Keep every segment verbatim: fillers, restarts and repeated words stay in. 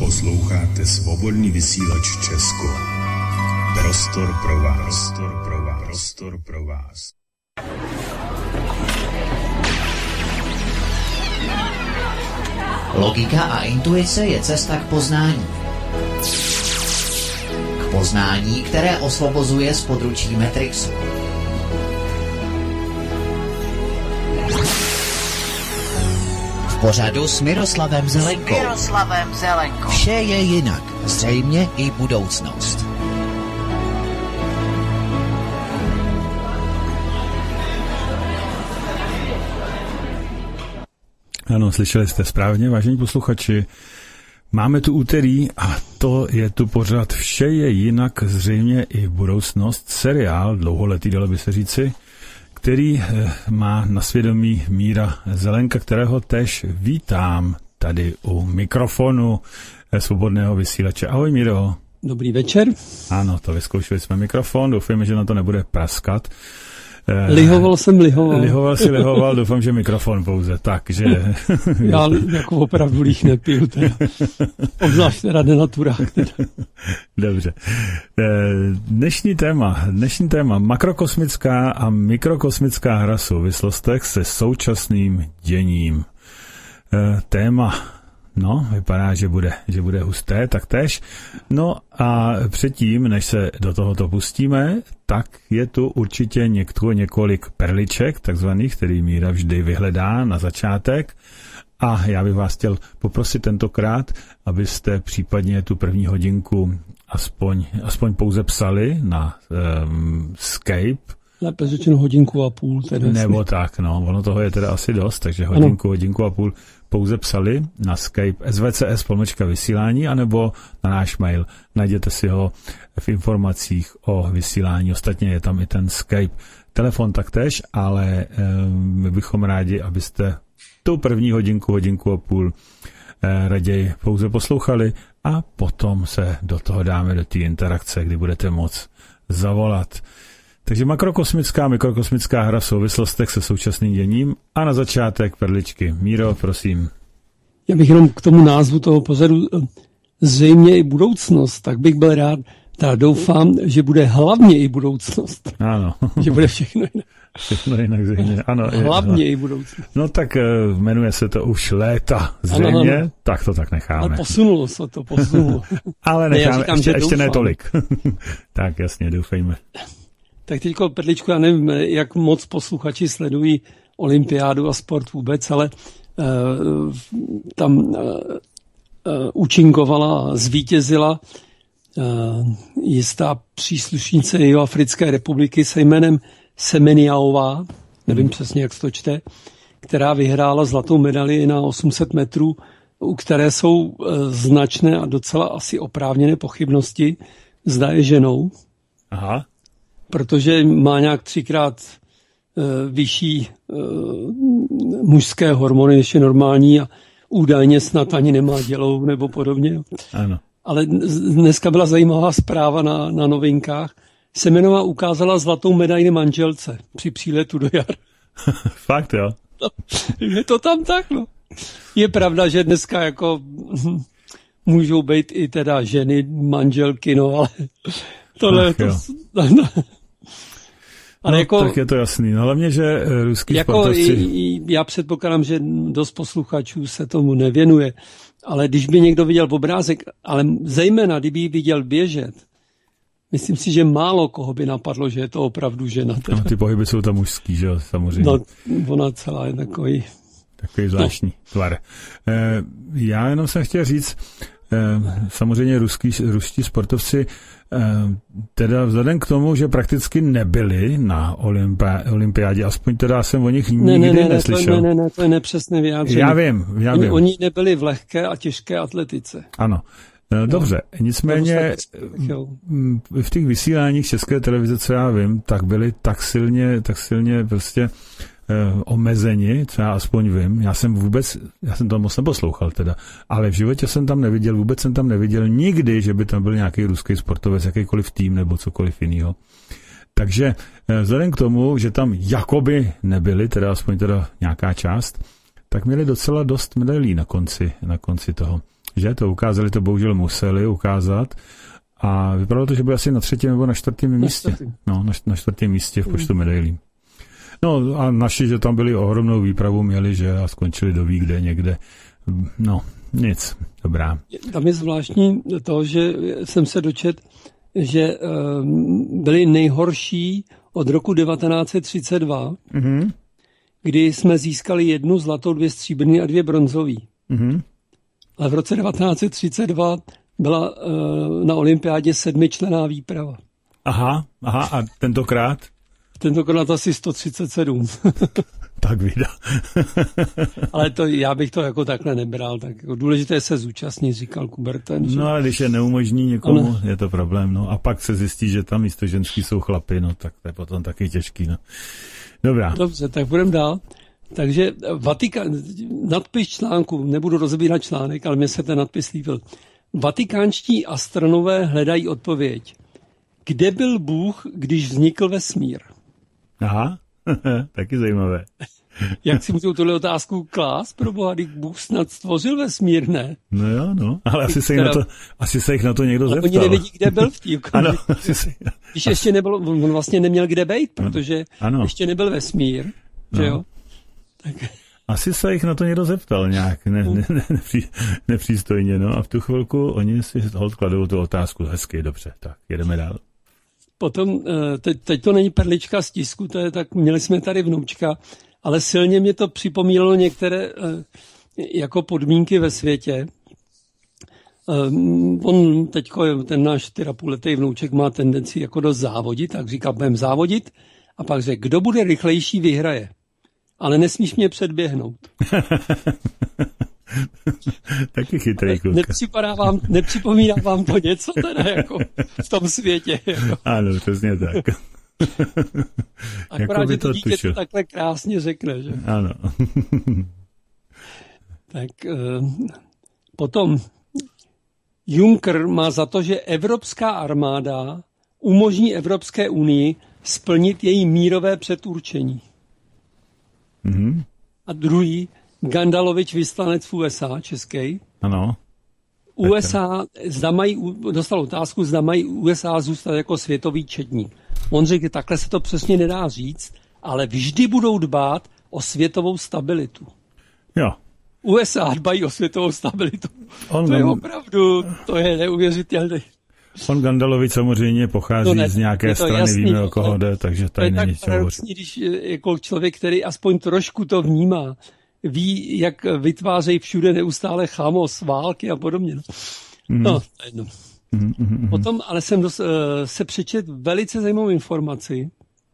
Posloucháte Svobodný vysílač Česko. Prostor pro vás. Prostor pro vás. Prostor pro vás. Logika a intuice je cesta k poznání. K poznání, které osvobozuje z područí Matrixu. V pořadu s Miroslavem Zelenkou. S Miroslavem Zelenkou. Vše je jinak, zřejmě i budoucnost. Ano, slyšeli jste správně, vážení posluchači. Máme tu úterý a to je tu pořad Vše je jinak, zřejmě i budoucnost. Seriál, dlouholetý, dalo by se říci, který má na svědomí Míra Zelenka, kterého též vítám tady u mikrofonu Svobodného vysílače. Ahoj, Míro. Dobrý večer. Ano, to vyzkoušeli jsme mikrofon, doufujeme, že na to nebude praskat. Lihoval jsem, lihoval. Lihoval si, lihoval, doufám, že mikrofon pouze, takže... Já jako opravdu líh nepiju, teda. Obzvlášť teda denaturák, teda. Dobře. Dnešní téma, dnešní téma makrokosmická a mikrokosmická hra v souvislostech se současným děním. Téma, no, vypadá, že bude, že bude husté, tak též. No a předtím, než se do tohoto pustíme, tak je tu určitě někdo, několik perliček, takzvaných, který Míra vždy vyhledá na začátek. A já bych vás chtěl poprosit tentokrát, abyste případně tu první hodinku aspoň, aspoň pouze psali na um, Skype. Lépe řečeno hodinku a půl. Teda Nebo jasný. Tak, no, ono toho je teda asi dost, takže hodinku, ano. hodinku a půl pouze psali na Skype S V C S pomlčka vysílání, anebo na náš mail. Najděte si ho v informacích o vysílání. Ostatně je tam i ten Skype. Telefon taktéž, ale e, my bychom rádi, abyste tu první hodinku, hodinku a půl e, raději pouze poslouchali a potom se do toho dáme do té interakce, kdy budete moct zavolat. Takže makrokosmická, mikrokosmická hra v souvislostech se současným děním a na začátek perličky. Míro, prosím. Já bych jenom k tomu názvu toho pořadu zřejmě i budoucnost, tak bych byl rád, tak doufám, že bude hlavně i budoucnost. Ano. Že bude všechno jinak. Všechno jinak zřejmě, ano. Hlavně je, i budoucnost. No tak jmenuje se to už léta zřejmě, ano, ano. Tak to tak necháme. Ale posunulo se to, posunulo. Ale necháme, ne, říkám, ještě, ještě ne tolik. Tak jasně, doufejme. Tak teďko, Pedličku, já nevím, jak moc posluchači sledují olympiádu a sport vůbec, ale uh, tam uh, uh, účinkovala, zvítězila uh, jistá příslušnice Jihoafrické republiky se jménem Semeniaová, nevím hmm. přesně, jak se to čte, která vyhrála zlatou medaili na osm set metrů, u které jsou uh, značné a docela asi oprávněné pochybnosti, zda je ženou. Aha. Protože má nějak třikrát uh, vyšší uh, mužské hormony, než je normální a údajně snad ani nemá dělou nebo podobně. Ano. Ale dneska byla zajímavá zpráva na, na novinkách. Semenová ukázala zlatou medaili manželce při příletu do Jar. Fakt, jo? No, je to tam tak, no. Je pravda, že dneska jako můžou být i teda ženy, manželky, no, ale tohle Ach, je to... Ale no, jako, tak je to jasný. No, hlavně, že ruský jako sportovci... I, já předpokládám, že dost posluchačů se tomu nevěnuje, ale když by někdo viděl obrázek, ale zejména, kdyby viděl běžet, myslím si, že málo koho by napadlo, že je to opravdu žena. No, ty pohyby jsou tam mužský, že jo, samozřejmě. No, ona celá je takový... Takový zvláštní no. tvar. E, já jenom jsem chtěl říct, e, samozřejmě ruský, ruští sportovci teda vzhledem k tomu, že prakticky nebyli na olympi- olympiádě, aspoň teda jsem o nich nikdy ne, ne, ne, neslyšel. Ne, ne, ne, to je nepřesné vyjádření. Já vím, já vím. Oni, oni nebyli v lehké a těžké atletice. Ano, dobře, no. Nicméně v těch vysíláních České televize, co já vím, tak byli tak silně, tak silně prostě omezeni, co já aspoň vím. Já jsem vůbec, já jsem to moc neposlouchal teda, ale v životě jsem tam neviděl, vůbec jsem tam neviděl nikdy, že by tam byl nějaký ruský sportovec, jakýkoliv tým nebo cokoliv jiného. Takže vzhledem k tomu, že tam jakoby nebyli, teda aspoň teda nějaká část, tak měli docela dost medailí na konci, na konci toho. že to ukázali, to bohužel museli ukázat. A vypadalo to, že byl asi na třetím nebo na čtvrtém na místě. Čtvrtým. No, na, na čtvrtém místě v počtu medailí. No a naši, že tam byli ohromnou výpravu, měli, že a skončili do ví kde někde. No, nic. Dobrá. Tam je zvláštní to, že jsem se dočet, že um, byli nejhorší od roku devatenáct set třicet dva, mm-hmm. kdy jsme získali jednu zlatou, dvě stříbrný a dvě bronzový. Mm-hmm. Ale v roce devatenáct set třicet dva byla uh, na olympiádě sedmičlenná výprava. Aha, aha, a tentokrát? Tentokrát asi sto třicet sedm. Tak vida. Ale to, já bych to jako takhle nebral. Tak jako důležité se zúčastnit, říkal Kuberten. Že? No ale když je neumožní někomu, ano. Je to problém. No. A pak se zjistí, že tam místo ženský jsou chlapy, no tak to je potom taky těžký. No. Dobrá. Dobře, tak budeme dál. Takže Vatikán, nadpis článku, nebudu rozebírat článek, ale mě se ten nadpis líbil. Vatikánští astronové hledají odpověď. Kde byl Bůh, když vznikl vesmír? Aha, taky zajímavé. Jak si můžou tuhle otázku klást? Pro Boha, když Bůh snad stvořil vesmír, ne? No jo, no, ale asi se, na to, asi se jich na to někdo zeptal. Oni nevědí, kde byl v tím. Ano, asi se... Když ještě nebyl, on vlastně neměl kde být, protože ano. ještě nebyl vesmír, že no. jo? Tak... Asi se jich na to někdo zeptal nějak ne, ne, ne, nepří, nepřístojně, no a v tu chvilku oni si hold kladou tu otázku. Hezky, dobře, tak jedeme dál. Potom, teď, teď to není perlička z tisku, to je tak, měli jsme tady vnoučka, ale silně mě to připomínalo některé jako podmínky ve světě. On teďko, ten náš čtyřapůletý vnouček má tendenci jako dost závodit, tak říká, budeme závodit a pak řekl, kdo bude rychlejší, vyhraje. Ale nesmíš mě předběhnout. Taky chytrý kluka. Nepřipadá vám, nepřipomíná vám to něco teda jako v tom světě. Jako. Ano, přesně tak. Akorát, jako že to dítě to takhle krásně řekne. Že? Ano. Tak potom Juncker má za to, že evropská armáda umožní Evropské unii splnit její mírové předurčení. Mm-hmm. A druhý, Gandalovič, vyslanec v U S A, český. Ano. U S A, zda mají, dostal otázku, zda mají U S A zůstat jako světový četník. On řekl, takhle se to přesně nedá říct, ale vždy budou dbát o světovou stabilitu. Jo. U S A dbají o světovou stabilitu. On to je opravdu, to je neuvěřitelné. On Gandalovič samozřejmě pochází ne, z nějaké strany, jasný, víme, o koho jde, takže tady není co hovořit. Když jako člověk, který aspoň trošku to vnímá, ví, jak vytvářejí všude neustále chamos, války a podobně. No, mm. no to je jedno. Mm, mm, mm. Potom ale jsem dos, se přečet velice zajímavou informaci,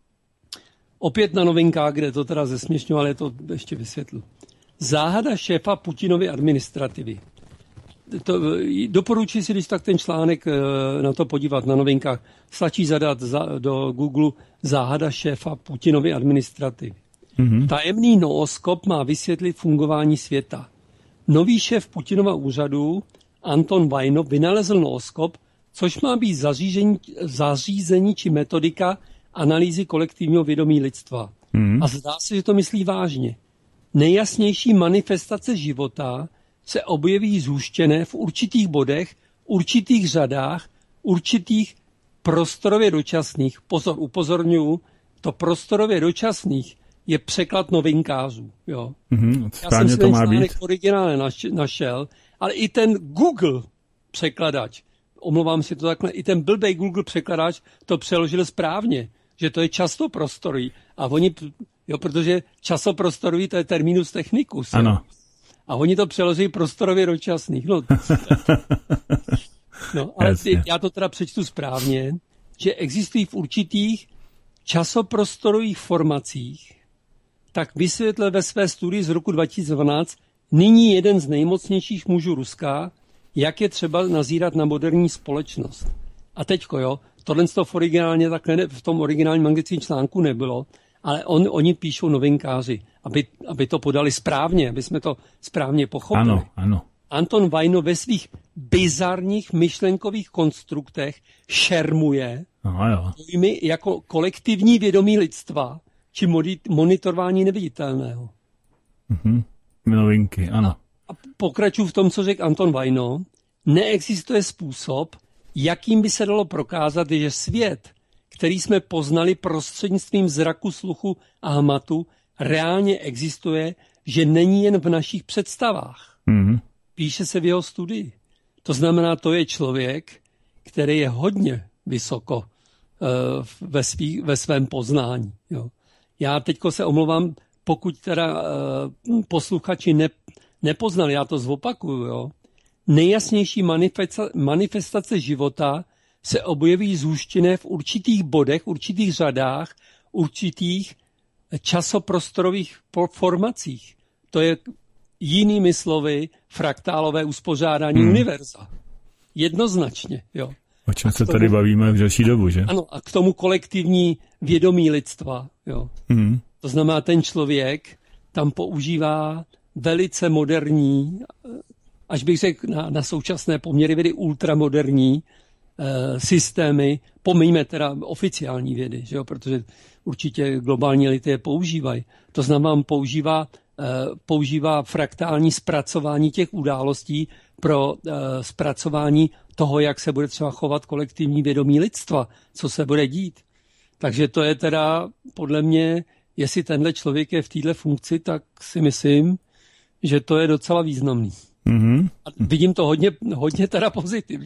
opět na Novinkách, kde to teda zesměšňoval, ale to ještě vysvětlu. Záhada šéfa Putinovy administrativy. To, doporučuji si, když tak ten článek na to podívat na Novinkách. Stačí zadat za, do Google záhada šéfa Putinovy administrativy. Mm-hmm. Tajemný nooskop má vysvětlit fungování světa. Nový šéf Putinova úřadu Anton Vajnov vynalezl nooskop, což má být zařízení, zařízení či metodika analýzy kolektivního vědomí lidstva. Mm-hmm. A zdá se, že to myslí vážně. Nejjasnější manifestace života se objeví zhuštěné v určitých bodech, určitých řadách, určitých prostorově dočasných. Pozor, upozorňuji, to prostorově dočasných je překlad novinkářů. Jo. Mm-hmm, Já jsem si ten článek originálně našel, ale i ten Google překladač, omlouvám si to takhle, i ten blbej Google překladač to přeložil správně, že to je časoprostorový. A oni, jo, protože časoprostorový to je terminus technicus. Ano. Jo. A oni to přeloží prostorově dočasných. No, no ale ty, já to teda přečtu správně, že existují v určitých časoprostorových formacích, tak vysvětlil ve své studii z roku dva tisíce dvanáct nyní jeden z nejmocnějších mužů Ruska, jak je třeba nazírat na moderní společnost. A teďko, jo, tohle v, originálně, takhle v tom originálním anglickém článku nebylo, ale on, oni píšou novinkáři, aby, aby to podali správně, aby jsme to správně pochopili. Ano, ano. Anton Vajnov ve svých bizarních myšlenkových konstruktech šermuje pojmy jako kolektivní vědomí lidstva či monitorování neviditelného. Mhm. Novinky, ano. A, pokračuju v tom, co řekl Anton Vajno, neexistuje způsob, jakým by se dalo prokázat, že svět, který jsme poznali prostřednictvím zraku, sluchu a hmatu, reálně existuje, že není jen v našich představách. Mm-hmm. Píše se v jeho studii. To znamená, to je člověk, který je hodně vysoko uh, ve, svý, ve svém poznání. Jo. Já teďko se omlouvám, pokud teda uh, posluchači ne, nepoznali, já to zopakuju, jo. Nejjasnější manifestace, manifestace života se objeví zhuštěné v určitých bodech, určitých řadách, určitých časoprostorových formacích. To je jinými slovy fraktálové uspořádání hmm. univerza. Jednoznačně. Jo. O čem se tomu, tady bavíme v delší dobu, že? Ano, a k tomu kolektivní vědomí lidstva. Jo. Hmm. To znamená, ten člověk tam používá velice moderní, až bych řekl na, na současné poměry vědy ultramoderní e, systémy, pomíjme teda oficiální vědy, že jo, protože určitě globální elity je používají. To znamená, používá, e, používá fraktální zpracování těch událostí pro e, zpracování toho, jak se bude třeba chovat kolektivní vědomí lidstva, co se bude dít. Takže to je teda podle mě, jestli tenhle člověk je v této funkci, tak si myslím, že to je docela významný. Mm-hmm. A vidím to hodně, hodně teda pozitivně.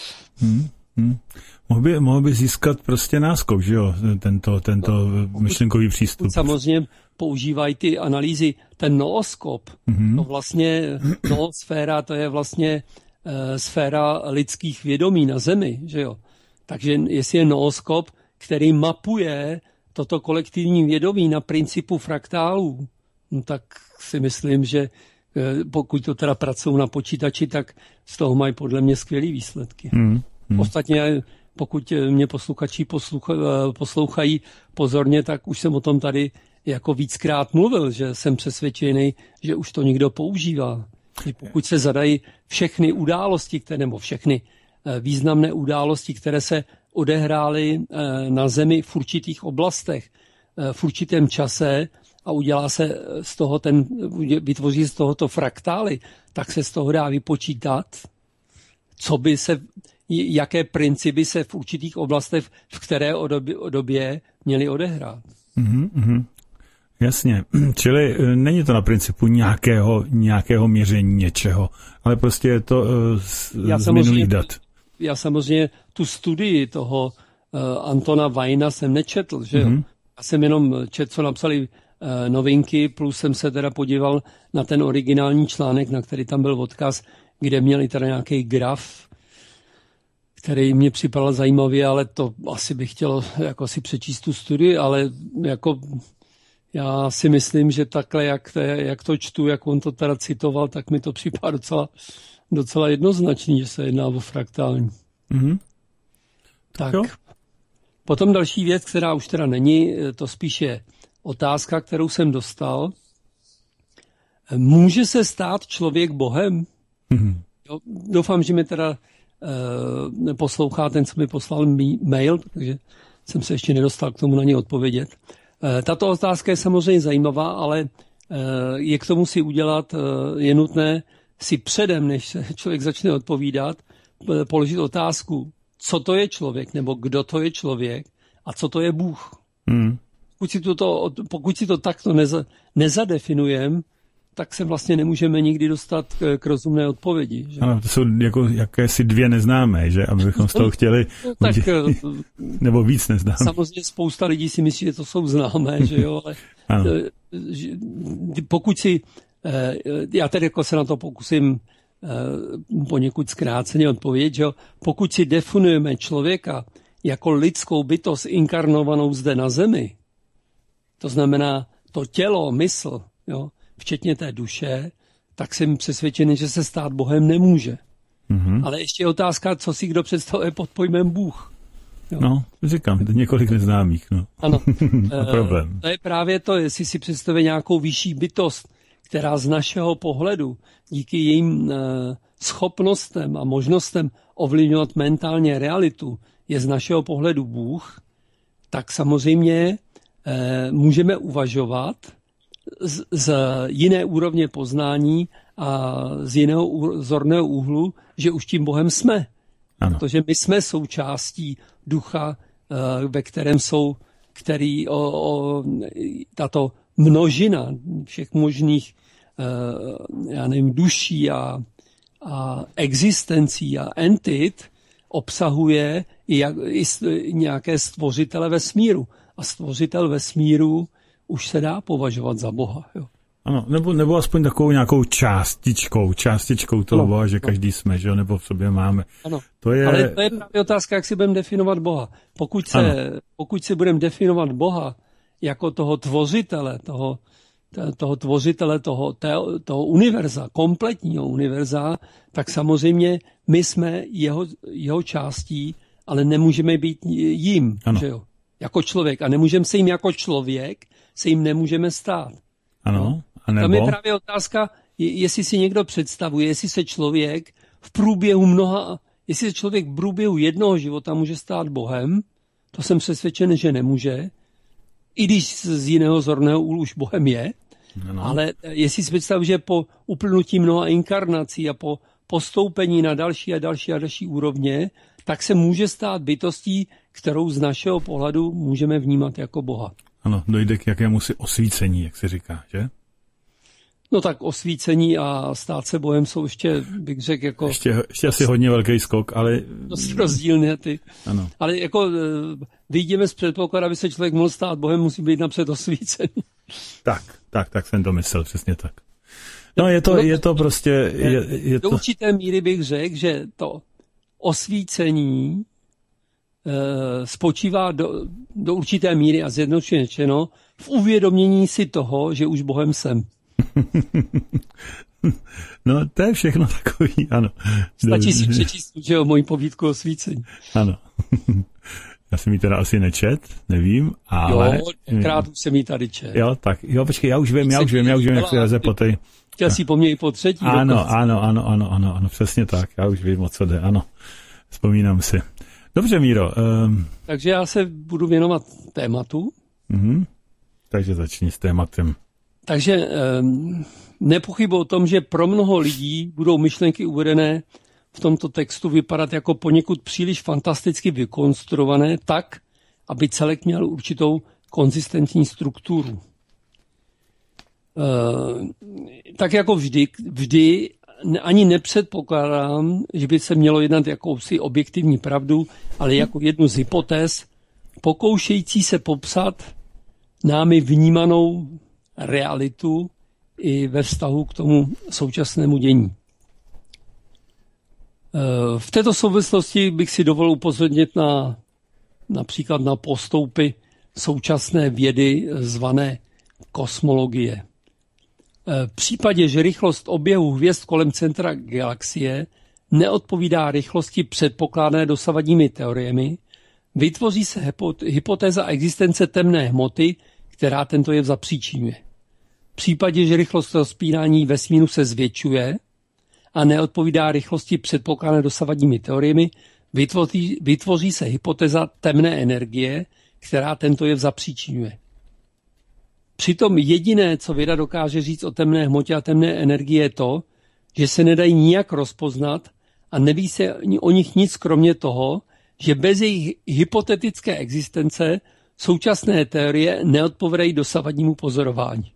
Mm-hmm. Mohl by, mohl by získat prostě náskok, že jo, tento, tento no, myšlenkový přístup. Samozřejmě používají ty analýzy, ten nooskop, mm-hmm. to vlastně, noosféra, to je vlastně uh, sféra lidských vědomí na Zemi, že jo. Takže jestli je nooskop, který mapuje toto kolektivní vědomí na principu fraktálů, no, tak si myslím, že pokud to teda pracují na počítači, tak z toho mají podle mě skvělý výsledky. Hmm, hmm. Ostatně, pokud mě posluchači poslucha, poslouchají pozorně, tak už jsem o tom tady jako víckrát mluvil, že jsem přesvědčený, že už to někdo používá. Pokud se zadají všechny události, které, nebo všechny významné události, které se odehrály na Zemi v určitých oblastech, v určitém čase, a udělá se z toho ten, vytvoří z tohoto fraktály, tak se z toho dá vypočítat, co by se, jaké principy se v určitých oblastech, v které době, době měly odehrát. Mm-hmm. Jasně, čili není to na principu nějakého, nějakého měření něčeho, ale prostě je to uh, z, z minulých dat. Já samozřejmě tu studii toho uh, Antona Vajna jsem nečetl, že jo? Mm-hmm. Já jsem jenom četl, co napsali novinky, plus jsem se teda podíval na ten originální článek, na který tam byl odkaz, kde měli teda nějaký graf, který mě připadal zajímavý, ale to asi bych chtěl jako si přečíst tu studii, ale jako já si myslím, že takhle, jak to, jak to čtu, jak on to teda citoval, tak mi to připadá docela, docela jednoznačný, že se jedná o fraktální. Mm-hmm. Tak. Jo. Potom další věc, která už teda není, to spíš je otázka, kterou jsem dostal. Může se stát člověk Bohem? Mm-hmm. Jo, doufám, že mi teda e, poslouchá ten, co mi poslal mail, takže jsem se ještě nedostal k tomu na něj odpovědět. E, tato otázka je samozřejmě zajímavá, ale e, je k tomu si udělat, e, je nutné si předem, než se člověk začne odpovídat, e, položit otázku, co to je člověk, nebo kdo to je člověk a co to je Bůh. Mm. Pokud si, to, pokud si to takto neza, nezadefinujeme, tak se vlastně nemůžeme nikdy dostat k, k rozumné odpovědi. Že? Ano, to jsou jako jakési dvě neznámé, že? Abychom z toho chtěli... tak, nebo víc neznámé. Samozřejmě spousta lidí si myslí, že to jsou známé, že jo, ale že, pokud si... Já tedy jako se na to pokusím poněkud zkráceně odpovědět, že jo, pokud si definujeme člověka jako lidskou bytost inkarnovanou zde na Zemi, to znamená to tělo, mysl, jo, včetně té duše, tak jsem přesvědčený, že se stát Bohem nemůže. Mm-hmm. Ale ještě je otázka, co si kdo představuje pod pojmem Bůh. Jo. No, říkám, to několik neznámých. No. Ano. Problém. To je právě to, jestli si představuje nějakou vyšší bytost, která z našeho pohledu díky jejím schopnostem a možnostem ovlivňovat mentálně realitu je z našeho pohledu Bůh, tak samozřejmě můžeme uvažovat z, z jiné úrovně poznání a z jiného zorného úhlu, že už tím Bohem jsme. Ano. Protože my jsme součástí ducha, ve kterém jsou, který o, o, tato množina všech možných já nevím, duší a, a existencí a entit obsahuje i, jak, i nějaké stvořitele vesmíru. A stvořitel vesmíru už se dá považovat za Boha. Jo. Ano, nebo, nebo aspoň takovou nějakou částičkou, částičkou toho no, Boha, že no. každý jsme, že jo, nebo v sobě máme. Ano, to je... ale to je právě otázka, jak si budeme definovat Boha. Pokud, se, pokud si budeme definovat Boha jako toho tvořitele, toho, toho tvořitele, toho, toho univerza, kompletního univerza, tak samozřejmě my jsme jeho, jeho částí, ale nemůžeme být jím, že jo, jako člověk. A nemůžeme se jim jako člověk, se jim nemůžeme stát. Ano. A nebo... Tam je právě otázka, jestli si někdo představuje, jestli se člověk v průběhu mnoha, jestli se člověk v průběhu jednoho života může stát Bohem, to jsem přesvědčen, že nemůže, i když z jiného zorného úhlu už Bohem je, no. Ale jestli si představuje, že po uplynutí mnoha inkarnací a po postoupení na další a další a další úrovně, tak se může stát bytostí, kterou z našeho pohledu můžeme vnímat jako Boha. Ano, dojde k jakémusi osvícení, jak se říká, že? No tak osvícení a stát se Bohem jsou ještě, bych řekl, jako... Ještě, ještě asi hodně velký skok, ale... Dost rozdílné ty. Ano. Ale jako vyjdeme z předpokladu, aby se člověk mohl stát Bohem, musí být napřed osvícený. Tak, tak, tak jsem to myslel, přesně tak. No je to, je to prostě... Je, je do to... určité míry bych řekl, že to osvícení e, spočívá do, do určité míry a zjednodušeně řečeno v uvědomění si toho, že už Bohem jsem. No, to je všechno takový, ano. Stačí si přečíst, že jo, moji povídku o svícení. Ano. Já jsem ji teda asi nečet, nevím, ale... Jo, krát už jsem ji tady čet. Jo, tak, jo, počkej, já už vím, já už vím, já už vím, jak se leze po tej... Chtěl si po mně i po třetí. Ano, dokonce. ano, ano, ano, ano, ano, přesně tak, já už vím, o co jde, ano. Vzpomínám si. Dobře, Míro. Um... Takže já se budu věnovat tématu. Mhm. Takže začni s tématem. Takže um, nepochybuji o tom, že pro mnoho lidí budou myšlenky uvedené v tomto textu vypadat jako poněkud příliš fantasticky vykonstruované tak, aby celek měl určitou konzistentní strukturu. Uh, tak jako vždy, vždy ani nepředpokládám, že by se mělo jednat jakousi objektivní pravdu, ale jako jednu z hypotéz, pokoušející se popsat námi vnímanou realitu i ve vztahu k tomu současnému dění. V této souvislosti bych si dovolil upozornit na například na postoupy současné vědy zvané kosmologie. V případě, že rychlost oběhu hvězd kolem centra galaxie neodpovídá rychlosti předpokládané dosavadními teoriemi, vytvoří se hypotéza existence temné hmoty, která tento jev zapříčiňuje. V případě, že rychlost rozpínání vesmíru se zvětšuje a neodpovídá rychlosti předpokládané dosavadními teoriemi, vytvoří, vytvoří se hypotéza temné energie, která tento jev zapříčiňuje. Přitom jediné, co věda dokáže říct o temné hmotě a temné energii, je to, že se nedají nijak rozpoznat a neví se o nich nic kromě toho, že bez jejich hypotetické existence současné teorie neodpovídají dosavadnímu pozorování.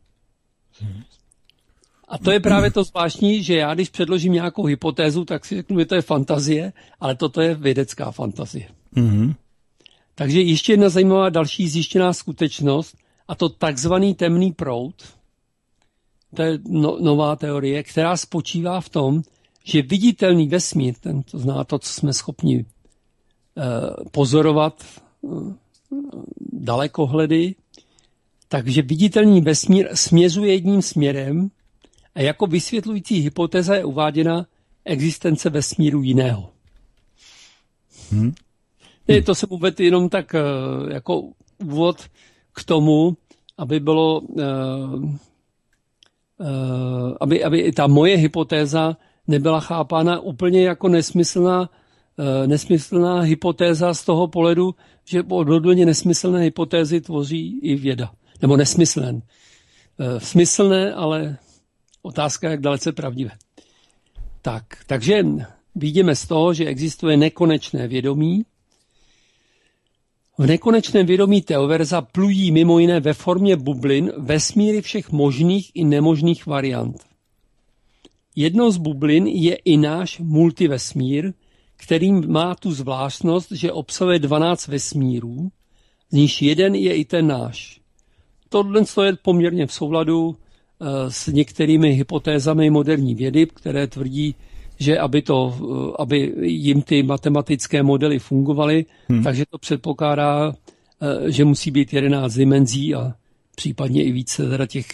A to je právě to zvláštní, že já, když předložím nějakou hypotézu, tak si řeknu, že to je fantazie, ale toto je vědecká fantazie. Mm-hmm. Takže ještě jedna zajímavá další zjištěná skutečnost, a to takzvaný temný proud, to je no, nová teorie, která spočívá v tom, že viditelný vesmír, ten, to zná to, co jsme schopni eh, pozorovat eh, dalekohledy, takže viditelný vesmír směřuje jedním směrem a jako vysvětlující hypotéza je uváděna existence vesmíru jiného. Hmm. Ne, to jsem uvedl jenom tak eh, jako úvod k tomu, aby bylo, uh, uh, aby, aby ta moje hypotéza nebyla chápána úplně jako nesmyslná, uh, nesmyslná hypotéza z toho pohledu, že odhodleně nesmyslné hypotézy tvoří i věda. Nebo nesmyslné. Uh, smyslné, ale Otázka, jak dalece pravdivé. Tak, takže vidíme z toho, že existuje nekonečné vědomí. V nekonečném vědomí Teoverza plují mimo jiné ve formě bublin vesmíry všech možných i nemožných variant. Jednou z bublin je i náš multivesmír, kterým má tu zvláštnost, že obsahuje dvanáct vesmírů, z níž jeden je i ten náš. Tohle je poměrně v souladu s některými hypotézami moderní vědy, které tvrdí, že aby, to, aby jim ty matematické modely fungovaly, hmm. takže to předpokládá, že musí být jedenáct dimenzí a případně i více teda těch,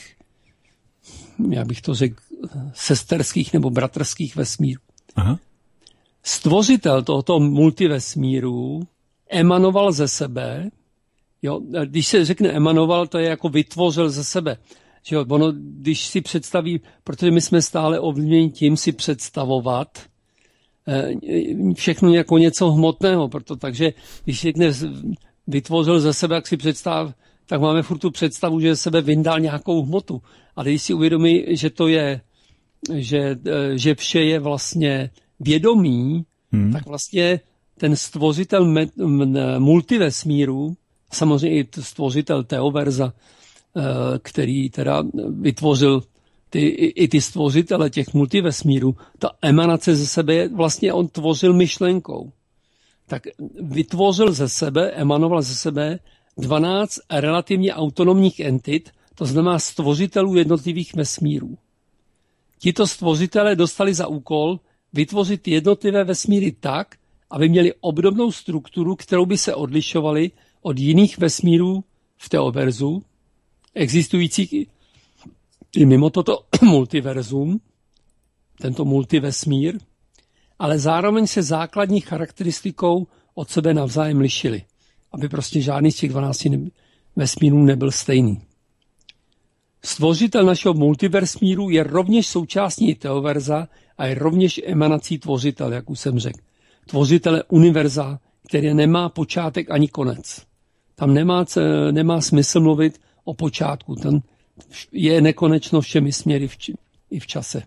já bych to řekl, sesterských nebo bratrských vesmírů. Aha. Stvořitel tohoto multivesmíru emanoval ze sebe. Jo, když se řekne emanoval, to je jako vytvořil ze sebe. Že jo, ono, když si představí, protože my jsme stále ovlivněni tím si představovat eh, všechno jako něco hmotného, proto takže když si řekne vytvořil ze sebe, jak si představ, tak máme furt tu představu, že ze sebe vyndal nějakou hmotu. A když si uvědomí, že to je, že, že vše je vlastně vědomí, hmm. tak vlastně ten stvořitel me, m, multivesmíru, samozřejmě i stvořitel Teoverza, který teda vytvořil ty, i ty stvořitele těch multivesmírů, ta emanace ze sebe je vlastně on tvořil myšlenkou. Tak vytvořil ze sebe, emanoval ze sebe dvanáct relativně autonomních entit, to znamená stvořitelů jednotlivých vesmírů. Tito stvořitelé dostali za úkol vytvořit jednotlivé vesmíry tak, aby měli obdobnou strukturu, kterou by se odlišovaly od jiných vesmírů v Teoverzu, existujících i mimo toto multiverzum, tento multivesmír, ale zároveň se základní charakteristikou od sebe navzájem lišili, aby prostě žádný z těch dvanácti vesmírů nebyl stejný. Stvořitel našeho multivesmíru je rovněž součástí Teoverza a je rovněž emanací tvořitele, jak už jsem řekl. Tvořitele univerza, který nemá počátek ani konec. Tam nemá, nemá smysl mluvit o počátku. Ten je nekonečno všemi směry v, i v čase.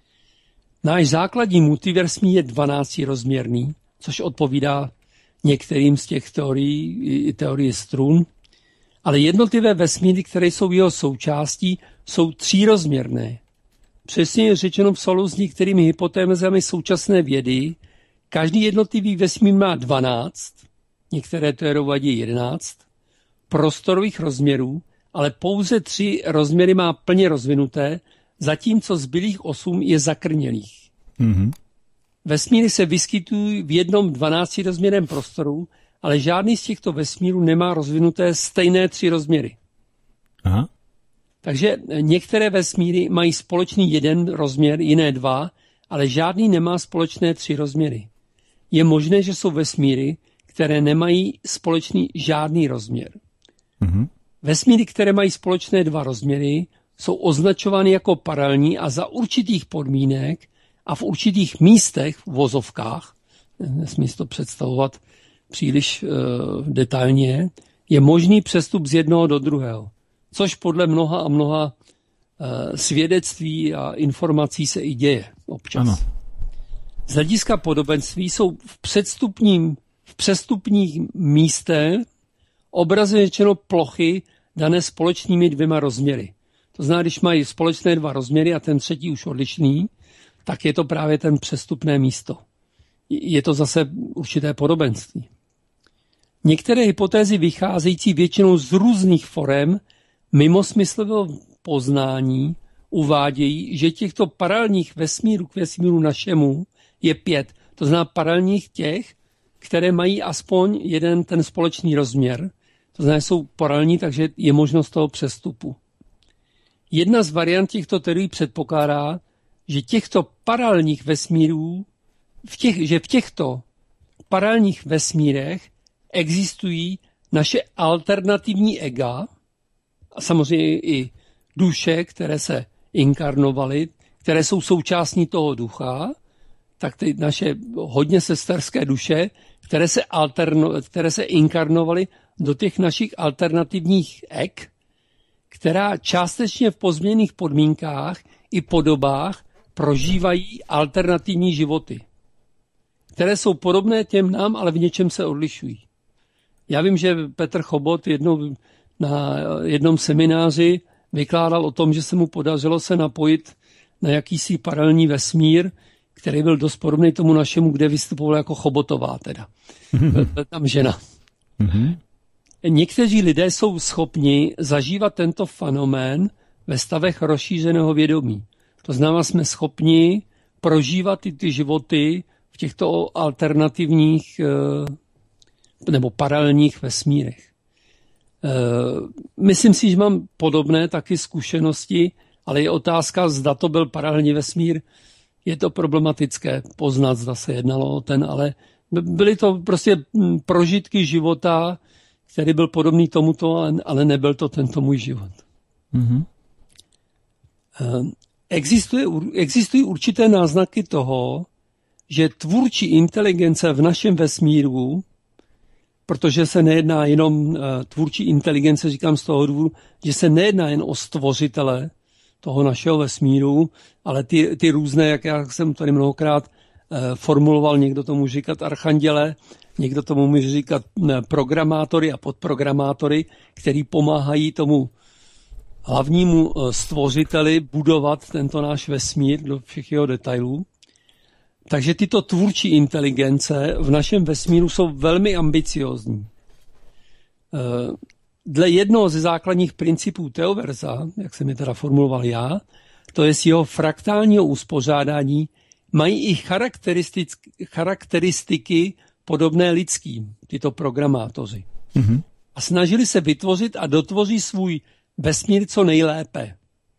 Náš základní multivesmír je dvanáctirozměrný, což odpovídá některým z těch teorií, teorii strun, ale jednotlivé vesmíry, které jsou jeho součástí, jsou třírozměrné. Přesně řečeno v souladu s některými hypotézami současné vědy, každý jednotlivý vesmír má dvanáct, některé teorie uvádí jedenáct, prostorových rozměrů, ale pouze tři rozměry má plně rozvinuté, zatímco zbylých osm je zakrnělých. Mm-hmm. Vesmíry se vyskytují v jednom dvanáctirozměrném prostoru, ale žádný z těchto vesmírů nemá rozvinuté stejné tři rozměry. Aha. Takže některé vesmíry mají společný jeden rozměr, jiné dva, ale žádný nemá společné tři rozměry. Je možné, že jsou vesmíry, které nemají společný žádný rozměr. Mm-hmm. Vesmíry, které mají společné dva rozměry, jsou označovány jako paralelní a za určitých podmínek a v určitých místech, v vozovkách, nesmí si to představovat příliš uh, detailně, je možný přestup z jednoho do druhého, což podle mnoha a mnoha uh, svědectví a informací se i děje občas. Ano. Z hlediska podobenství jsou v předstupním, v přestupních místech obrazně řečeno plochy dané společnými dvěma rozměry. To znamená, když mají společné dva rozměry a ten třetí už odlišný, tak je to právě ten přestupné místo. Je to zase určité podobenství. Některé hypotézy vycházející většinou z různých forem mimosmyslového poznání uvádějí, že těchto paralelních vesmírů k vesmíru našemu je pět. To znamená paralelních těch, které mají aspoň jeden ten společný rozměr. To znamená, jsou paralelní, takže je možnost toho přestupu. Jedna z variant těchto teorií předpokládá, že těchto paralelních vesmírů, v těch, že v těchto paralelních vesmírech existují naše alternativní ega a samozřejmě i duše, které se inkarnovaly, které jsou součástí toho ducha, tak ty naše hodně sesterské duše, které se, alterno, které se inkarnovaly do těch našich alternativních eg, která částečně v pozměněných podmínkách i podobách prožívají alternativní životy, které jsou podobné těm nám, ale v něčem se odlišují. Já vím, že Petr Chobot jednou, na jednom semináři vykládal o tom, že se mu podařilo se napojit na jakýsi paralelní vesmír, který byl dost podobný tomu našemu, kde vystupoval jako Chobotová teda. Byl tam žena. Mm-hmm. Někteří lidé jsou schopni zažívat tento fenomén ve stavech rozšířeného vědomí. To znamená, jsme schopni prožívat ty, ty životy v těchto alternativních nebo paralelních vesmírech. Myslím si, že mám podobné taky zkušenosti, ale je otázka, zda to byl paralelní vesmír. Je to problematické poznat, zda se jednalo o ten, ale byly to prostě prožitky života, který byl podobný tomuto, ale nebyl to tento můj život. Mm-hmm. Existuje, existují určité náznaky toho, že tvůrčí inteligence v našem vesmíru, protože se nejedná jenom tvůrčí inteligence, říkám z toho důvodu, že se nejedná jen o stvořitele toho našeho vesmíru, ale ty, ty různé, jak já jsem tady mnohokrát formuloval, někdo tomu říkat archanděle, někdo tomu může říkat programátory a podprogramátory, který pomáhají tomu hlavnímu stvořiteli budovat tento náš vesmír do všech jeho detailů. Takže tyto tvůrčí inteligence v našem vesmíru jsou velmi ambiciózní. Dle jednoho ze základních principů Teoverza, jak jsem je teda formuloval já, to je z jeho fraktálního uspořádání, mají i charakteristiky podobné lidským, tyto programátoři. Mm-hmm. A snažili se vytvořit a dotvořit svůj vesmír co nejlépe.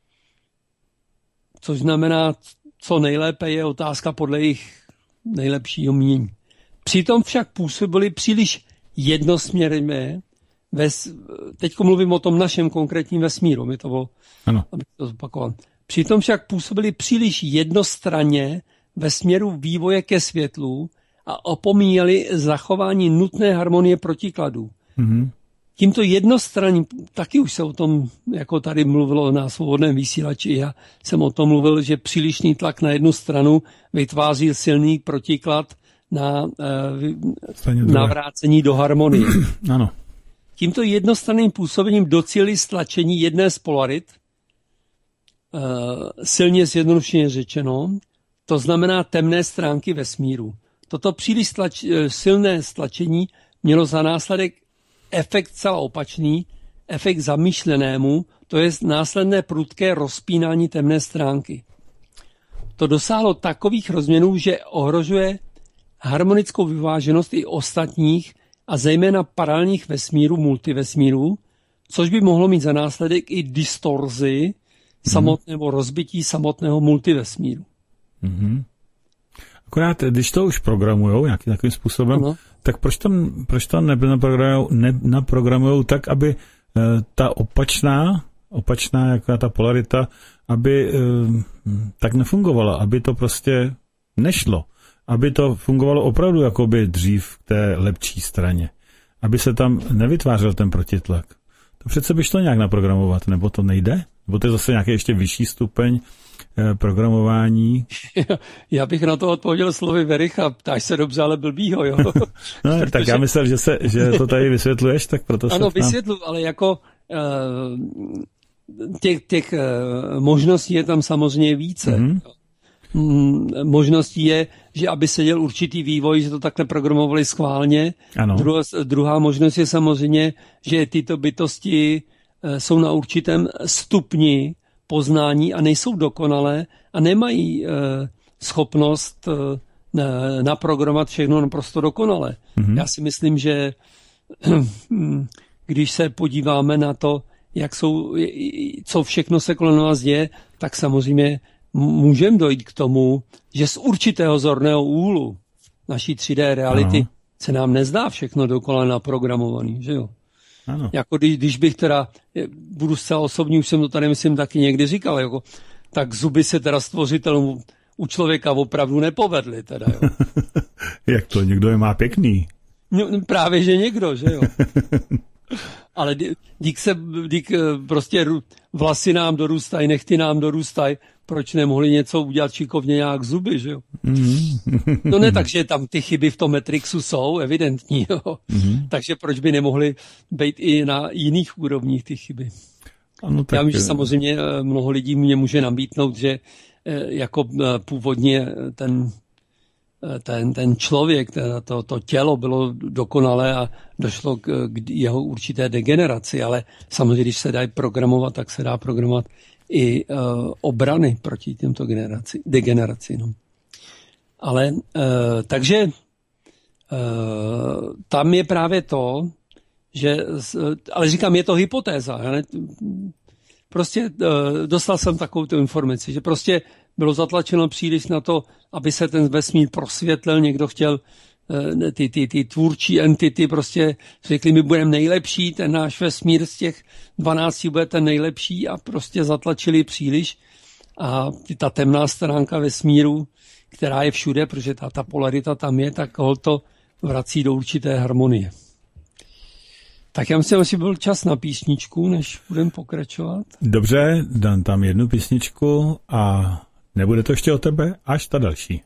Což znamená, co nejlépe je otázka podle jejich nejlepšího mínění. Přitom však působili příliš jednosměrně, ves, teďko mluvím o tom našem konkrétním vesmíru, mi to, ano. Abych to zopakoval. Přitom však působili příliš jednostranně ve směru vývoje ke světlu a opomíjeli zachování nutné harmonie protikladů. Mm-hmm. Tímto jednostranním, taky už se o tom, jako tady mluvilo na svobodném vysílači, já jsem o tom mluvil, že přílišný tlak na jednu stranu vytváří silný protiklad na eh, navrácení do harmonie. Ano. Tímto jednostranným působením docílili stlačení jedné z polarit, eh, silně zjednodušeně řečeno, to znamená temné stránky vesmíru. Toto příliš stlač, silné stlačení mělo za následek efekt celá opačný, efekt zamýšlenému, to je následné prudké rozpínání temné stránky. To dosáhlo takových rozměrů, že ohrožuje harmonickou vyváženost i ostatních a zejména paralelních vesmírů, multivesmírů, což by mohlo mít za následek i distorzi hmm. samotného rozbití samotného multivesmíru. Hmm. Akorát, když to už programujou nějakým takovým způsobem, ano. tak proč to, proč to nenaprogramujou, nenaprogramujou tak, aby e, ta opačná, opačná, jaká ta polarita, aby e, tak nefungovala, aby to prostě nešlo, aby to fungovalo opravdu jakoby dřív v té lepší straně, aby se tam nevytvářel ten protitlak. To přece by šlo nějak naprogramovat, nebo to nejde? Nebo to je zase nějaký ještě vyšší stupeň programování? Já bych na to odpověděl slovy Vericha, ptáš se dobře, ale blbýho, jo. No, protože... tak já myslel, že, se, že to tady vysvětluješ, tak proto se Ano, ptám. vysvětluji, ale jako těch, těch možností je tam samozřejmě více. Mm-hmm. Možností je, že aby se děl určitý vývoj, že to takhle programovali schválně. Ano. Druhá, druhá možnost je samozřejmě, že tyto bytosti jsou na určitém stupni poznání a nejsou dokonalé a nemají e, schopnost e, naprogramovat všechno naprosto dokonale. Mm-hmm. Já si myslím, že když se podíváme na to, jak jsou, co všechno se kolem nás děje, tak samozřejmě můžeme dojít k tomu, že z určitého zorného úhlu naší tři dé reality ano. se nám nezdá všechno dokonale naprogramovaný, že jo? Ano. Jako když, když bych teda, budu zcela osobní, už jsem to tady myslím taky někdy říkal, jako, tak zuby se teda stvořitelům u člověka opravdu nepovedly. Teda, jo. Jak to, někdo je má pěkný? No, právě, že někdo, že jo. ale dík se, dík prostě vlasy nám dorůstají, nechty nám dorůstají, proč nemohli něco udělat šikovně nějak zuby, že jo? Mm-hmm. No ne, takže tam ty chyby v tom Matrixu jsou evidentní, jo. Mm-hmm. Takže proč by nemohly být i na jiných úrovních ty chyby? Ano, tak... Já vím, že samozřejmě mnoho lidí mě může nabídnout, že jako původně ten, ten, ten člověk, to, to tělo bylo dokonalé a došlo k, k jeho určité degeneraci, ale samozřejmě, když se dá programovat, tak se dá programovat i uh, obrany proti těmto generaci, degeneraci. No. Ale uh, takže uh, tam je právě to, že, uh, ale říkám, je to hypotéza. Ne? Prostě uh, dostal jsem takovou tu informaci, že prostě bylo zatlačeno příliš na to, aby se ten vesmír prosvětlil, někdo chtěl uh, ty, ty, ty tvůrčí entity prostě řekli, my budeme nejlepší, ten náš vesmír z těch dvanácti bude ten nejlepší a prostě zatlačili příliš a ta temná stránka vesmíru, která je všude, protože ta, ta polarita tam je, tak ho to vrací do určité harmonie. Tak já myslím, že byl čas na písničku, než budeme pokračovat. Dobře, dám tam jednu písničku a nebude to ještě o tebe, až ta další.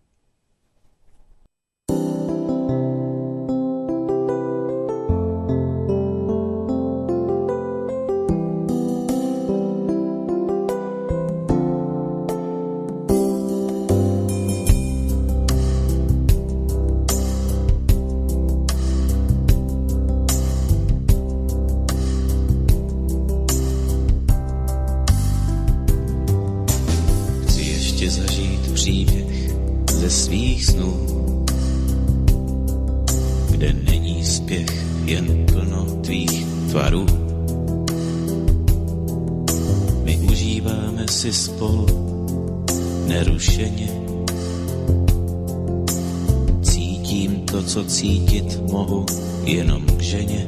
Co cítit mohu jenom k ženě.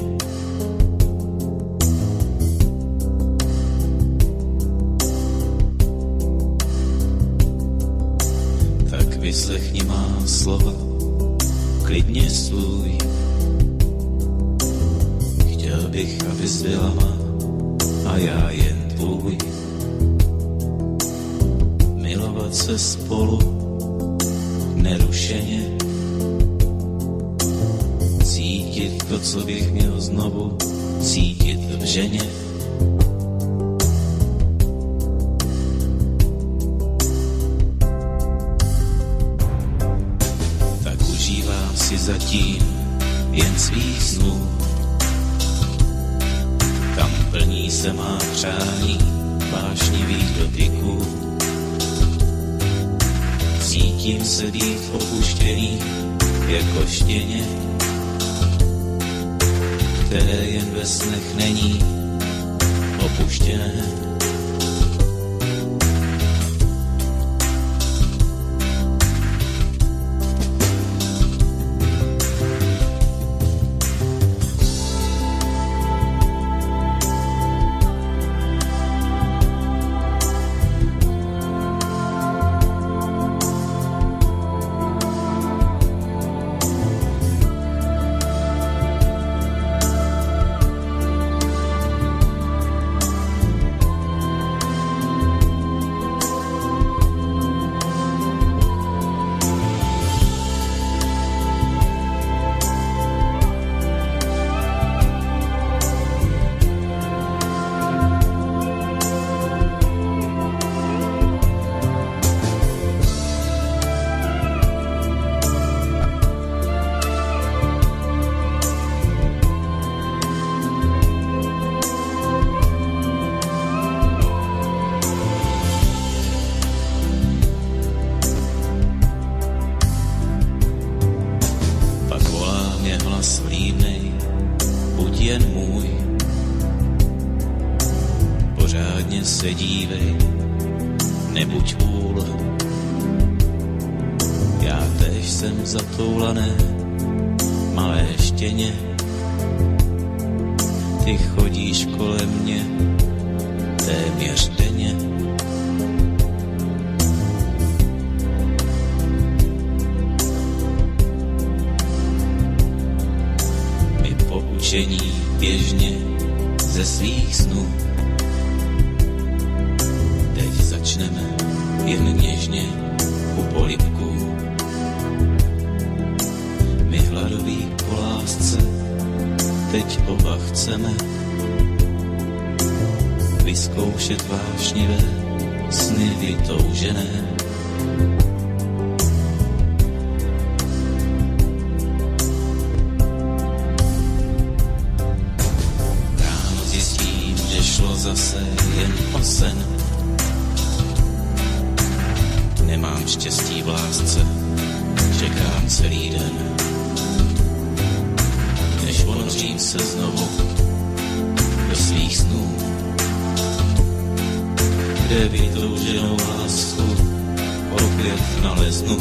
Tak vyslechni má slova, klidně svůj. Chtěl bych, abys byla má a já jen tvůj. Milovat se spolu nerušeně. To, co bych měl znovu cítit v ženě. Tak užívám si zatím jen svých snů. Kam plní se má přání vášnivých dotyků. Cítím se být opuštěný jako štěně, které jen ve snech není opuštěné. se dívej, nebuď hůl. Já též jsem zatoulané, malé štěně. Ty chodíš kolem mě téměř denně. My poučení běžně ze svých snů. Teď začneme jen něžně u polibků. My hladoví po lásce teď oba chceme vyzkoušet vášnivé sny vytoužené. Ráno zjistím, že šlo zase jen o sen. Nemám štěstí v lásce, čekám celý den, než ponořím se znovu do svých snů, kde vytouženou lásku opět naleznu.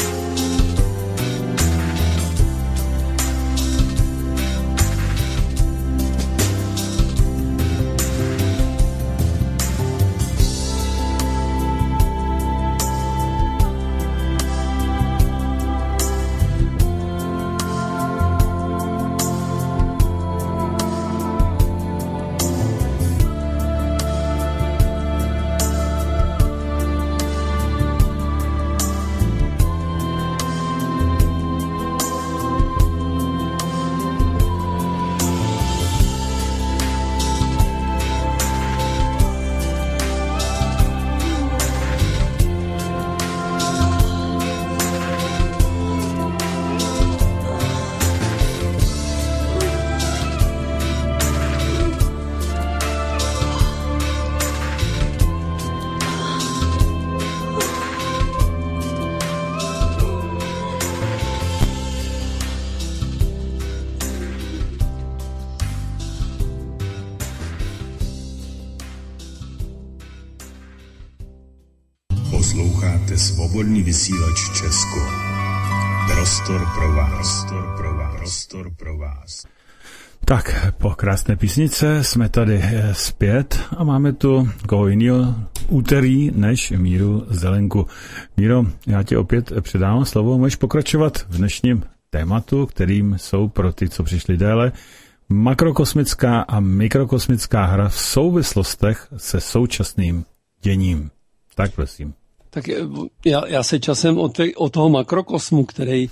Posloucháte Svobodný vysílač Česko. Prostor pro vás. Prostor pro vás. Prostor pro vás. Tak, po krásné písnice jsme tady zpět a máme tu koho jiného úterý než Míru Zelenku. Míro, já ti opět předávám slovo. Můžeš pokračovat v dnešním tématu, kterým jsou pro ty, co přišli déle, makrokosmická a mikrokosmická hra v souvislostech se současným děním. Tak prosím. Tak já, já se časem od, te, od toho makrokosmu, který e,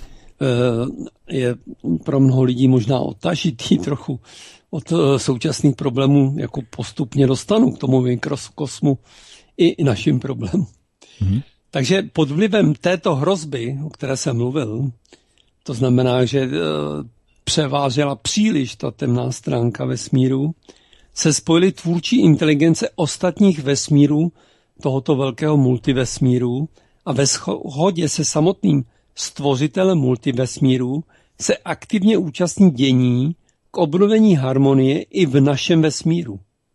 je pro mnoho lidí možná odtažitý trochu od e, současných problémů, jako postupně dostanu k tomu mikrokosmu i, i našim problémům. Mm-hmm. Takže pod vlivem této hrozby, o které jsem mluvil, to znamená, že e, převážela příliš ta temná stránka vesmíru, se spojily tvůrčí inteligence ostatních vesmírů tohoto velkého multivesmíru a ve shodě se samotným stvořitelem multivesmíru se aktivně účastní dění k obnovení harmonie i v našem vesmíru.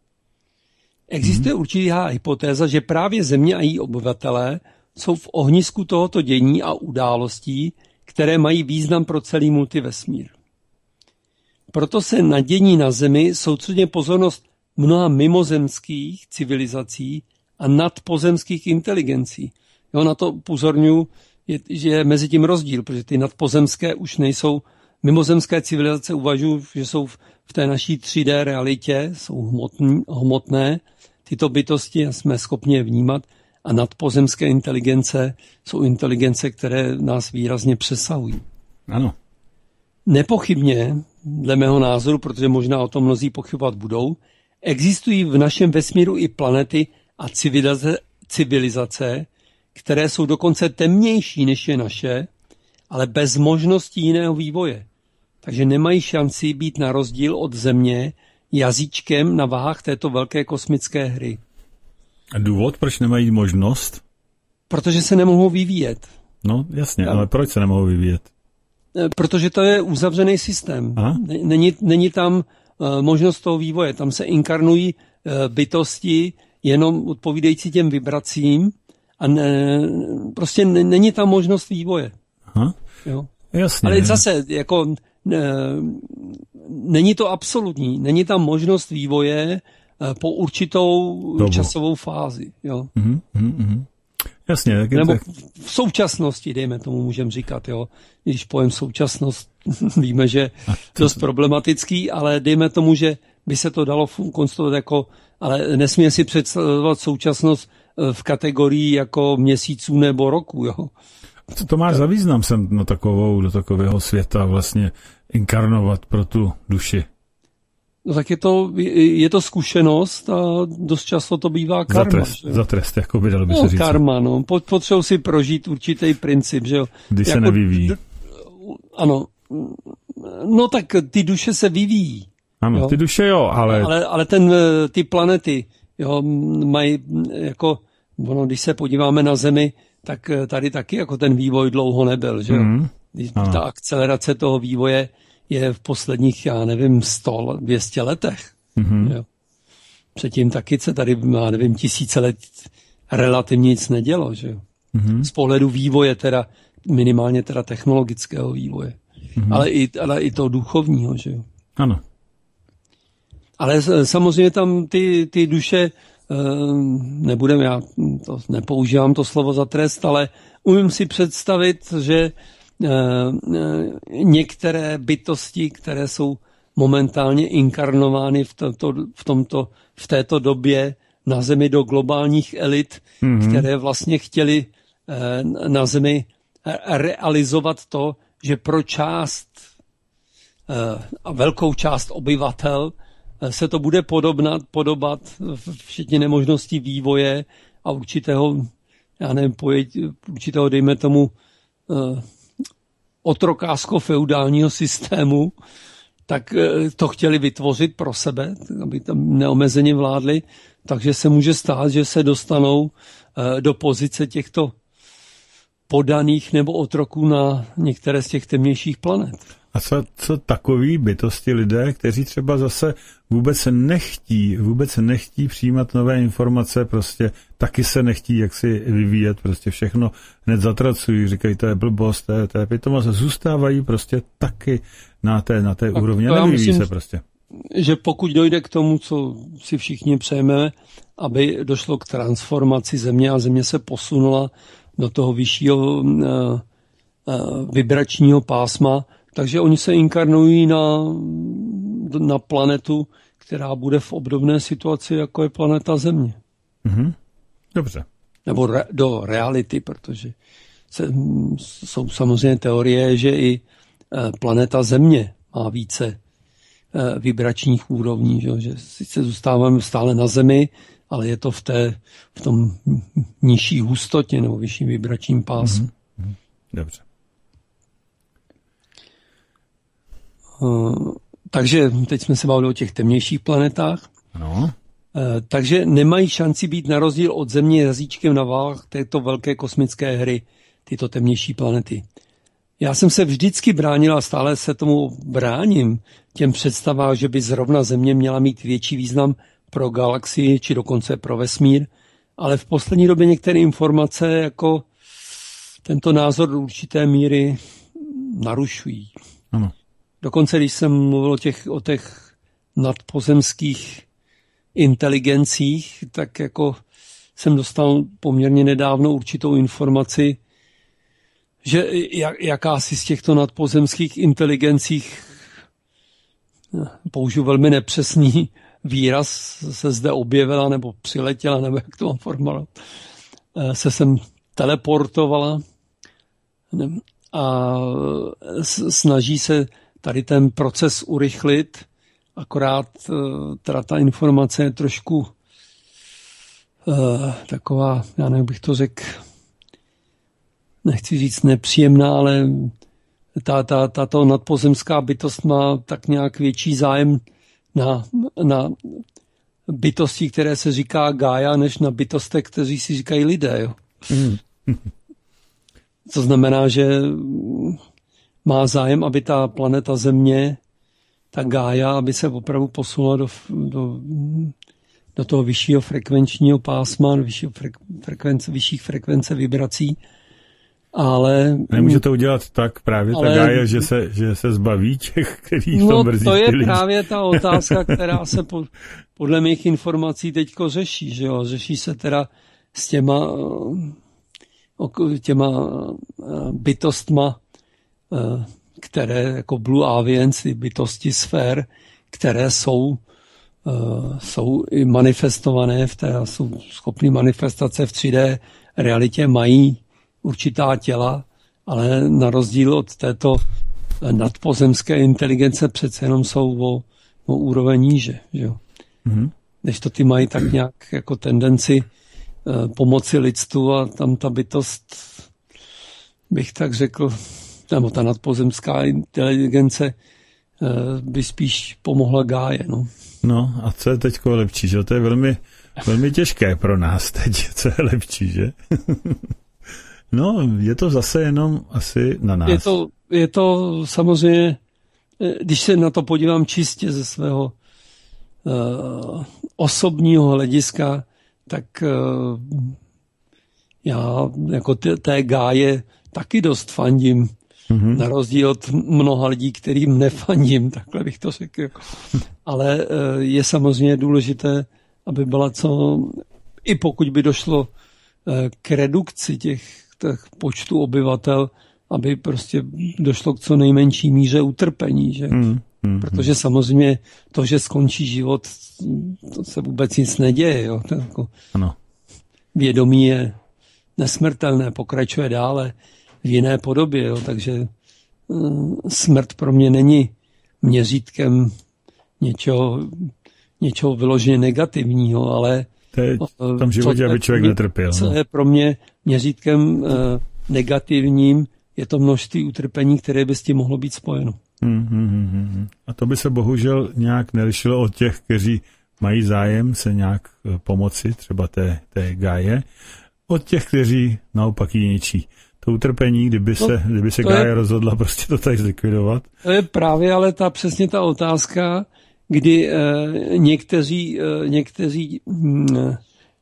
Existuje hmm. určitá hypotéza, že právě Země a její obyvatelé jsou v ohnisku tohoto dění a událostí, které mají význam pro celý multivesmír. Proto se na dění na Zemi soustředí pozornost mnoha mimozemských civilizací a nadpozemských inteligencí. Jo, na to upozorňuji, že je mezi tím rozdíl, protože ty nadpozemské už nejsou, mimozemské civilizace uvažují, že jsou v té naší tři dé realitě, jsou hmotný, hmotné, tyto bytosti jsme schopni je vnímat a nadpozemské inteligence jsou inteligence, které nás výrazně přesahují. Ano. Nepochybně, dle mého názoru, protože možná o tom mnozí pochybovat budou, existují v našem vesmíru i planety a civilizace, civilizace, které jsou dokonce temnější než je naše, ale bez možnosti jiného vývoje. Takže nemají šanci být na rozdíl od Země jazyčkem na vahách této velké kosmické hry. A důvod, proč nemají možnost? Protože se nemohou vyvíjet. No jasně, ale proč se nemohou vyvíjet? Protože to je uzavřený systém. Není, není tam uh, možnost toho vývoje. Tam se inkarnují uh, bytosti jenom odpovídající těm vibracím a ne, prostě ne, není tam možnost vývoje. Aha. Jo. Jasně. Ale zase, jako ne, není to absolutní. Není tam možnost vývoje uh, po určitou Dobu. časovou fázi. Jo. Mm-hmm, mm-hmm. Jasně. Tak Nebo tak... v současnosti, dejme tomu, můžeme říkat, jo. Když pojem současnost víme, že je dost problematický, ale dejme tomu, že by se to dalo konstatovat jako, ale nesmí si představovat současnost v kategorii jako měsíců nebo roku, jo. Co to má za význam sem na takovou, do takového světa vlastně inkarnovat pro tu duši? No tak je to, je to zkušenost a dost často to bývá karma. Za trest, za trest jako by dalo by no, se říct. Karma, no. Potřebuji si prožít určitý princip, že jo. Když jako, se nevyvíjí. Ano. No tak ty duše se vyvíjí. Ano, jo? Ty duše jo, ale... Ale, ale ten, ty planety, jo, mají jako, ono, když se podíváme na Zemi, tak tady taky jako ten vývoj dlouho nebyl, že jo. Mm, ta akcelerace toho vývoje je v posledních, já nevím, sto, dvě stě letech. Mm-hmm. Jo. Předtím taky se tady, já nevím, tisíce let relativně nic nedělo, že jo. Mm-hmm. Z pohledu vývoje teda, minimálně teda technologického vývoje. Mm-hmm. Ale, i, ale i toho duchovního, že jo. Ano. Ale samozřejmě tam ty, ty duše, nebudem, já to, nepoužívám to slovo za trest, ale umím si představit, že některé bytosti, které jsou momentálně inkarnovány v, to, v, tomto, v této době na Zemi do globálních elit, mm-hmm. které vlastně chtěli na Zemi realizovat to, že pro část a velkou část obyvatel se to bude podobnat, podobat včetně nemožnosti vývoje a určitého, já nevím, pojeď, určitého, dejme tomu, otrokářsko-feudálního systému, tak to chtěli vytvořit pro sebe, aby tam neomezeně vládli, takže se může stát, že se dostanou do pozice těchto podaných nebo otroků na některé z těch temnějších planet. A co, co takový bytosti lidé, kteří třeba zase vůbec nechtí, vůbec nechtí přijímat nové informace, prostě taky se nechtí jaksi vyvíjet, prostě všechno hned zatracují, říkají, to je blbost, to je, to je pitomost, zůstávají prostě taky na té, na té úrovni, nevyvíjí myslím, se prostě. Že pokud dojde k tomu, co si všichni přejeme, aby došlo k transformaci země a země se posunula do toho vyššího uh, uh, vibračního pásma, takže oni se inkarnují na, na planetu, která bude v obdobné situaci, jako je planeta Země. Mm-hmm. Dobře. Nebo re, do reality, protože se, jsou samozřejmě teorie, že i planeta Země má více vibračních úrovní, že, že sice zůstáváme stále na Zemi, ale je to v, té, v tom nižší hustotě nebo vyšším vibračním pásu. Mm-hmm. Dobře. Uh, takže teď jsme se bavili o těch temnějších planetách. Ano. Uh, takže nemají šanci být na rozdíl od Země jazyčkem na válách této velké kosmické hry, tyto temnější planety. Já jsem se vždycky bránil a stále se tomu bráním těm představám, že by zrovna Země měla mít větší význam pro galaxii či dokonce pro vesmír, ale v poslední době některé informace jako tento názor do určité míry narušují. Ano. Dokonce, když jsem mluvil o těch, o těch nadpozemských inteligencích, tak jako jsem dostal poměrně nedávno určitou informaci, že jakási z těchto nadpozemských inteligencích, použiju velmi nepřesný výraz, se zde objevila nebo přiletěla, nebo jak to mám formulovat, se sem teleportovala a snaží se tady ten proces urychlit, akorát teda ta informace je trošku uh, taková, já nevím, bych to řekl, nechci říct nepříjemná, ale ta, ta, tato nadpozemská bytost má tak nějak větší zájem na, na bytosti, které se říká Gaia, než na bytostech, kteří si říkají lidé. Jo. Mm. Co znamená, že má zájem, aby ta planeta Země, ta Gaia, aby se opravdu posunula do, do, do toho vyššího frekvenčního pásma, do vyššího frek, frekvence, vyšších frekvence vibrací. Ale nemůže to udělat tak právě ale, ta Gaia, že se, že se zbaví těch, kteří no, to brzdí. No to je lidi. Právě ta otázka, která se po, podle mých informací teďko řeší. Že jo? Řeší se teda s těma, těma bytostma, které jako Blue Avians, bytosti sfér, které jsou jsou i manifestované v té, jsou schopný manifestace v tři dé realitě, mají určitá těla, ale na rozdíl od této nadpozemské inteligence přece jenom jsou o, o úroveň níže. Že jo? Mm-hmm. Než to ty mají tak nějak jako tendenci uh, pomoci lidstvu a tam ta bytost, bych tak řekl, nebo ta nadpozemská inteligence uh, by spíš pomohla Gáje. No. no a co je teď lepší, že? To je velmi, velmi těžké pro nás teď, co je lepší, že? No, je to zase jenom asi na nás. Je to, je to samozřejmě, když se na to podívám čistě ze svého uh, osobního hlediska, tak uh, já jako té, té Gáje taky dost fandím. Mm-hmm. Na rozdíl od mnoha lidí, kterým nefandím, takhle bych to řekl. Ale uh, je samozřejmě důležité, aby byla co, i pokud by došlo uh, k redukci těch tak počtu obyvatel, aby prostě došlo k co nejmenší míře utrpení, že? Mm, mm, Protože samozřejmě to, že skončí život, to se vůbec nic neděje, jo? To jako ano. Vědomí je nesmrtelné, pokračuje dále v jiné podobě, jo? Takže uh, smrt pro mě není měřítkem něčeho, něčeho vyloženě negativního, ale to je v tom životě, aby člověk netrpěl. Co je pro mě měřítkem uh, negativním, je to množství utrpení, které by s tím mohlo být spojeno. Hmm, hmm, hmm. A to by se bohužel nějak nelišilo od těch, kteří mají zájem se nějak pomoci, třeba té, té Gáje, od těch, kteří naopak ji ničí. To utrpení, kdyby se, no, kdyby se Gáje je, rozhodla prostě to tady zlikvidovat. To je právě ale ta přesně ta otázka, kdy eh, někteří, eh, někteří hm,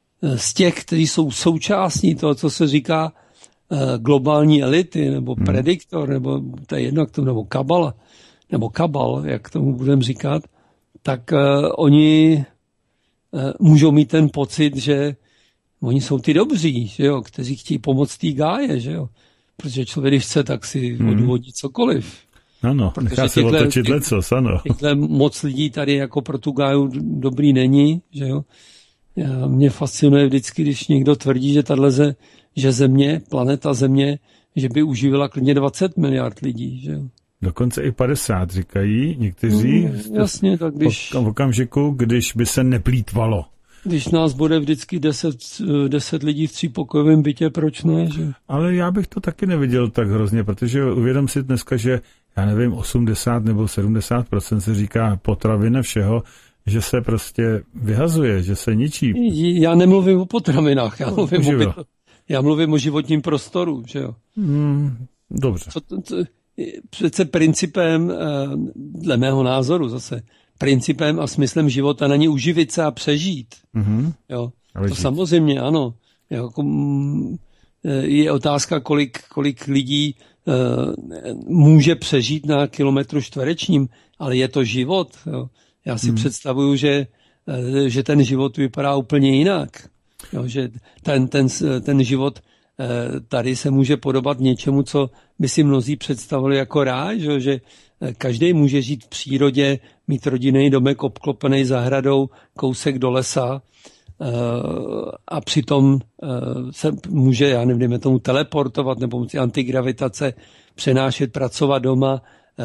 z těch, kteří jsou součástí toho, co se říká eh, globální elity, nebo hmm. prediktor, nebo to je jedno, nebo kabala, nebo kabal, jak tomu budeme říkat, tak eh, oni eh, můžou mít ten pocit, že oni jsou ty dobří, že jo, kteří chtějí pomoct té Gáje, že jo. Protože člověk, když chce, tak si hmm. odůvodní cokoliv. Ano, nechá se otočit lecos, ano. Těchto moc lidí tady jako pro tu Gáju dobrý není, že jo. Já, mě fascinuje vždycky, když někdo tvrdí, že tahle, že Země, planeta Země, že by uživila klidně dvacet miliard lidí, že jo. Dokonce i padesát, říkají někteří. Mm, jasně, tak když... V okamžiku, když by se neplýtvalo. Když nás bude vždycky deset, deset lidí v třípokojovém bytě, proč ne? Že? Ale já bych to taky neviděl tak hrozně, protože uvědom si dneska, že já nevím, osmdesát nebo sedmdesát procent se říká potravina všeho, že se prostě vyhazuje, že se ničí. Já nemluvím o potravinách, já mluvím, o, byt, já mluvím o životním prostoru, že jo. Hmm, dobře. Co, co, přece principem, dle mého názoru zase, principem a smyslem života není uživit se a přežít. Mm-hmm. Jo. To žít. Samozřejmě, ano. Jako, je otázka, kolik, kolik lidí uh, může přežít na kilometru čtverečním, ale je to život. Jo. Já si mm. představuju, že, uh, že ten život vypadá úplně jinak. Jo, že ten, ten, ten život uh, tady se může podobat něčemu, co by si mnozí představili jako ráj, že, že každý může žít v přírodě, mít rodinný domek obklopený zahradou, kousek do lesa a přitom se může, já nevím, tomu teleportovat nebo pomocí antigravitace přenášet, pracovat doma.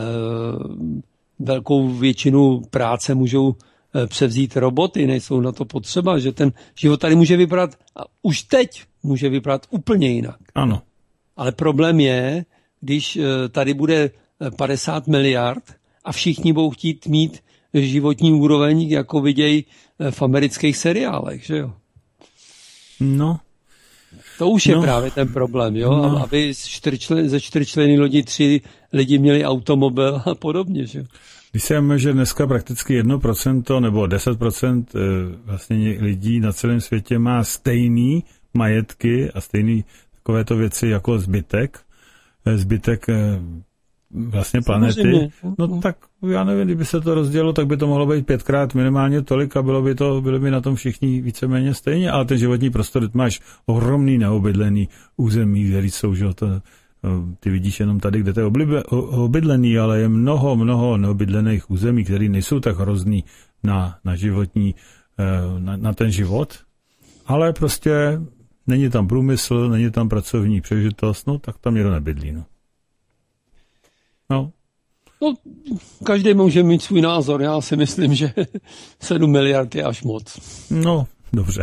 Velkou většinu práce můžou převzít roboty, nejsou na to potřeba, že ten život tady může vypadat, a už teď může vypadat úplně jinak. Ano. Ale problém je, když tady bude padesát miliard a všichni budou chtít mít životní úroveň, jako vidějí v amerických seriálech, že jo? No. To už je no. právě ten problém, jo? No. Aby čtyřčlen, ze čtyřčlenné lodi tři lidi měli automobil a podobně, že jo? Když se jmenuje, že dneska prakticky jedno procento nebo deset procent vlastně lidí na celém světě má stejný majetky a stejný takovéto věci jako zbytek, zbytek vlastně planety, no tak já nevím, kdyby se to rozdělilo, tak by to mohlo být pětkrát minimálně tolik a bylo by to, byli by na tom všichni víceméně stejně, ale ten životní prostor, máš ohromný neobydlený území, který jsou, že to Ty vidíš jenom tady, kde to je oblibe, obydlený, ale je mnoho, mnoho neobydlených území, které nejsou tak hrozný na, na životní, na, na ten život, ale prostě není tam průmysl, není tam pracovní příležitost, no tak tam někdo nebydlí. No. no. No, každý může mít svůj názor. Já si myslím, že sedm miliard je až moc. No, dobře.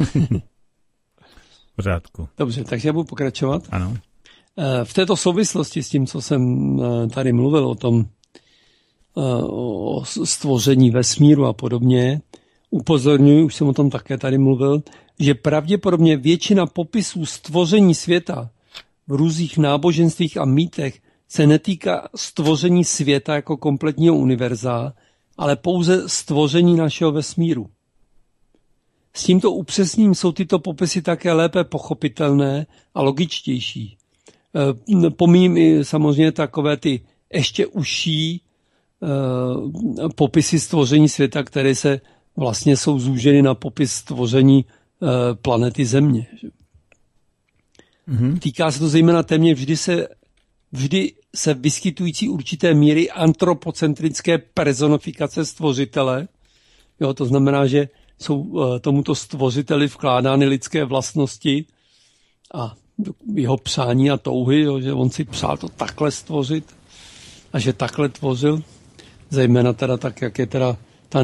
V pořádku. Dobře, takže já budu pokračovat. Ano. V této souvislosti s tím, co jsem tady mluvil o tom, o stvoření vesmíru a podobně, upozorňuji, už jsem o tom také tady mluvil, že pravděpodobně většina popisů stvoření světa v různých náboženstvích a mýtech se netýká stvoření světa jako kompletního univerza, ale pouze stvoření našeho vesmíru. S tímto upřesněním jsou tyto popisy také lépe pochopitelné a logičtější. Pomím i samozřejmě takové ty ještě užší popisy stvoření světa, které se vlastně jsou zúženy na popis stvoření planety Země. Mm-hmm. Týká se to zejména téměř vždy se, vždy se vyskytující určité míry antropocentrické personifikace stvořitele. Jo, to znamená, že jsou tomuto stvořiteli vkládány lidské vlastnosti a jeho přání a touhy, jo, že on si přál to takhle stvořit a že takhle tvořil. Zejména teda tak, jak je teda ta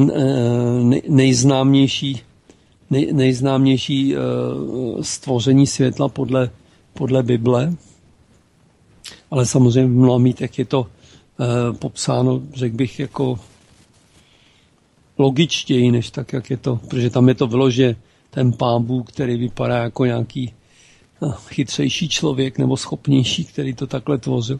nejznámější, nej, nejznámější stvoření světla podle, podle Bible. Ale samozřejmě v mnoha mýtech je to popsáno, řekl bych, jako logičtěji, než tak, jak je to, protože tam je to vyloženě ten Pán Bůh, který vypadá jako nějaký chytřejší člověk nebo schopnější, který to takhle tvořil.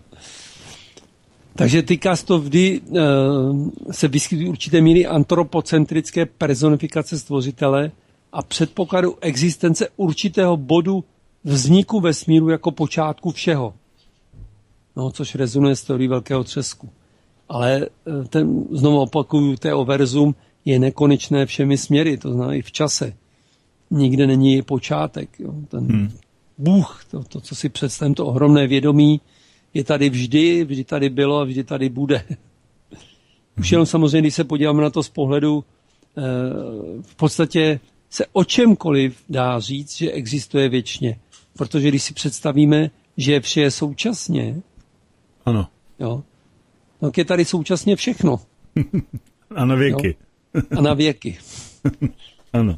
Takže týká se to vždy, se vyskytují určité míry antropocentrické personifikace stvořitele a předpokladu existence určitého bodu vzniku vesmíru jako počátku všeho. No, což rezonuje s teorií velkého třesku. Ale ten, znovu opakuju, teoverzum je nekonečné všemi směry, to znamená i v čase. Nikde není počátek. Jo. Ten hmm. Bůh, to, to, co si představím, to ohromné vědomí, je tady vždy, vždy tady bylo a vždy tady bude. Už jenom samozřejmě, když se podíváme na to z pohledu, eh, v podstatě se o čemkoliv dá říct, že existuje věčně. Protože když si představíme, že vše je současně, ano. Jo, tak je tady současně všechno. A na věky. Jo? A na věky. Ano.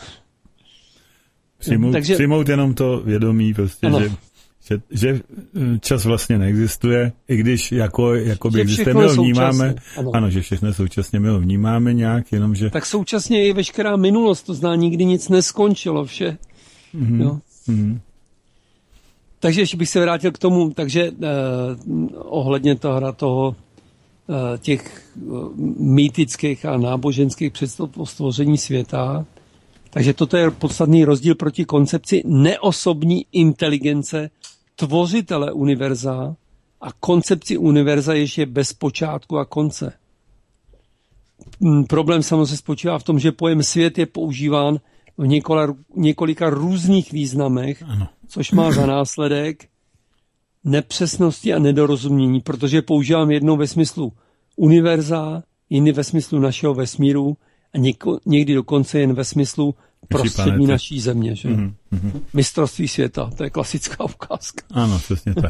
Přijmout, Takže, přijmout jenom to vědomí, prostě, že, že, že čas vlastně neexistuje, i když jako, jako by existuje, my ho vnímáme. Ano. ano, že všechno současně my ho vnímáme nějak, jenomže... Tak současně je veškerá minulost, to znamená, nikdy nic neskončilo, vše. Mm-hmm. Jo? Mm-hmm. Takže ještě bych se vrátil k tomu, takže eh, ohledně toho, toho eh, těch eh, mýtických a náboženských představ o stvoření světa. Takže toto je podstatný rozdíl proti koncepci neosobní inteligence tvořitele univerza a koncepci univerza, jež je bez počátku a konce. Problém samozřejmě spočívá v tom, že pojem svět je používán v několika, několika různých významech, ano. Což má za následek nepřesnosti a nedorozumění, protože používám jednou ve smyslu univerza, jiný ve smyslu našeho vesmíru a něko, někdy dokonce jen ve smyslu prostředí naší země. Že? Mm-hmm. Mistrovství světa, to je klasická ukázka. Ano, přesně tak.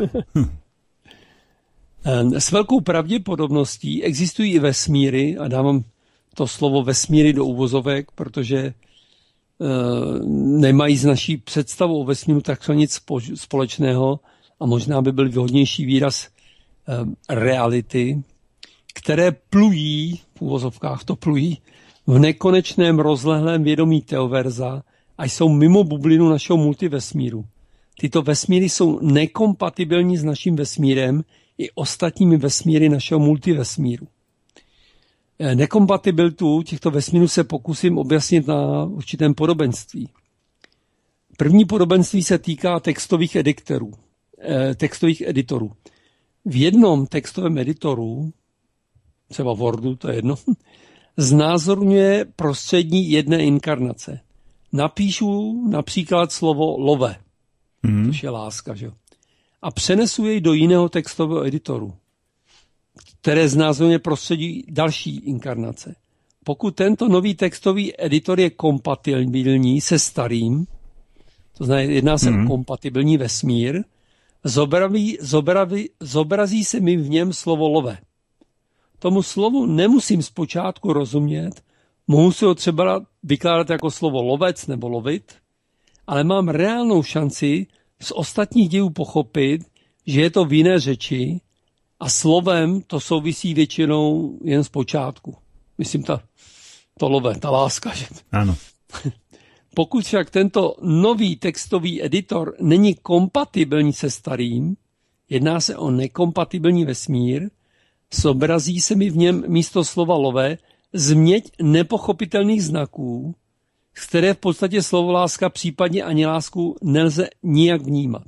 S velkou pravděpodobností existují i vesmíry, a dávám to slovo vesmíry do uvozovek, protože nemají z naší představu o vesmíru tak nic společného a možná by byl vhodnější výraz reality, které plují, v uvozovkách to plují, v nekonečném rozlehlém vědomí teoverza a jsou mimo bublinu našeho multivesmíru. Tyto vesmíry jsou nekompatibilní s naším vesmírem i ostatními vesmíry našeho multivesmíru. Nekompatibilitu těchto vesmírů se pokusím objasnit na určitém podobenství. První podobenství se týká textových editorů. Textových editorů. V jednom textovém editoru, třeba Wordu, to je jedno, znázorňuje prostřední jedné inkarnace. Napíšu například slovo love, mm. což je láska, že? a přenesu jej do jiného textového editoru, které znázorňuje prostředí další inkarnace. Pokud tento nový textový editor je kompatibilní se starým, to znamená, jedná se mm. o kompatibilní vesmír, zobraví, zobraví, zobrazí se mi v něm slovo love. Tomu slovu nemusím zpočátku rozumět, mohu si ho třeba vykládat jako slovo lovec nebo lovit, ale mám reálnou šanci z ostatních dějů pochopit, že je to v jiné řeči a slovem to souvisí většinou jen z počátku. Myslím, ta, to love, ta láska. Že? Ano. Pokud však tento nový textový editor není kompatibilní se starým, jedná se o nekompatibilní vesmír, zobrazí se mi v něm místo slova love změť nepochopitelných znaků, z které v podstatě slovo láska, případně ani lásku nelze nijak vnímat.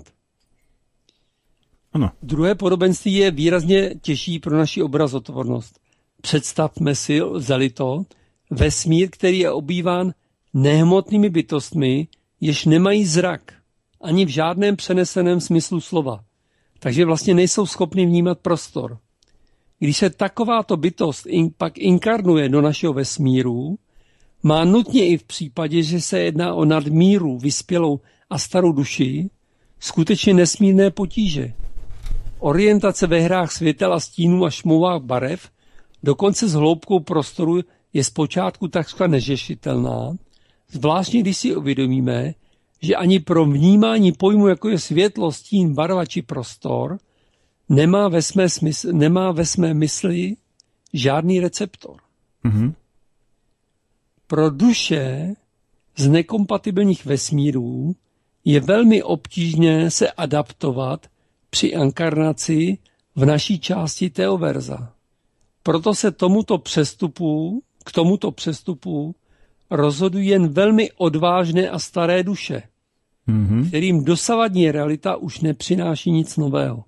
Ano. Druhé podobenství je výrazně těžší pro naši obrazotvornost. Představme si, vzali to, vesmír, který je obýván nehmotnými bytostmi, jež nemají zrak, ani v žádném přeneseném smyslu slova. Takže vlastně nejsou schopni vnímat prostor. Když se takováto bytost in, pak inkarnuje do našeho vesmíru, má nutně i v případě, že se jedná o nadmíru, vyspělou a starou duši, skutečně nesmírné potíže. Orientace ve hrách světel a stínů a šmouvách barev, dokonce s hloubkou prostoru, je zpočátku takřka neřešitelná, zvláštně když si uvědomíme, že ani pro vnímání pojmu, jako je světlo, stín, barva či prostor, nemá ve své, smysl, nemá ve své mysli žádný receptor. Mm-hmm. Pro duše z nekompatibilních vesmírů je velmi obtížné se adaptovat při inkarnaci v naší části teoverza. Proto se tomuto přestupu, k tomuto přestupu rozhodují jen velmi odvážné a staré duše, mm-hmm. kterým dosavadní realita už nepřináší nic nového.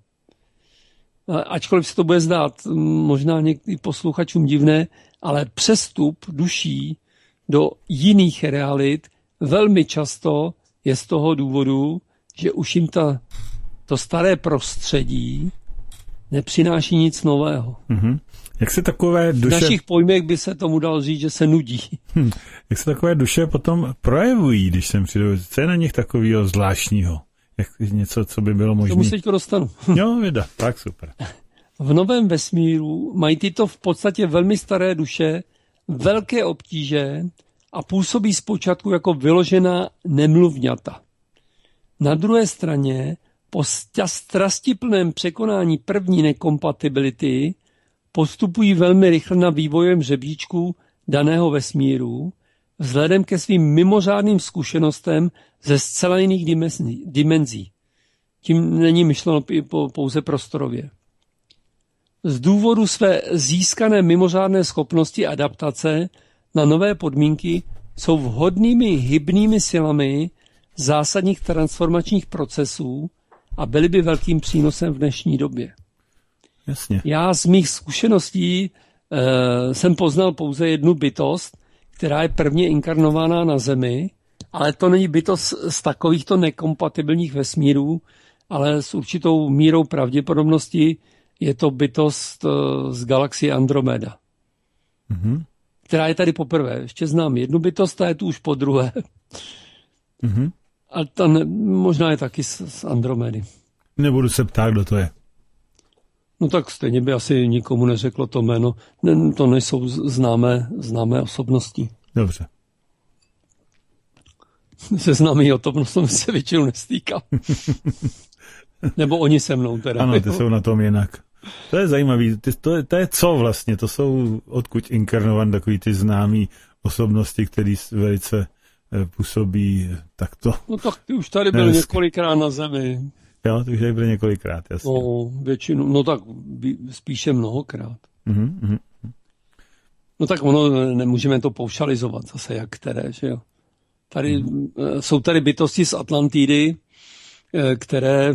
Ačkoliv se to bude zdát možná některým posluchačům divné, ale přestup duší do jiných realit velmi často je z toho důvodu, že už jim ta, to staré prostředí nepřináší nic nového. Mm-hmm. Jak se takové duše... V našich pojmech by se tomu dalo říct, že se nudí. Hm. Jak se takové duše potom projevují, když sem přijde? Co je na nich takového zvláštního? Jak něco, co by bylo možné? Tomu se teďko dostanu. Jo, věda, tak super. V novém vesmíru mají tyto v podstatě velmi staré duše velké obtíže a působí zpočátku jako vyložená nemluvňata. Na druhé straně, po strastiplném překonání první nekompatibility, postupují velmi rychle na vývojem žebříčku daného vesmíru, vzhledem ke svým mimořádným zkušenostem ze zcela jiných dimenzí. Tím není myšleno pouze prostorově. Z důvodu své získané mimořádné schopnosti adaptace na nové podmínky jsou vhodnými hybnými silami zásadních transformačních procesů a byly by velkým přínosem v dnešní době. Jasně. Já z mých zkušeností e, jsem poznal pouze jednu bytost, která je prvně inkarnovaná na Zemi, ale to není bytost z takovýchto nekompatibilních vesmírů, ale s určitou mírou pravděpodobnosti je to bytost e, z galaxie Andromeda, mm-hmm. která je tady poprvé. Ještě znám jednu bytost a je tu už po druhé. Mm-hmm. A ta ne, možná je taky z, z Andromedy. Nebudu se ptát, kdo to je. No tak stejně by asi nikomu neřeklo to jméno. Ne, to nejsou známé, známé osobnosti. Dobře. Se známý osobnostem se většinou nestýkám. Nebo oni se mnou teda. Ano, ty jsou na tom jinak. To je zajímavý. Ty, to, je, to je co vlastně? To jsou odkud inkarnovan takový ty známý osobnosti, který velice eh, působí takto. No tak ty už tady byl Nevzky. několikrát na Zemi. Jo, ty už tady byl několikrát, jasně. No, většinu, no tak spíše mnohokrát. Mm-hmm, mm-hmm. No tak ono, nemůžeme to paušalizovat zase, jak které, že jo. Tady, mm. jsou tady bytosti z Atlantidy, které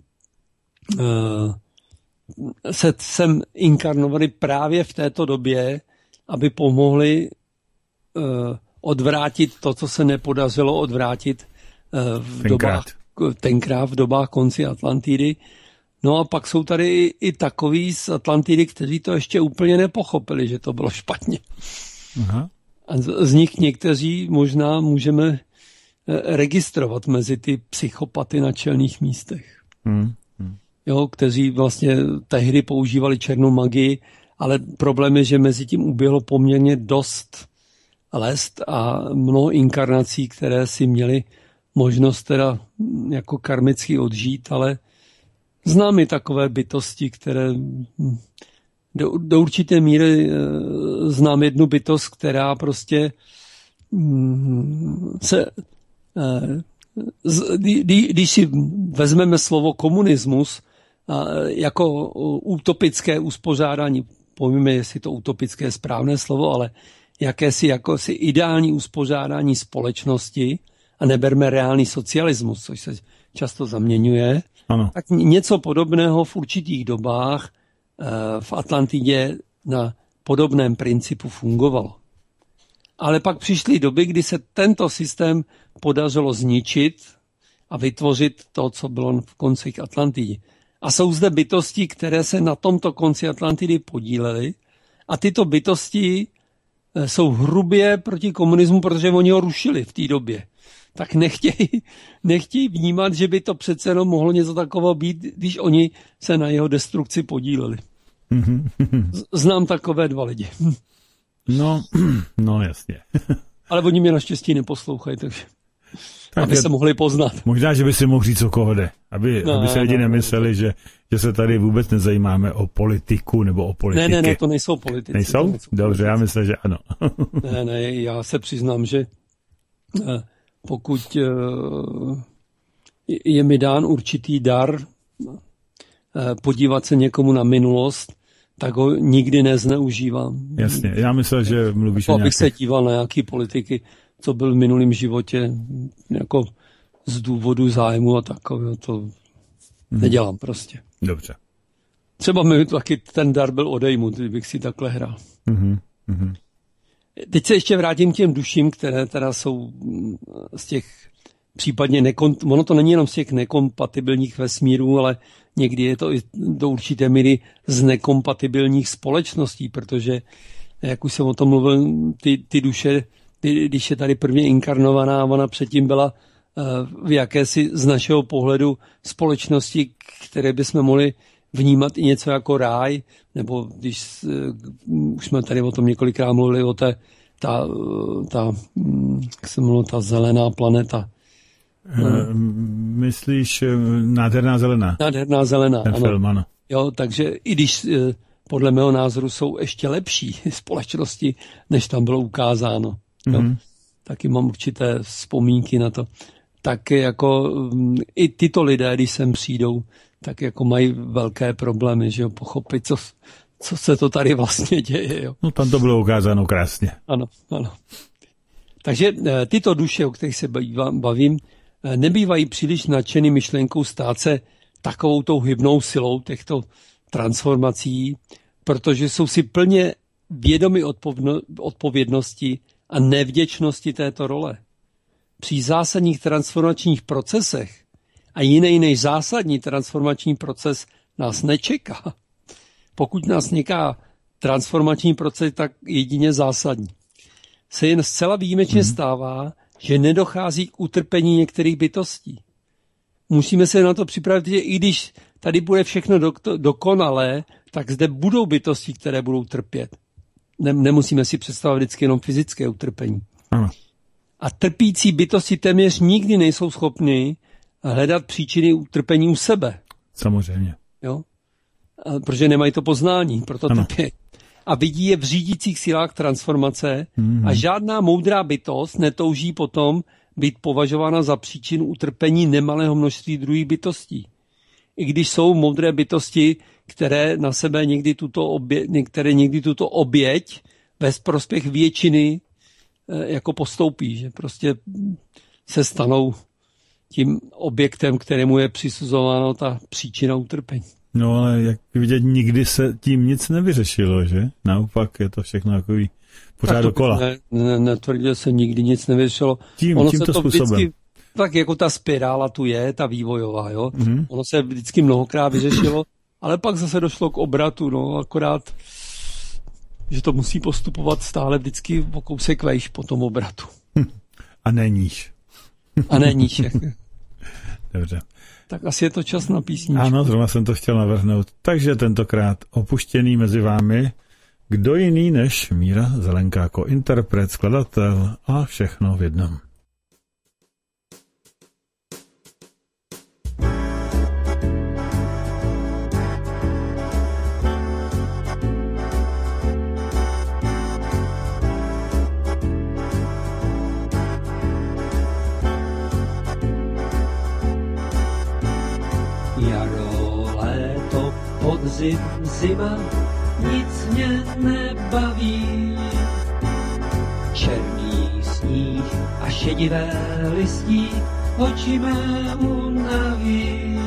se sem inkarnovaly právě v této době, aby pomohli odvrátit to, co se nepodařilo odvrátit v tenkrát. dobách tenkrát v dobách konci Atlantidy, No a pak jsou tady i, i takový z Atlantidy, kteří to ještě úplně nepochopili, že to bylo špatně. Aha. A z, z nich někteří možná můžeme registrovat mezi ty psychopaty na čelných místech. Hmm. Hmm. Jo, kteří vlastně tehdy používali černou magii, ale problém je, že mezi tím uběhlo poměrně dost let a mnoho inkarnací, které si měli možnost teda jako karmicky odžít, ale znám i takové bytosti, které do, do určité míry znám jednu bytost, která prostě se, když si vezmeme slovo komunismus jako utopické uspořádání, povíme, jestli to utopické je správné slovo, ale jakési jako si ideální uspořádání společnosti a neberme reálný socialismus, což se často zaměňuje, ano. Tak něco podobného v určitých dobách v Atlantidě na podobném principu fungovalo. Ale pak přišly doby, kdy se tento systém podařilo zničit a vytvořit to, co bylo v koncích Atlantidy. A jsou zde bytosti, které se na tomto konci Atlantidy podílely a tyto bytosti jsou hrubě proti komunismu, protože oni ho rušili v té době. Tak nechtějí, nechtějí vnímat, že by to přece jenom mohlo něco takového být, když oni se na jeho destrukci podíleli. Znám takové dva lidi. No, no jasně. Ale oni mě naštěstí neposlouchají, takže tak aby je, se mohli poznat. Možná, že by si mohl říct, o koho jde. Aby, no, aby se lidi no, nemysleli, no. že, že se tady vůbec nezajímáme o politiku nebo o politiky. Ne, ne, ne, to nejsou politici. Nejsou? nejsou Dobře, politici. Já myslím, že ano. ne, ne, já se přiznám, že pokud je mi dán určitý dar podívat se někomu na minulost, tak ho nikdy nezneužívám. Jasně, já myslel, že mluvíš o nějakých... Abych se díval na nějaký politiky, co byl v minulém životě, jako z důvodu zájmu a takového, to hmm. nedělám prostě. Dobře. Třeba mi taky ten dar byl odejmut, kdybych si takhle hrál. Hmm. Hmm. Teď se ještě vrátím k těm duším, které teda jsou z těch případně, nekon, ono to není jenom z těch nekompatibilních vesmírů, ale někdy je to i do určité míry z nekompatibilních společností, protože, jak už jsem o tom mluvil, ty, ty duše, ty, když je tady prvně inkarnovaná, ona předtím byla uh, v jakési z našeho pohledu společnosti, které bychom mohli vnímat i něco jako ráj, nebo když uh, už jsme tady o tom několikrát mluvili, o té, ta, ta, jak se mluvil, ta zelená planeta. Hmm. Myslíš Nádherná zelená? Nádherná zelená, ten ano. Film, ano. Jo, takže i když podle mého názoru jsou ještě lepší společnosti, než tam bylo ukázáno. Jo. Mm-hmm. Taky mám určité vzpomínky na to. Tak jako i tyto lidé, když sem přijdou, tak jako mají velké problémy, že jo, pochopit, co, co se to tady vlastně děje. Jo. No tam to bylo ukázáno krásně. Ano, ano. Takže tyto duše, o kterých se bavím, nebývají příliš nadšený myšlenkou stát se takovou tou hybnou silou těchto transformací, protože jsou si plně vědomi odpovědnosti a nevděčnosti této role. Při zásadních transformačních procesech a jiný než zásadní transformační proces nás nečeká. Pokud nás něká transformační proces, tak jedině zásadní. Se jen zcela výjimečně hmm. stává, že nedochází k utrpení některých bytostí. Musíme se na to připravit, že i když tady bude všechno do, dokonalé, tak zde budou bytosti, které budou trpět. Ne, nemusíme si představit vždycky jenom fyzické utrpení. Ano. A trpící bytosti téměř nikdy nejsou schopny hledat příčiny utrpení u sebe. Samozřejmě. Jo? A protože nemají to poznání, proto trpí. A vidí je v řídících silách transformace mm-hmm. a žádná moudrá bytost netouží potom být považována za příčinu utrpení nemalého množství druhých bytostí. I když jsou moudré bytosti, které na sebe někdy tuto obě, některé někdy tuto oběť ve prospěch většiny jako postoupí, že prostě se stanou tím objektem, kterému je přisuzována ta příčina utrpení. No ale jak vidět, nikdy se tím nic nevyřešilo, že? Naopak je to všechno takový pořád dokola. Ne, ne, netvrdil se, nikdy nic nevyřešilo. Tím, ono tímto se to způsobem. Vždycky, Tak jako ta spirála tu je, ta vývojová, jo. Mm-hmm. Ono se vždycky mnohokrát vyřešilo, ale pak zase došlo k obratu, no, akorát, že to musí postupovat stále vždycky o kousek vejš po tom obratu. A neníž. A neníž. Dobře. Tak asi je to čas na písničku. Ano, zrovna jsem to chtěl navrhnout. Takže tentokrát opuštěný mezi vámi, kdo jiný než Míra Zelenka jako interpret, skladatel a všechno v jednom. Podzim, zima, nic mě nebaví. Černý sníh a šedivé listí oči mé unaví.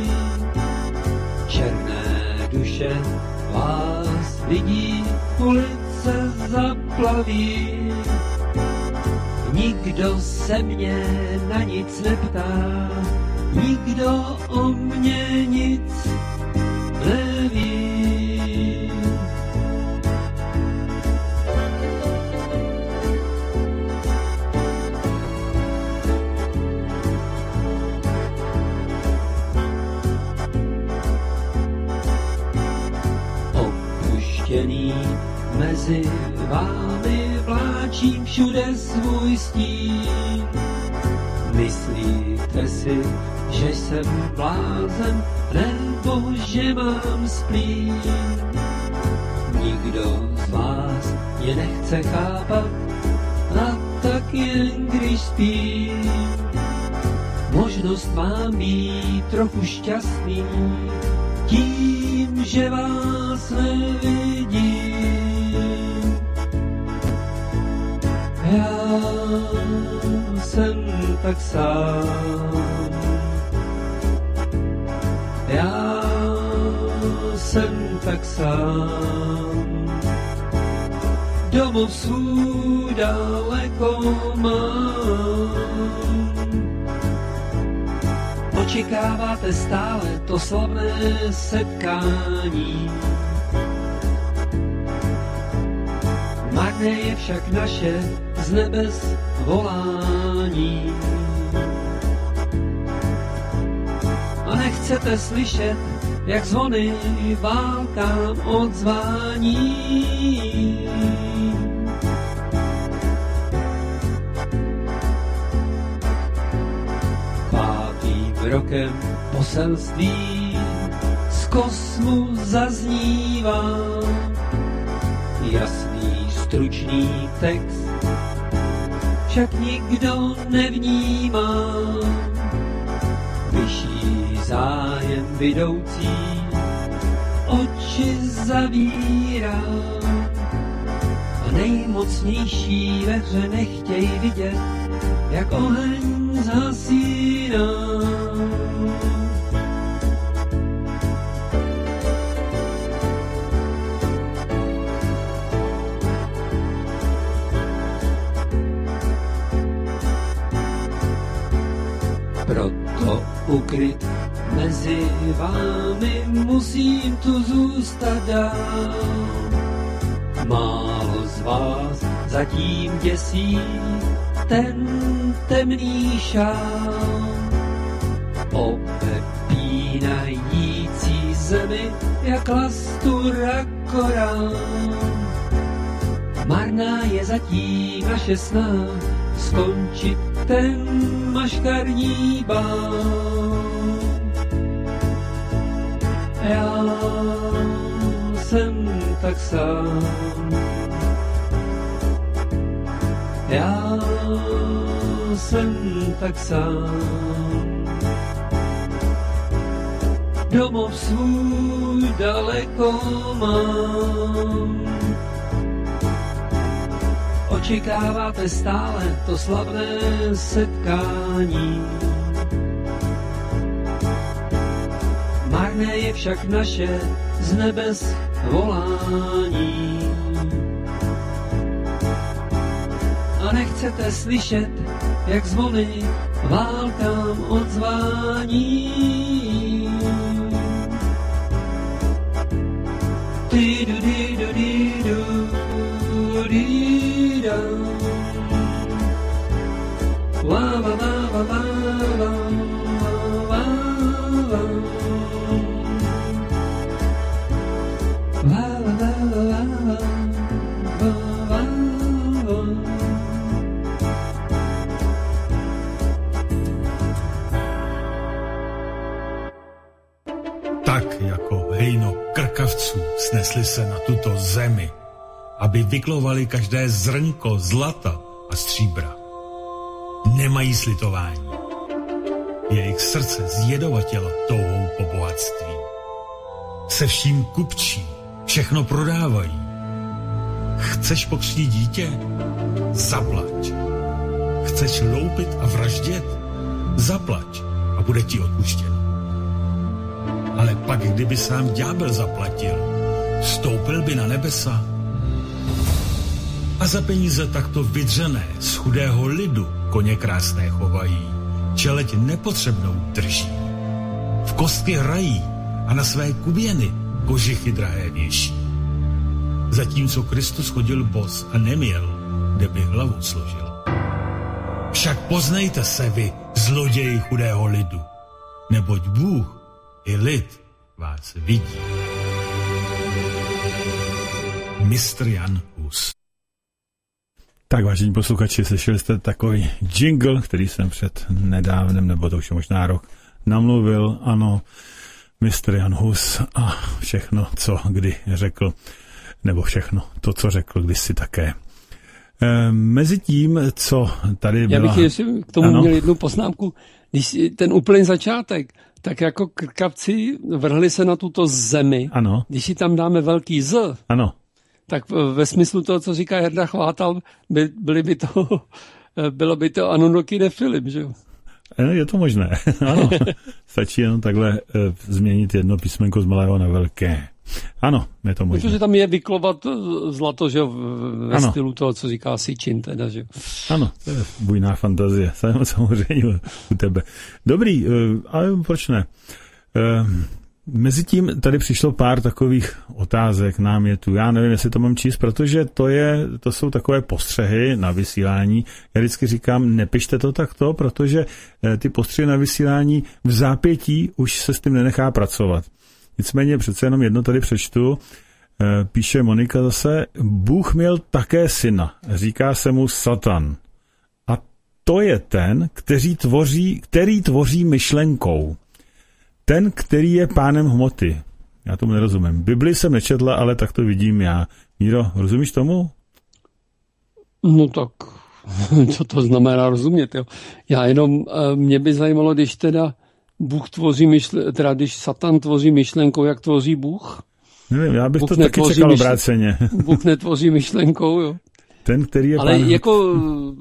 Černé duše vás vidí, ulice zaplaví. Nikdo se mě na nic neptá, nikdo o mě nic neví. Opuštěný mezi vámi vláčím všude svůj stín. Myslíte si, že jsem blázen, nebo že mám splín. Nikdo z vás mě nechce chápat, a tak jen když spím. Možnost mám být trochu šťastný, tím, že vás nevidím. Já jsem tak sám, já jsem tak sám, domov svůj daleko mám. Očekáváte stále to slavné setkání. Marné je však naše z nebes volání. A nechcete slyšet, jak zvony válkám odzvání. Pátým rokem poselství z kosmu zaznívá. Jasný, stručný text však nikdo nevnímá. Vyšší zájem vidoucí oči zavírá. A nejmocnější ve hře nechtěj vidět, jak oheň zhasíná. Proto ukryt mezi vámi musím tu zůstat dál. Málo z vás zatím děsí ten temný šál. Opepínající zemi jak lastur a korál. Marná je zatím naše snaha skončit ten maškarní bál. Já jsem tak sám, já jsem tak sám. Domov svůj daleko mám. Očekáváte stále to slavné setkání. Marné je však naše z nebes volání. a nechcete slyšet, jak zvony válkám odzvání. Di du di du di du di da. Wa wa wa wa wa wa wa wa. Wa wa wa wa wa wa wa. Tak jako hejno krkavců snesli se na tuto zemi, aby vyklovali každé zrnko zlata a stříbra. Nemají slitování. Jejich srdce zjedovatělo touhou po bohatství. Se vším kupčí, všechno prodávají. Chceš pokřtít dítě? Zaplať. Chceš loupit a vraždět? Zaplať a bude ti odpuštěno. Ale pak, kdyby sám ďábel zaplatil, stoupil by na nebesa. A za peníze takto vydřené z chudého lidu koně krásné chovají, čeleť nepotřebnou drží. V kostky hrají a na své kuběny kožichy drahé věší. Zatímco Kristus chodil bos a neměl, kde by hlavu složil. Však poznejte se vy, zloději chudého lidu, neboť Bůh i lid vás vidí. mistr Jan Hus. Tak, vážení posluchači, slyšeli jste takový jingle, který jsem před nedávnem, nebo to už je možná rok, namluvil. Ano, mistr Jan Hus a všechno, co kdy řekl, nebo všechno to, co řekl kdysi také. E, mezi tím, co tady byla... Já bych ještě k tomu ano? měl jednu poznámku. Když ten úplný začátek, tak jako krkavci vrhli se na tuto zemi. Ano. Když si tam dáme velký Z, ano. tak ve smyslu toho, co říká Jarda Chvátal, by, byly by to, bylo by to Anunnaki Nefilim, že jo? Je to možné, ano. Stačí jenom takhle uh, změnit jedno písmenko z malého na velké. Ano, je to možné. Protože tam je vyklovat zlato, že jo, ve ano. stylu toho, co říká Sitchin, teda, že jo. Ano, to je bujná fantazie, samozřejmě u tebe. Dobrý, uh, ale proč ne? Uh, Mezitím tady přišlo pár takových otázek, námětů. Já nevím, jestli to mám číst, protože to, je, to jsou takové postřehy na vysílání. Já vždycky říkám, nepište to takto, protože ty postřehy na vysílání v zápětí už se s tím nenechá pracovat. Nicméně přece jenom jedno tady přečtu. Píše Monika zase, Bůh měl také syna, říká se mu Satan. A to je ten, který tvoří, který tvoří myšlenkou. Ten, který je pánem hmoty. Já tomu nerozumím. Bibli jsem nečetla, ale tak to vidím já. Míro, rozumíš tomu? No tak, co to znamená rozumět, jo? Já jenom, mě by zajímalo, když teda Bůh tvoří myšlenkou, teda když Satan tvoří myšlenkou, jak tvoří Bůh? Nevím, já bych Bůh to taky čekal myšlen... obráceně. Bůh netvoří myšlenkou, jo? Ten, který je ale pán... jako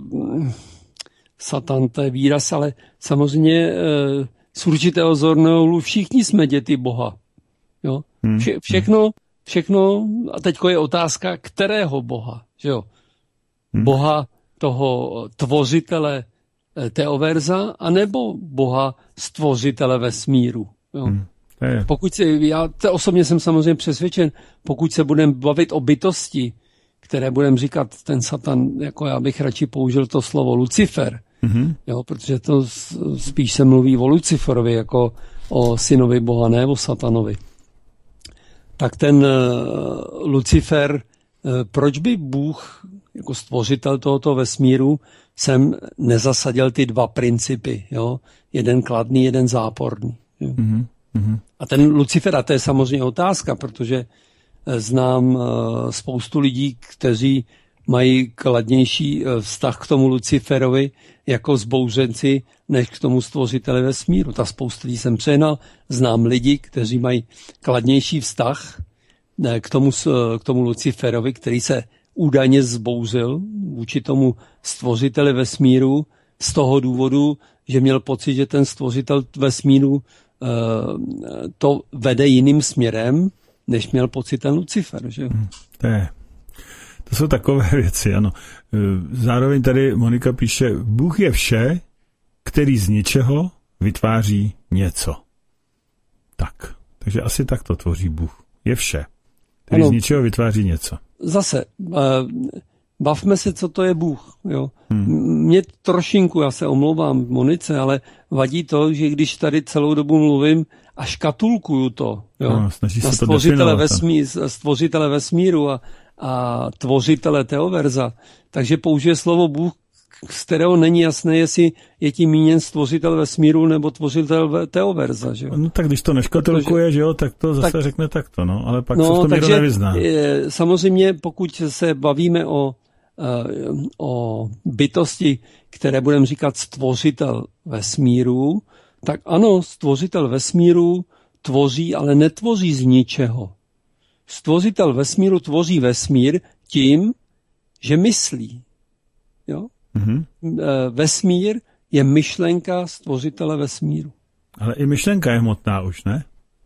Satan, to je výraz, ale samozřejmě z určitého zorného úhlu všichni jsme děti Boha. Jo? Vše, všechno, všechno, a teďko je otázka, kterého Boha, že jo? Boha toho tvořitele Teoverza, anebo Boha stvořitele vesmíru. Jo? Hmm. Pokud se, já osobně jsem samozřejmě přesvědčen, pokud se budeme bavit o bytosti, které budeme říkat ten Satan, jako já bych radši použil to slovo Lucifer, mm-hmm. jo, protože to spíš se mluví o Luciferovi jako o synovi Boha, ne o Satanovi. Tak ten uh, Lucifer, uh, proč by Bůh jako stvořitel tohoto vesmíru sem nezasadil ty dva principy, jo? Jeden kladný, jeden záporný. Jo? Mm-hmm. A ten Lucifer, a to je samozřejmě otázka, protože znám uh, spoustu lidí, kteří mají kladnější vztah k tomu Luciferovi jako zbouřenci, než k tomu stvořiteli vesmíru. Ta spousta lidí jsem přehnal. Znám lidi, kteří mají kladnější vztah k tomu, k tomu Luciferovi, který se údajně zbouřil vůči tomu stvořiteli vesmíru z toho důvodu, že měl pocit, že ten stvořitel vesmíru to vede jiným směrem, než měl pocit ten Lucifer. Že? To je to jsou takové věci, ano. Zároveň tady Monika píše, Bůh je vše, který z ničeho vytváří něco. Tak, takže asi tak to tvoří Bůh. Je vše, který ano, z ničeho vytváří něco. Zase, bavme se, co to je Bůh. Jo. Hmm. Mě trošinku, já se omlouvám Monice, ale vadí to, že když tady celou dobu mluvím a škatulkuju to, jo, no, na stvořitele, vesmí, stvořitele vesmíru a, a tvořitele Teoverza, takže použije slovo Bůh, z kterého není jasné, jestli je tím míněn stvořitel vesmíru nebo tvořitel Teoverza. Že jo? No tak když to neškatulkuje, Protože, že jo, tak to zase tak, řekne takto, no, ale pak no, se v tom někdo nevyzná. Samozřejmě, pokud se bavíme o o bytosti, které budeme říkat stvořitel vesmíru, tak ano, stvořitel vesmíru tvoří, ale netvoří z ničeho. Stvořitel vesmíru tvoří vesmír tím, že myslí. Jo? Mm-hmm. Vesmír je myšlenka stvořitele vesmíru. Ale i myšlenka je hmotná už, ne?